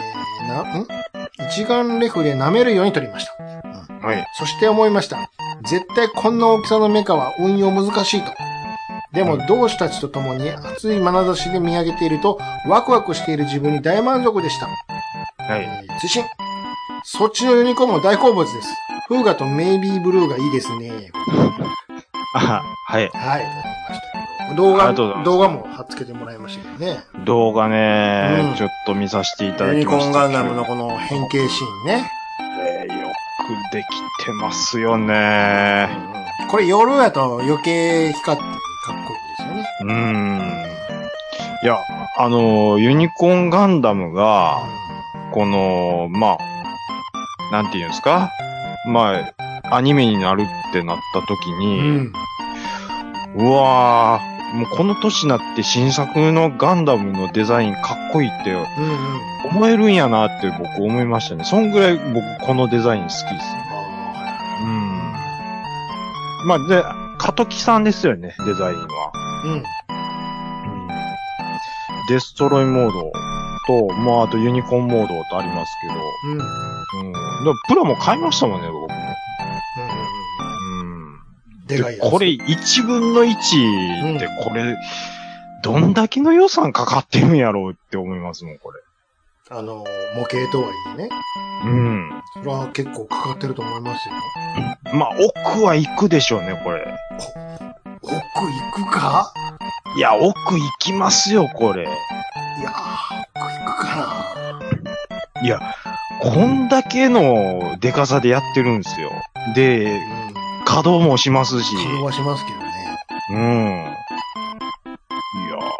Speaker 1: 舐めるように撮りました。
Speaker 2: はい。
Speaker 1: そして思いました。絶対こんな大きさのメカは運用難しいと。でも同志たちと共に熱い眼差しで見上げていると、ワクワクしている自分に大満足でした。
Speaker 2: はい。
Speaker 1: 追伸。そっちのユニコーンも大好物です。フーガとメイビーブルーがいいですね。
Speaker 2: はい。
Speaker 1: はい。動画も貼っつけてもらいましたけどね。
Speaker 2: 動画ね、ちょっと見させていただきました。ユニコーン
Speaker 1: ガンダムのこの変形シーンね。
Speaker 2: よくできてますよね。
Speaker 1: これ夜やと余計光ってかっこいいですよね。
Speaker 2: いや、ユニコーンガンダムが、この、なんていうんですか？アニメになるってなった時に、うわー、もうこの年になって新作のガンダムのデザインかっこいいって思えるんやなって僕思いましたね。そんぐらい僕このデザイン好きです。で、カトキさんですよね、デザインは。デストロイモードと、あとユニコーンモードとありますけど、プラも買いましたもんね、僕も。でこれ1分の1ってこれ、どんだけの予算かかってるんやろうって思いますもん、これ。
Speaker 1: 模型とはいえね。それは結構かかってると思いますよ。
Speaker 2: 奥は行くでしょうね、これ。
Speaker 1: 奥行くか？
Speaker 2: いや、奥行きますよ、これ。
Speaker 1: いや、奥行くか
Speaker 2: な。いや、こんだけのデカさでやってるんですよ。で、稼働もしますし。
Speaker 1: 稼働はしますけどね。
Speaker 2: いや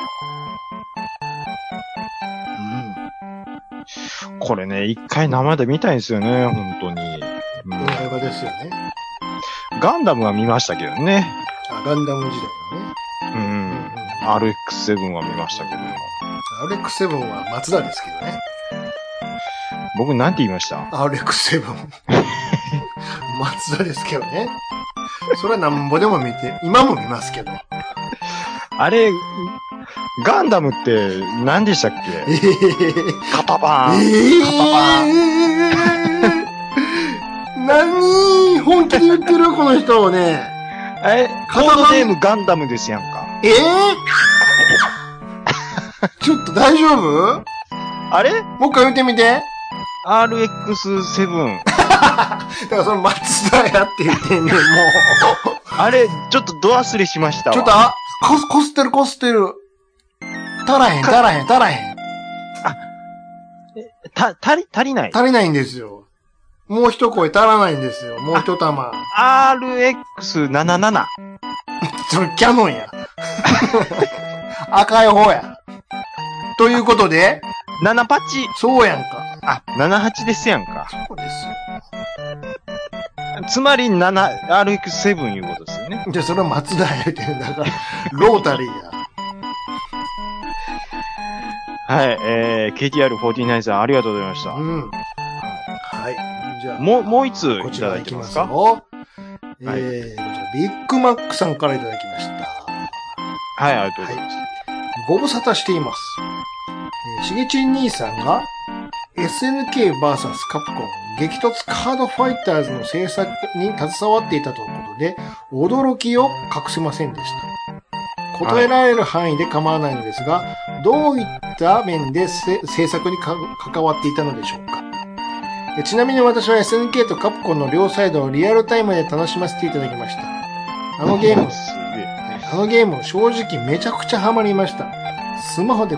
Speaker 2: これね、一回生で見たいんですよね、本当に。
Speaker 1: 映画ですよね。
Speaker 2: ガンダムは見ましたけどね。
Speaker 1: ガンダム時代のね。
Speaker 2: RX-7 は見ましたけども。
Speaker 1: RX-7 は松田ですけどね。
Speaker 2: 僕なんて言いました？
Speaker 1: RX-7。松田ですけどね。それはなんぼでも見て、今も見ますけど。
Speaker 2: あれ、ガンダムって何でしたっけ？カタパン。
Speaker 1: 何本気で言ってるこの人をね。
Speaker 2: コードネームガンダムですやんか。
Speaker 1: ちょっと大丈夫？
Speaker 2: あれ
Speaker 1: もう一回言ってみて。
Speaker 2: RX7。
Speaker 1: だからその松田やって言ってんねん、もう。
Speaker 2: あれ、ちょっとド忘れしましたわ。
Speaker 1: ちょっと、こすってる。足らへん。
Speaker 2: 足りない。
Speaker 1: 足りないんですよ。もう一声足らないんですよ。もう一玉。
Speaker 2: RX77。
Speaker 1: それキャノンや。赤い方や。ということで、
Speaker 2: 7パチ。
Speaker 1: そうやんか。
Speaker 2: あ、78ですやんか。
Speaker 1: そうですよ。
Speaker 2: つまりRX7 いうことですよね。
Speaker 1: じゃあそれは松田や言うてんだから、ロータリーや。
Speaker 2: はい、KTR49 さんありがとうございました。
Speaker 1: うん。はい。じゃあ、
Speaker 2: もう一つ
Speaker 1: こ
Speaker 2: いただいてますか？
Speaker 1: こちらビッグマックさんからいただきました。
Speaker 2: はい、ありがとうございます。
Speaker 1: ご無沙汰しています。しげちん兄さんが SNK vs カプコン激突カードファイターズの制作に携わっていたということで、驚きを隠せませんでした。答えられる範囲で構わないのですが、どういった面で制作に関わっていたのでしょうか。ちなみに私は SNK とカプコンの両サイドをリアルタイムで楽しませていただきました。あのゲーム正直めちゃくちゃハマりました。スマホで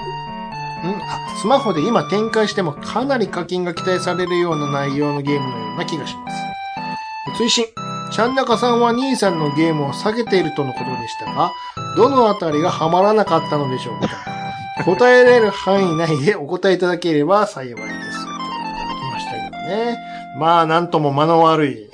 Speaker 1: 今展開してもかなり課金が期待されるような内容のゲームのような気がします。追伸、ちゃんなかさんは兄さんのゲームを下げているとのことでしたが、どのあたりがハマらなかったのでしょうか。答えられる範囲内でお答えいただければ幸いです。いただきましたけどね。まあ、なんとも間の悪い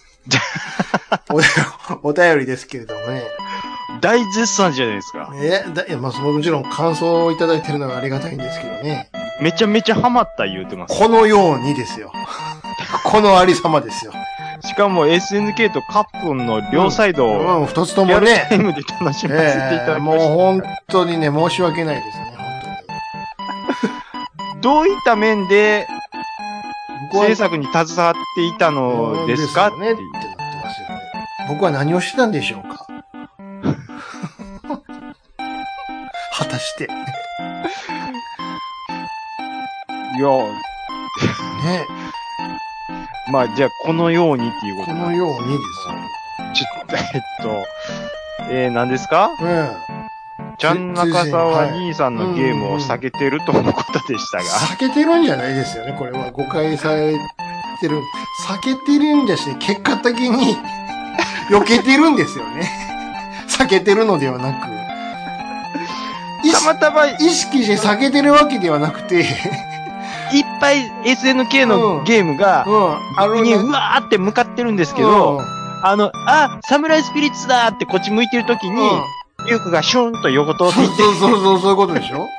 Speaker 1: お便りですけれどもね。
Speaker 2: 大絶賛じゃないですか。
Speaker 1: まあ、もちろん感想をいただいてるのはありがたいんですけどね。
Speaker 2: めちゃめちゃハマった言うてます。
Speaker 1: このようにですよ。このありさまですよ。
Speaker 2: しかも SNK とカプコンの両サイドを、
Speaker 1: 二つともね、
Speaker 2: リアルタイムで楽しませていただきました。
Speaker 1: もう本当にね、申し訳ないですね、本
Speaker 2: 当に。どういった面で、制作に携わっていたのですかってなってますよね。
Speaker 1: 僕は何をしてたんでしょうか。果たして。
Speaker 2: いや、
Speaker 1: ね。
Speaker 2: まあ、じゃあ、このようにっていうこと
Speaker 1: このようにです
Speaker 2: よ。何ですか？ちゃんなかさんは兄さんのゲームを避けてるとのことでしたが。
Speaker 1: 避けてるんじゃないですよね。これは誤解されてる。避けてるんじゃして、結果的に避けてるんですよね。避けてるのではなく。
Speaker 2: たまたま
Speaker 1: 意識して避けてるわけではなくて、
Speaker 2: いっぱい SNK のゲームが、にうわーって向かってるんですけど、サムライスピリッツだーってこっち向いてるときに、リュウクがシュンと横通っていって。
Speaker 1: そういうことでしょ。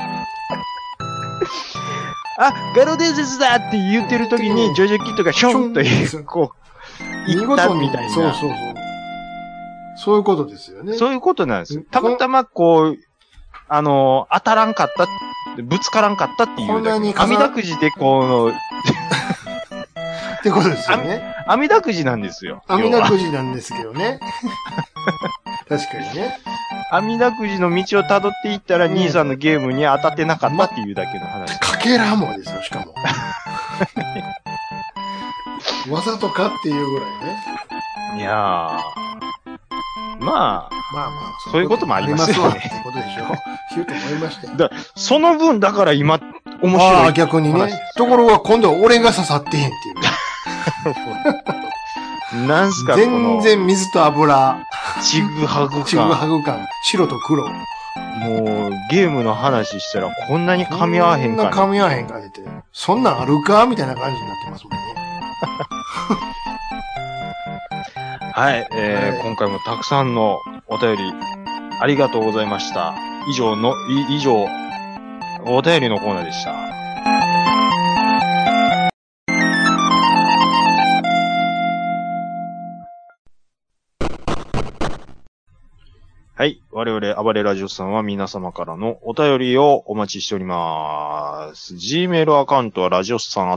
Speaker 2: ガロ伝説だって言ってるときに、ジョジョキットがシュンとこう、行ったみたいな。
Speaker 1: そういうことですよね。
Speaker 2: そういうことなんですよ。たまたまこう、当たらんかった、ぶつからんかったっていうだけ。網だくじでこう、
Speaker 1: ってことですよね。
Speaker 2: 網だくじなんですよ。
Speaker 1: 網だくじなんですけどね。確かにね。
Speaker 2: 網だくじの道を辿っていったら、兄さんのゲームに当たってなかったっていうだけの話。
Speaker 1: かけらもですよ、しかも。わざとかっていうぐらいね。
Speaker 2: いやー。まあ、そういうこともありますよね。
Speaker 1: ってことでしょ。言うと思いましたよ。
Speaker 2: その分、だから今、面白い。
Speaker 1: 逆にね。ところが今度は俺が刺さってへんっていう。
Speaker 2: なんすか、
Speaker 1: 全然水と油。
Speaker 2: ちぐはぐ感。
Speaker 1: ちぐはぐ感。白と黒。もう、
Speaker 2: ゲームの話したらこんなに噛み合わへんか。
Speaker 1: こんな噛み合わへんかって。そんなんあるかみたいな感じになってますもんね。
Speaker 2: はい、今回もたくさんのお便りありがとうございました。以上、お便りのコーナーでした。はい。我々、暴れラジオさんは皆様からのお便りをお待ちしております。Gmail アカウントはラジオスさん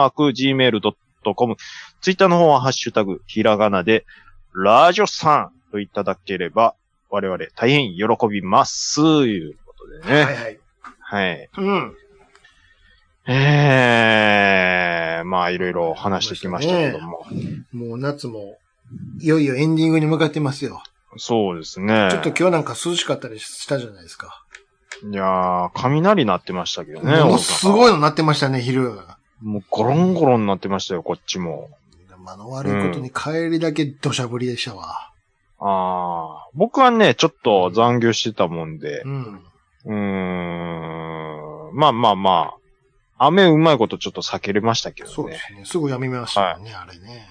Speaker 2: @gmail.com、radiosan@gmail.com。Twitter の方はハッシュタグ、ひらがなで、ラジオさん。 トいただければ、我々大変喜びます。いうことでね。
Speaker 1: はいはい。
Speaker 2: はい。
Speaker 1: うん。
Speaker 2: まあいろいろ話してきましたけども。
Speaker 1: もう夏も、いよいよエンディングに向かってますよ。
Speaker 2: そうですね。
Speaker 1: ちょっと今日なんか涼しかったりしたじゃないですか。
Speaker 2: いやー、雷鳴ってましたけどね。
Speaker 1: ものすごいの鳴ってましたね、昼。
Speaker 2: もうゴロンゴロン鳴ってましたよ、こっちも。
Speaker 1: 間の悪いことに帰りだけ土砂降りでしたわ。
Speaker 2: 僕はね、ちょっと残業してたもんで。まあ。雨うまいことちょっと避けれましたけどね。
Speaker 1: そうですね。すぐやみましたよね、あれね。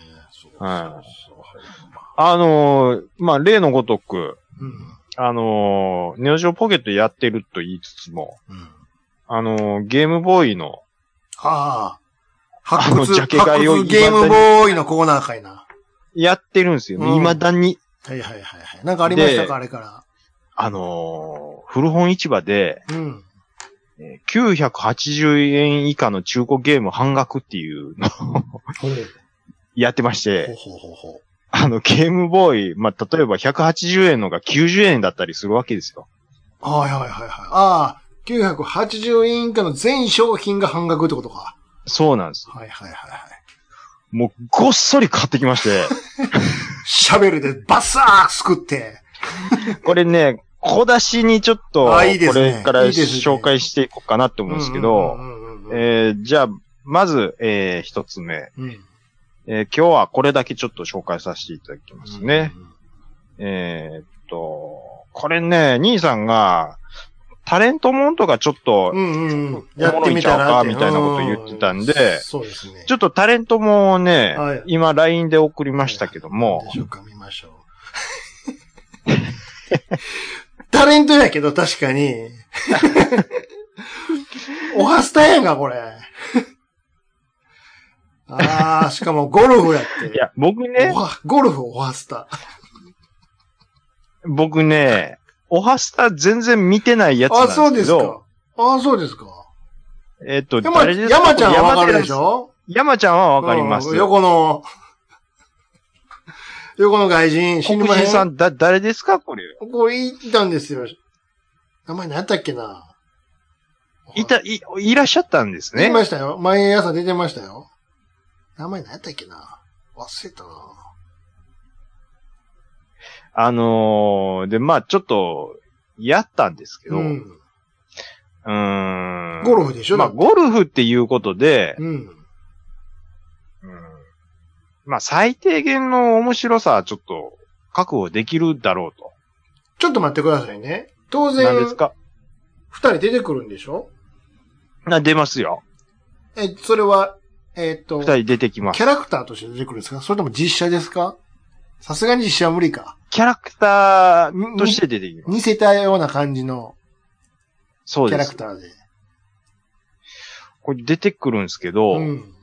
Speaker 2: まあ、例のごとく、ネオジオポケットやってると言いつつも、ゲームボーイの、
Speaker 1: 発掘
Speaker 2: ジャケ買いを
Speaker 1: ゲームボーイのコーナーかいな。
Speaker 2: やってるんですよ。未だに。
Speaker 1: はい。なんかありましたか、あれから。
Speaker 2: 古本市場で、980円以下の中古ゲーム半額っていうのをやってまして、ゲームボーイ、まあ、例えば180円のが90円だったりするわけですよ。
Speaker 1: 980円以下の全商品が半額ってことか。
Speaker 2: そうなんです。
Speaker 1: はい。
Speaker 2: もう、ごっそり買ってきまして。
Speaker 1: シャベルでバッサーすくって。
Speaker 2: これね、小出しにちょっと、これから紹介していこうかなって思うんですけど、じゃあ、まず、一つ目。今日はこれだけちょっと紹介させていただきますね。これね、兄さんが、タレントモンとかちょっと、
Speaker 1: やってみたら
Speaker 2: みたいなこと言ってたんで、
Speaker 1: そうですね。
Speaker 2: ちょっとタレントもね、今 LINE で送りましたけども。
Speaker 1: 見ましょう。タレントやけど確かに。おはスタやんか、これ。しかもゴルフやって。
Speaker 2: いや、僕ね。
Speaker 1: ゴルフおはスタ。
Speaker 2: 僕ね、おはスタ全然見てないやつなんですけど。
Speaker 1: そうですか。そうですか。
Speaker 2: 誰ですか？
Speaker 1: 山ちゃんはわかるでしょ？
Speaker 2: 山ちゃんはわかります。
Speaker 1: 横の外人、
Speaker 2: 黒人さん、誰ですかこれ。
Speaker 1: これいたんですよ。名前何やったっけな？
Speaker 2: いらっしゃったんですね。
Speaker 1: いましたよ。毎朝出てましたよ。名前何やったっけな？忘れた
Speaker 2: な。で、まあちょっと、やったんですけど。
Speaker 1: ゴルフでしょ？
Speaker 2: まあゴルフっていうことで、まあ最低限の面白さはちょっと確保できるだろうと。
Speaker 1: ちょっと待ってくださいね。当然、
Speaker 2: 何ですか？
Speaker 1: 二人出てくるんでしょ？
Speaker 2: 出ますよ。
Speaker 1: それは、
Speaker 2: 二人出てきます。
Speaker 1: キャラクターとして出てくるんですか？それとも実写ですか？さすがに実写は無理か。
Speaker 2: キャラクターとして出てきます。
Speaker 1: 似せたような感じの。
Speaker 2: そうです。
Speaker 1: キャラクターで。
Speaker 2: これ出てくるんですけど、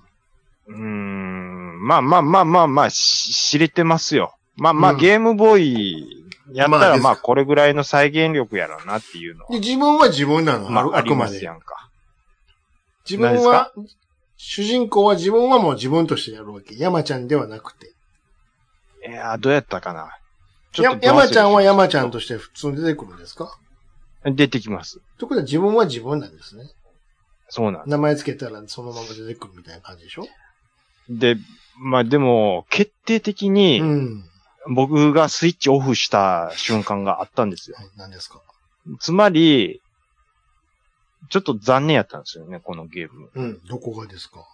Speaker 2: まあ、知れてますよ。まあ、ゲームボーイやったらまあ、これぐらいの再現力やろうなっていうのは。
Speaker 1: で、自分は自分なの。あくまで。
Speaker 2: やんか。
Speaker 1: 自分は、主人公は自分はもう自分としてやるわけ。山ちゃんではなくて。
Speaker 2: どうやったかな。
Speaker 1: 山ちゃんは山ちゃんとして普通に出てくるんですか？
Speaker 2: 出てきます。
Speaker 1: ということは自分は自分なんですね。
Speaker 2: そうなんです。
Speaker 1: 名前つけたらそのまま出てくるみたいな感じでしょ？
Speaker 2: で、まあでも、決定的に、僕がスイッチオフした瞬間があったんですよ。
Speaker 1: 何ですか？
Speaker 2: つまり、ちょっと残念やったんですよね、このゲーム。
Speaker 1: どこがですか？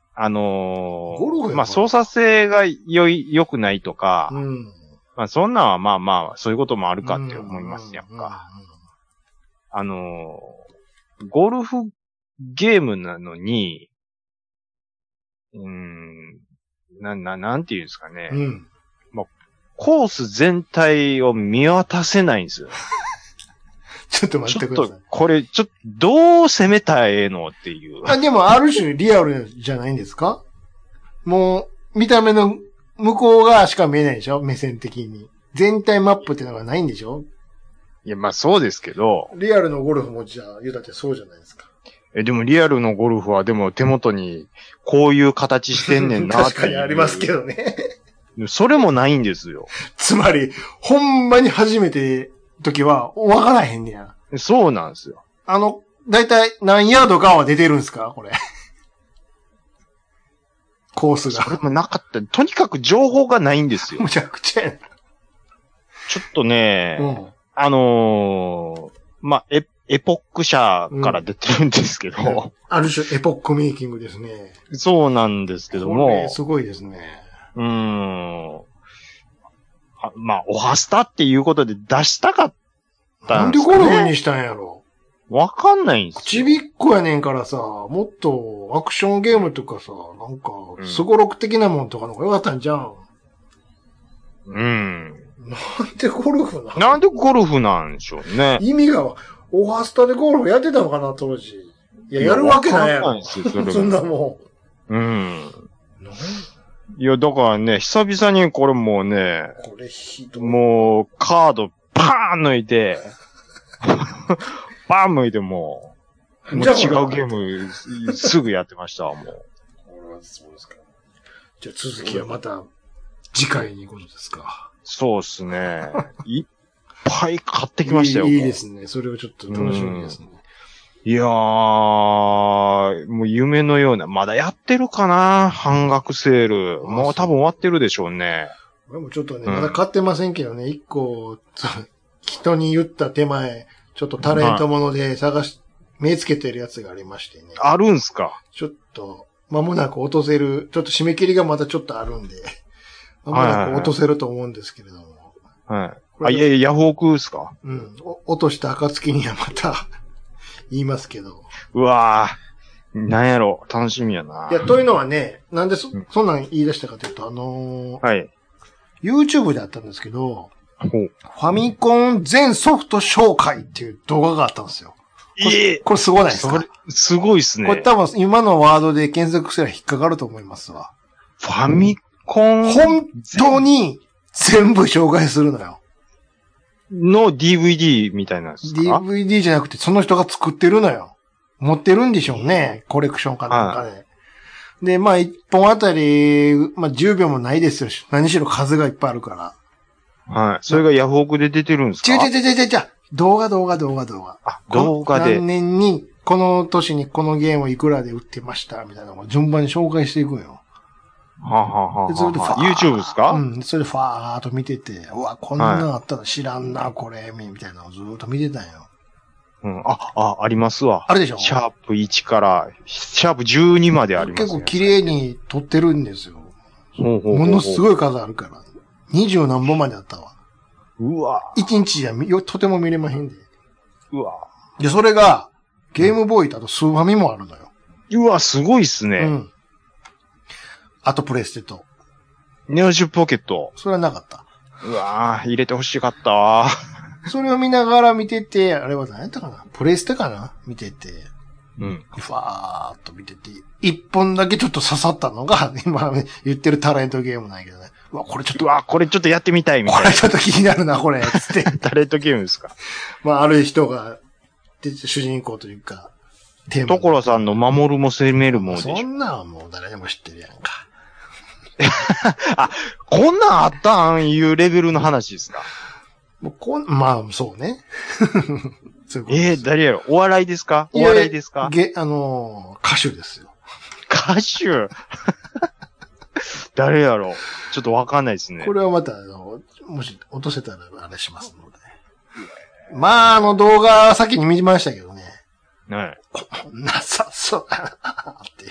Speaker 2: まあ操作性が良くないとか、まあそんなんはまあまあ、そういうこともあるかって思いますやんか。ゴルフゲームなのに、なんていうんですかね。まあ、コース全体を見渡せないんですよ。
Speaker 1: ちょっと待ってください。
Speaker 2: ちょっと、これ、どう攻めたらええのっていう。
Speaker 1: でも、ある種リアルじゃないんですか？もう、見た目の向こう側しか見えないでしょ？目線的に。全体マップってのがないんでしょ？
Speaker 2: いや、まあそうですけど。
Speaker 1: リアルのゴルフもじゃあ、言うたってそうじゃないですか。
Speaker 2: でもリアルのゴルフはでも手元にこういう形してんねんなって
Speaker 1: 確かにありますけどね。
Speaker 2: それもないんですよ。
Speaker 1: つまり、ほんまに初めて時は、わからへんねや。
Speaker 2: そうなんですよ。
Speaker 1: だいたい何ヤードかは出てるんですかこれ。コースが。
Speaker 2: それもなかった。とにかく情報がないんですよ。
Speaker 1: むちゃくちゃやな。
Speaker 2: ちょっとね、まあ、エポック社から出てるんですけど、
Speaker 1: ある種エポックメイキングですね。
Speaker 2: そうなんですけど
Speaker 1: こ
Speaker 2: も、
Speaker 1: れすごいですね。
Speaker 2: まあ、オハスタっていうことで出したかった
Speaker 1: なんで
Speaker 2: んですね。
Speaker 1: ゴルフにしたんやろ。
Speaker 2: わかんないんですよ。
Speaker 1: ちびっこやねんからさ、もっとアクションゲームとかさ、なんか、すごろく的なもんとかの方がよかったんじゃん。なんでゴルフ
Speaker 2: なんでゴルフなんでしょうね。
Speaker 1: 意味が、オハスタでゴルフやってたのかな、当時。いや、やるわけないやろ。そんなもん。
Speaker 2: いや、だからね、久々にこれもうね、
Speaker 1: これひどい。
Speaker 2: もう、カード、パーン抜いて、パーン抜いてもう違うゲーム、すぐやってました、もう。
Speaker 1: これはそうですか。じゃあ続きはまた、次回にことですか。
Speaker 2: そうっすね。いっぱい買ってきましたよ。
Speaker 1: いいですね。それをちょっと楽しみですね。
Speaker 2: いやー、もう夢のような、まだやってるかな半額セール。もう多分終わってるでしょうね。
Speaker 1: 俺もちょっとね、まだ買ってませんけどね、一個、人に言った手前、ちょっとタレントもので目つけてるやつがありましてね。
Speaker 2: あるんすか？
Speaker 1: ちょっと、間もなく落とせる、ちょっと締め切りがまたちょっとあるんで、間もなく落とせると思うんですけれども。
Speaker 2: はい。いや、ヤフオクですか？
Speaker 1: 落とした暁にはまた、言いますけど。
Speaker 2: うわぁ、なんやろ、楽しみやな。
Speaker 1: いや、というのはね、なんでそんなん言い出したかというと、
Speaker 2: はい。
Speaker 1: YouTube であったんですけど、ファミコン全ソフト紹介っていう動画があったんですよ。これすごないですか？
Speaker 2: すごいっすね。
Speaker 1: これ多分今のワードで検索すれば引っかかると思いますわ。
Speaker 2: ファミコン
Speaker 1: 本当に全部紹介するのよ。
Speaker 2: の DVD みたいなんですか？
Speaker 1: DVD じゃなくてその人が作ってるのよ。持ってるんでしょうね。コレクションかなんかで。で、まあ1本あたり、まあ10秒もないですよ。何しろ数がいっぱいあるから。
Speaker 2: はい。それがヤフオクで出てるんですか？
Speaker 1: 違う。動画。
Speaker 2: 動画で。
Speaker 1: 何年に、この年にこのゲームをいくらで売ってました、みたいなのを順番に紹介していくんよ。それで
Speaker 2: YouTube ですか？
Speaker 1: それでファーっと見てて、うわ、こんなのあったら知らんな、これ、みたいなのをずーっと見てたんよ。
Speaker 2: ありますわ。
Speaker 1: あるでしょ？
Speaker 2: シャープ1からシャープ12までありますね。
Speaker 1: 結構綺麗に撮ってるんですよ。ものすごい数あるから。20何本まであったわ。
Speaker 2: うわ。
Speaker 1: 1日じゃとても見れまへんで。
Speaker 2: うわ。
Speaker 1: で、それが、ゲームボーイとあとスーファミもあるのよ。
Speaker 2: うわ、すごいっすね。
Speaker 1: あとプレステと。
Speaker 2: ネオジオポケット。
Speaker 1: それはなかった。
Speaker 2: うわぁ、入れてほしかったわ。
Speaker 1: それを見ながら見てて、あれは何やったかな？プレステかな？見てて。ふわーっと見てて、一本だけちょっと刺さったのが、今言ってるタレントゲームなんやけどね。これちょっと
Speaker 2: やってみたいみたいな。
Speaker 1: これちょっと気になるな、これ。つって。
Speaker 2: タレントゲームですか？
Speaker 1: まあ、ある人が、主人公というか、
Speaker 2: テーマ。所さんの守るも攻めるもでしょ。
Speaker 1: そんなんはもう誰でも知ってるやんか。
Speaker 2: こんなんあったんいうレベルの話ですか？
Speaker 1: まあ、そうね。
Speaker 2: 誰やろ？お笑いですか？お笑いですか？
Speaker 1: 歌手ですよ。
Speaker 2: 歌手誰やろ？ちょっとわかんないですね。
Speaker 1: これはまた、もし落とせたらあれしますので。まあ、動画先に見ましたけどね。
Speaker 2: はい。
Speaker 1: こんなさそうだなっていう。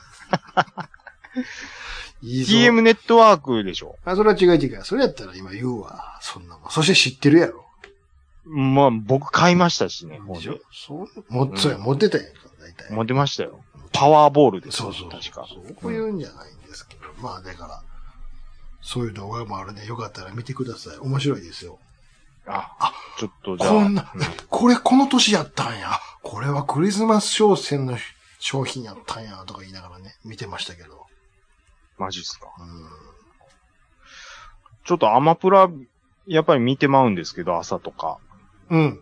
Speaker 2: TM ネットワークでしょ？
Speaker 1: それは違う。それやったら今言うわ。そんなもん。そして知ってるやろ。
Speaker 2: まあ、僕買いましたしね。
Speaker 1: 持ってたやんか、大体。
Speaker 2: 持ってましたよ。パワーボールですよ。
Speaker 1: そう。
Speaker 2: 確か。
Speaker 1: そういうんじゃないんですけど。まあ、だから、そういう動画もあるんで、よかったら見てください。面白いですよ。
Speaker 2: ちょっとじゃあ。
Speaker 1: この年やったんや。これはクリスマス商戦の商品やったんや、とか言いながらね、見てましたけど。
Speaker 2: マジっすか。ちょっとアマプラ、やっぱり見てまうんですけど、朝とか。カウ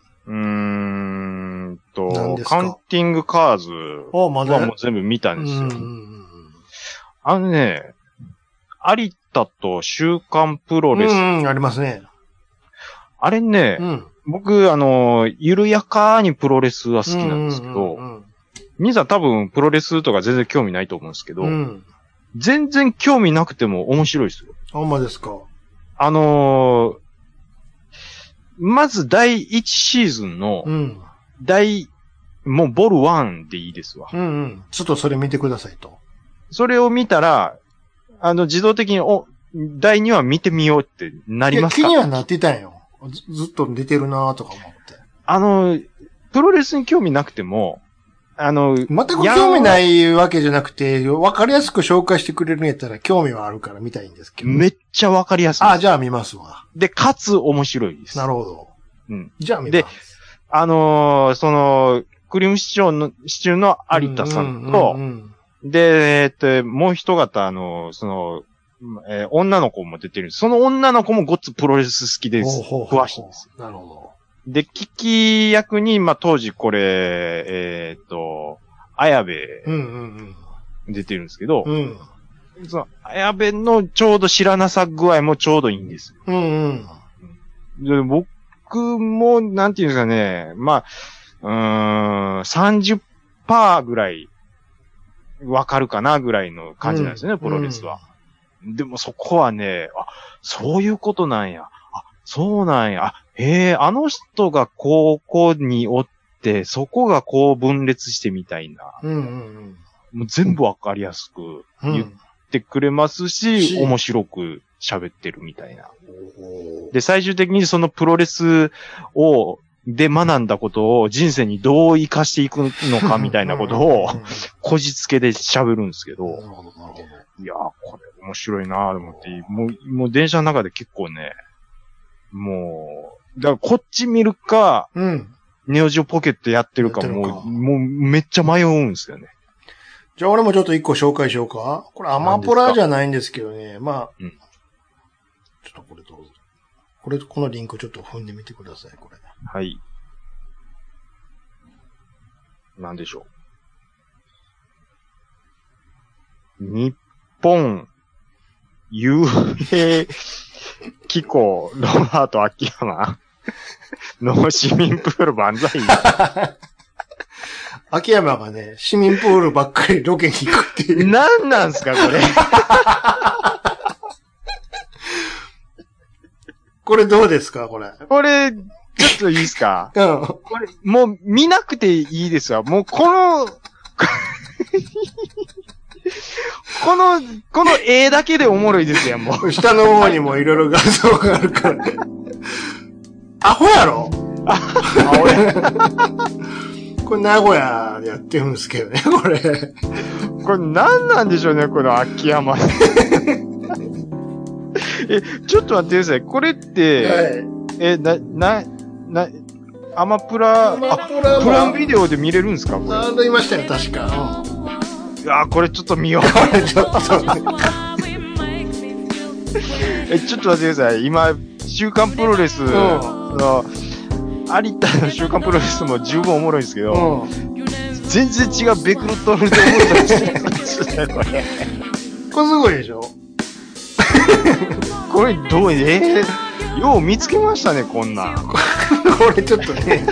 Speaker 2: ンティングカーズはもう全部見たんですよ。 田と週刊プロレス。
Speaker 1: ありますね。
Speaker 2: あれね、僕、緩やかにプロレスは好きなんですけど、皆さん多分プロレスとか全然興味ないと思うんですけど、全然興味なくても面白いですよ。
Speaker 1: ほんまですか。
Speaker 2: まず第1シーズンの、もうボル1でいいですわ。
Speaker 1: ちょっとそれ見てくださいと。
Speaker 2: それを見たら、自動的に、第2話見てみようってなりますか？
Speaker 1: 気にはなってたんよ。ずっと出てるなーとか思って。
Speaker 2: プロレスに興味なくても、
Speaker 1: 全く興味ないわけじゃなくて、わかりやすく紹介してくれるんやったら興味はあるから見たいんですけど。
Speaker 2: めっちゃわかりやすい。
Speaker 1: じゃあ見ますわ。
Speaker 2: で、かつ面白いです。
Speaker 1: なるほど。じゃあ見ます。
Speaker 2: で、クリームシチューの有田さんと、で、もう一方、女の子も出てるんです。その女の子もごっつプロレス好きです。詳しいんです。
Speaker 1: なるほど。
Speaker 2: で、キキ役に、当時これ、綾部、出てるんですけど、その、綾部のちょうど知らなさ具合もちょうどいいんです。で、僕も、なんていうんですかね、30% ぐらい、わかるかなぐらいの感じなんですよね、プロレスは。でもそこはね、そういうことなんや。そうなんや。あの人がここにおって、そこがこう分裂してみたいな。もう全部わかりやすく言ってくれますし、面白く喋ってるみたいな。で、最終的にそのプロレスで学んだことを人生にどう活かしていくのかみたいなことを、こじつけで喋るんですけど、いやー、これ面白いなーと思って、もう電車の中で結構ね、だからこっち見るか、ネオジオポケットやってるかもうめっちゃ迷うんですよね。
Speaker 1: じゃあ俺もちょっと一個紹介しようか。これアマプラじゃないんですけどね。ちょっとこれどうぞ。このリンクちょっと踏んでみてください、これ。
Speaker 2: はい。なんでしょう。日本幽閉機構ロバート秋山の市民プール万歳。
Speaker 1: 秋山がね、市民プールばっかりロケに行くっていう。
Speaker 2: 何なんすか、これ。
Speaker 1: これどうですか、これ。
Speaker 2: これ、ちょっといいですか？これ、もう見なくていいですわ。もうこの絵だけでおもろいですよ、もう。
Speaker 1: 下の方にもいろいろ画像があるからね。アホやろ？
Speaker 2: アホや。
Speaker 1: これ名古屋でやってるんですけどね、これ。
Speaker 2: これ何なんでしょうね、この秋山。ちょっと待ってください。これって、アマプラプライムビデオで見れるんですか？これ。
Speaker 1: 言いましたよ、確か。
Speaker 2: いやー、これちょっと見よう。
Speaker 1: これちょっと。
Speaker 2: ちょっと待ってください。今、週刊プロレスの、有田の週刊プロレスも十分おもろいんですけど、全然違うベクトルでおもろいですね、これ。
Speaker 1: これすごいでしょ？
Speaker 2: これどう、よう見つけましたね、こんなん。
Speaker 1: これちょっとね。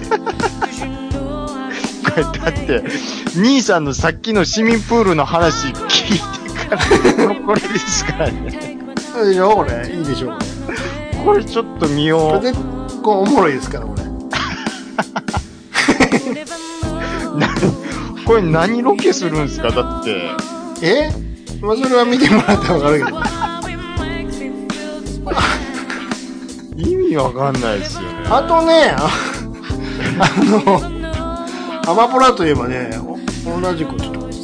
Speaker 2: これだって、兄さんのさっきの市民プールの話聞いてからこれですからね。
Speaker 1: そうでしょこれ。いいでしょ
Speaker 2: これちょっと見よう。
Speaker 1: これで、おもろいですから、これ。
Speaker 2: これ何ロケするんですか？だって。
Speaker 1: それは見てもらったらわかるけど。
Speaker 2: 意味わかんないですよね。
Speaker 1: あとね、アマプラといえばね、同じくちょっと。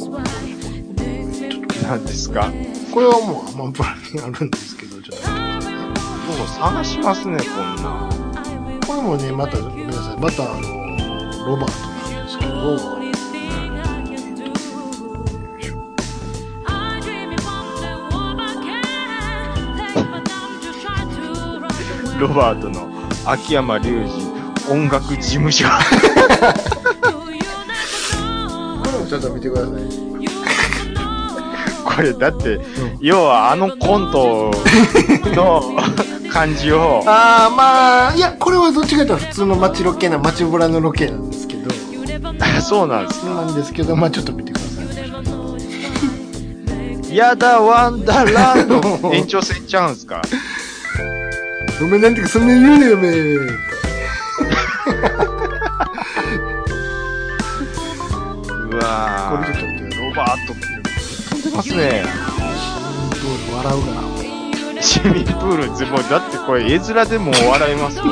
Speaker 2: 何ですか？
Speaker 1: これはもうアマプラにあるんですけど、ちょっと。
Speaker 2: もう探しますね、こんな。
Speaker 1: これもね、また、ごめんなさい。またロバートなんですけど、
Speaker 2: ロバートの秋山隆二音楽事務所。
Speaker 1: これもちょっと見てください。
Speaker 2: ここれ、だって、要はあのコントの感じを。
Speaker 1: ああ、まあ、いや、これはどっちかというと普通の街ブラのロケなんですけど。
Speaker 2: そうなんですか。
Speaker 1: そうなんですけど、まあちょっと見てください。
Speaker 2: やだ、ワンダーランド延長戦ちゃうんすか。
Speaker 1: ごめんなんてか、そんな言うねよ、めー。
Speaker 2: うわ
Speaker 1: これちょっと見て
Speaker 2: ロバート飛んでますね。
Speaker 1: 笑うが。
Speaker 2: 市民プール、もうだってこれ絵面でも笑いますもん。
Speaker 1: プ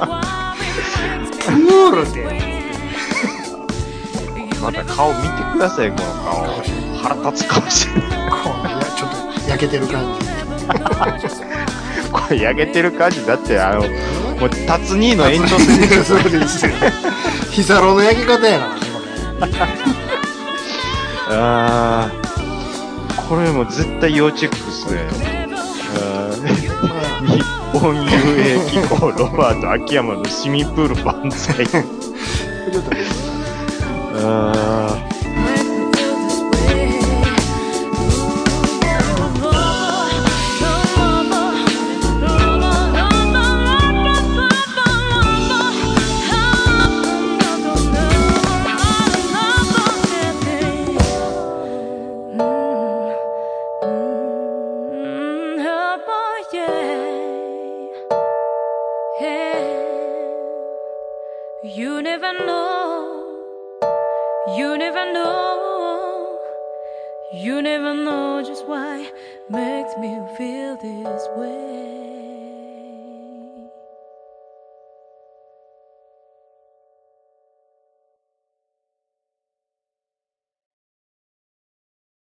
Speaker 1: ールで。
Speaker 2: また顔見てください、この顔。腹立つかもしれない。
Speaker 1: いや、ちょっと焼けてる感じ。
Speaker 2: これ焼けてる感じだって、もう、タツニーの延長戦ですよ。
Speaker 1: そうですよ。ヒサロの焼き方やからね、これ。
Speaker 2: あー、これも絶対要チェックっすね。日本遊泳機構ロバート秋山の市民プール万歳。
Speaker 4: You never know, you never know, you never know just why makes me feel this way.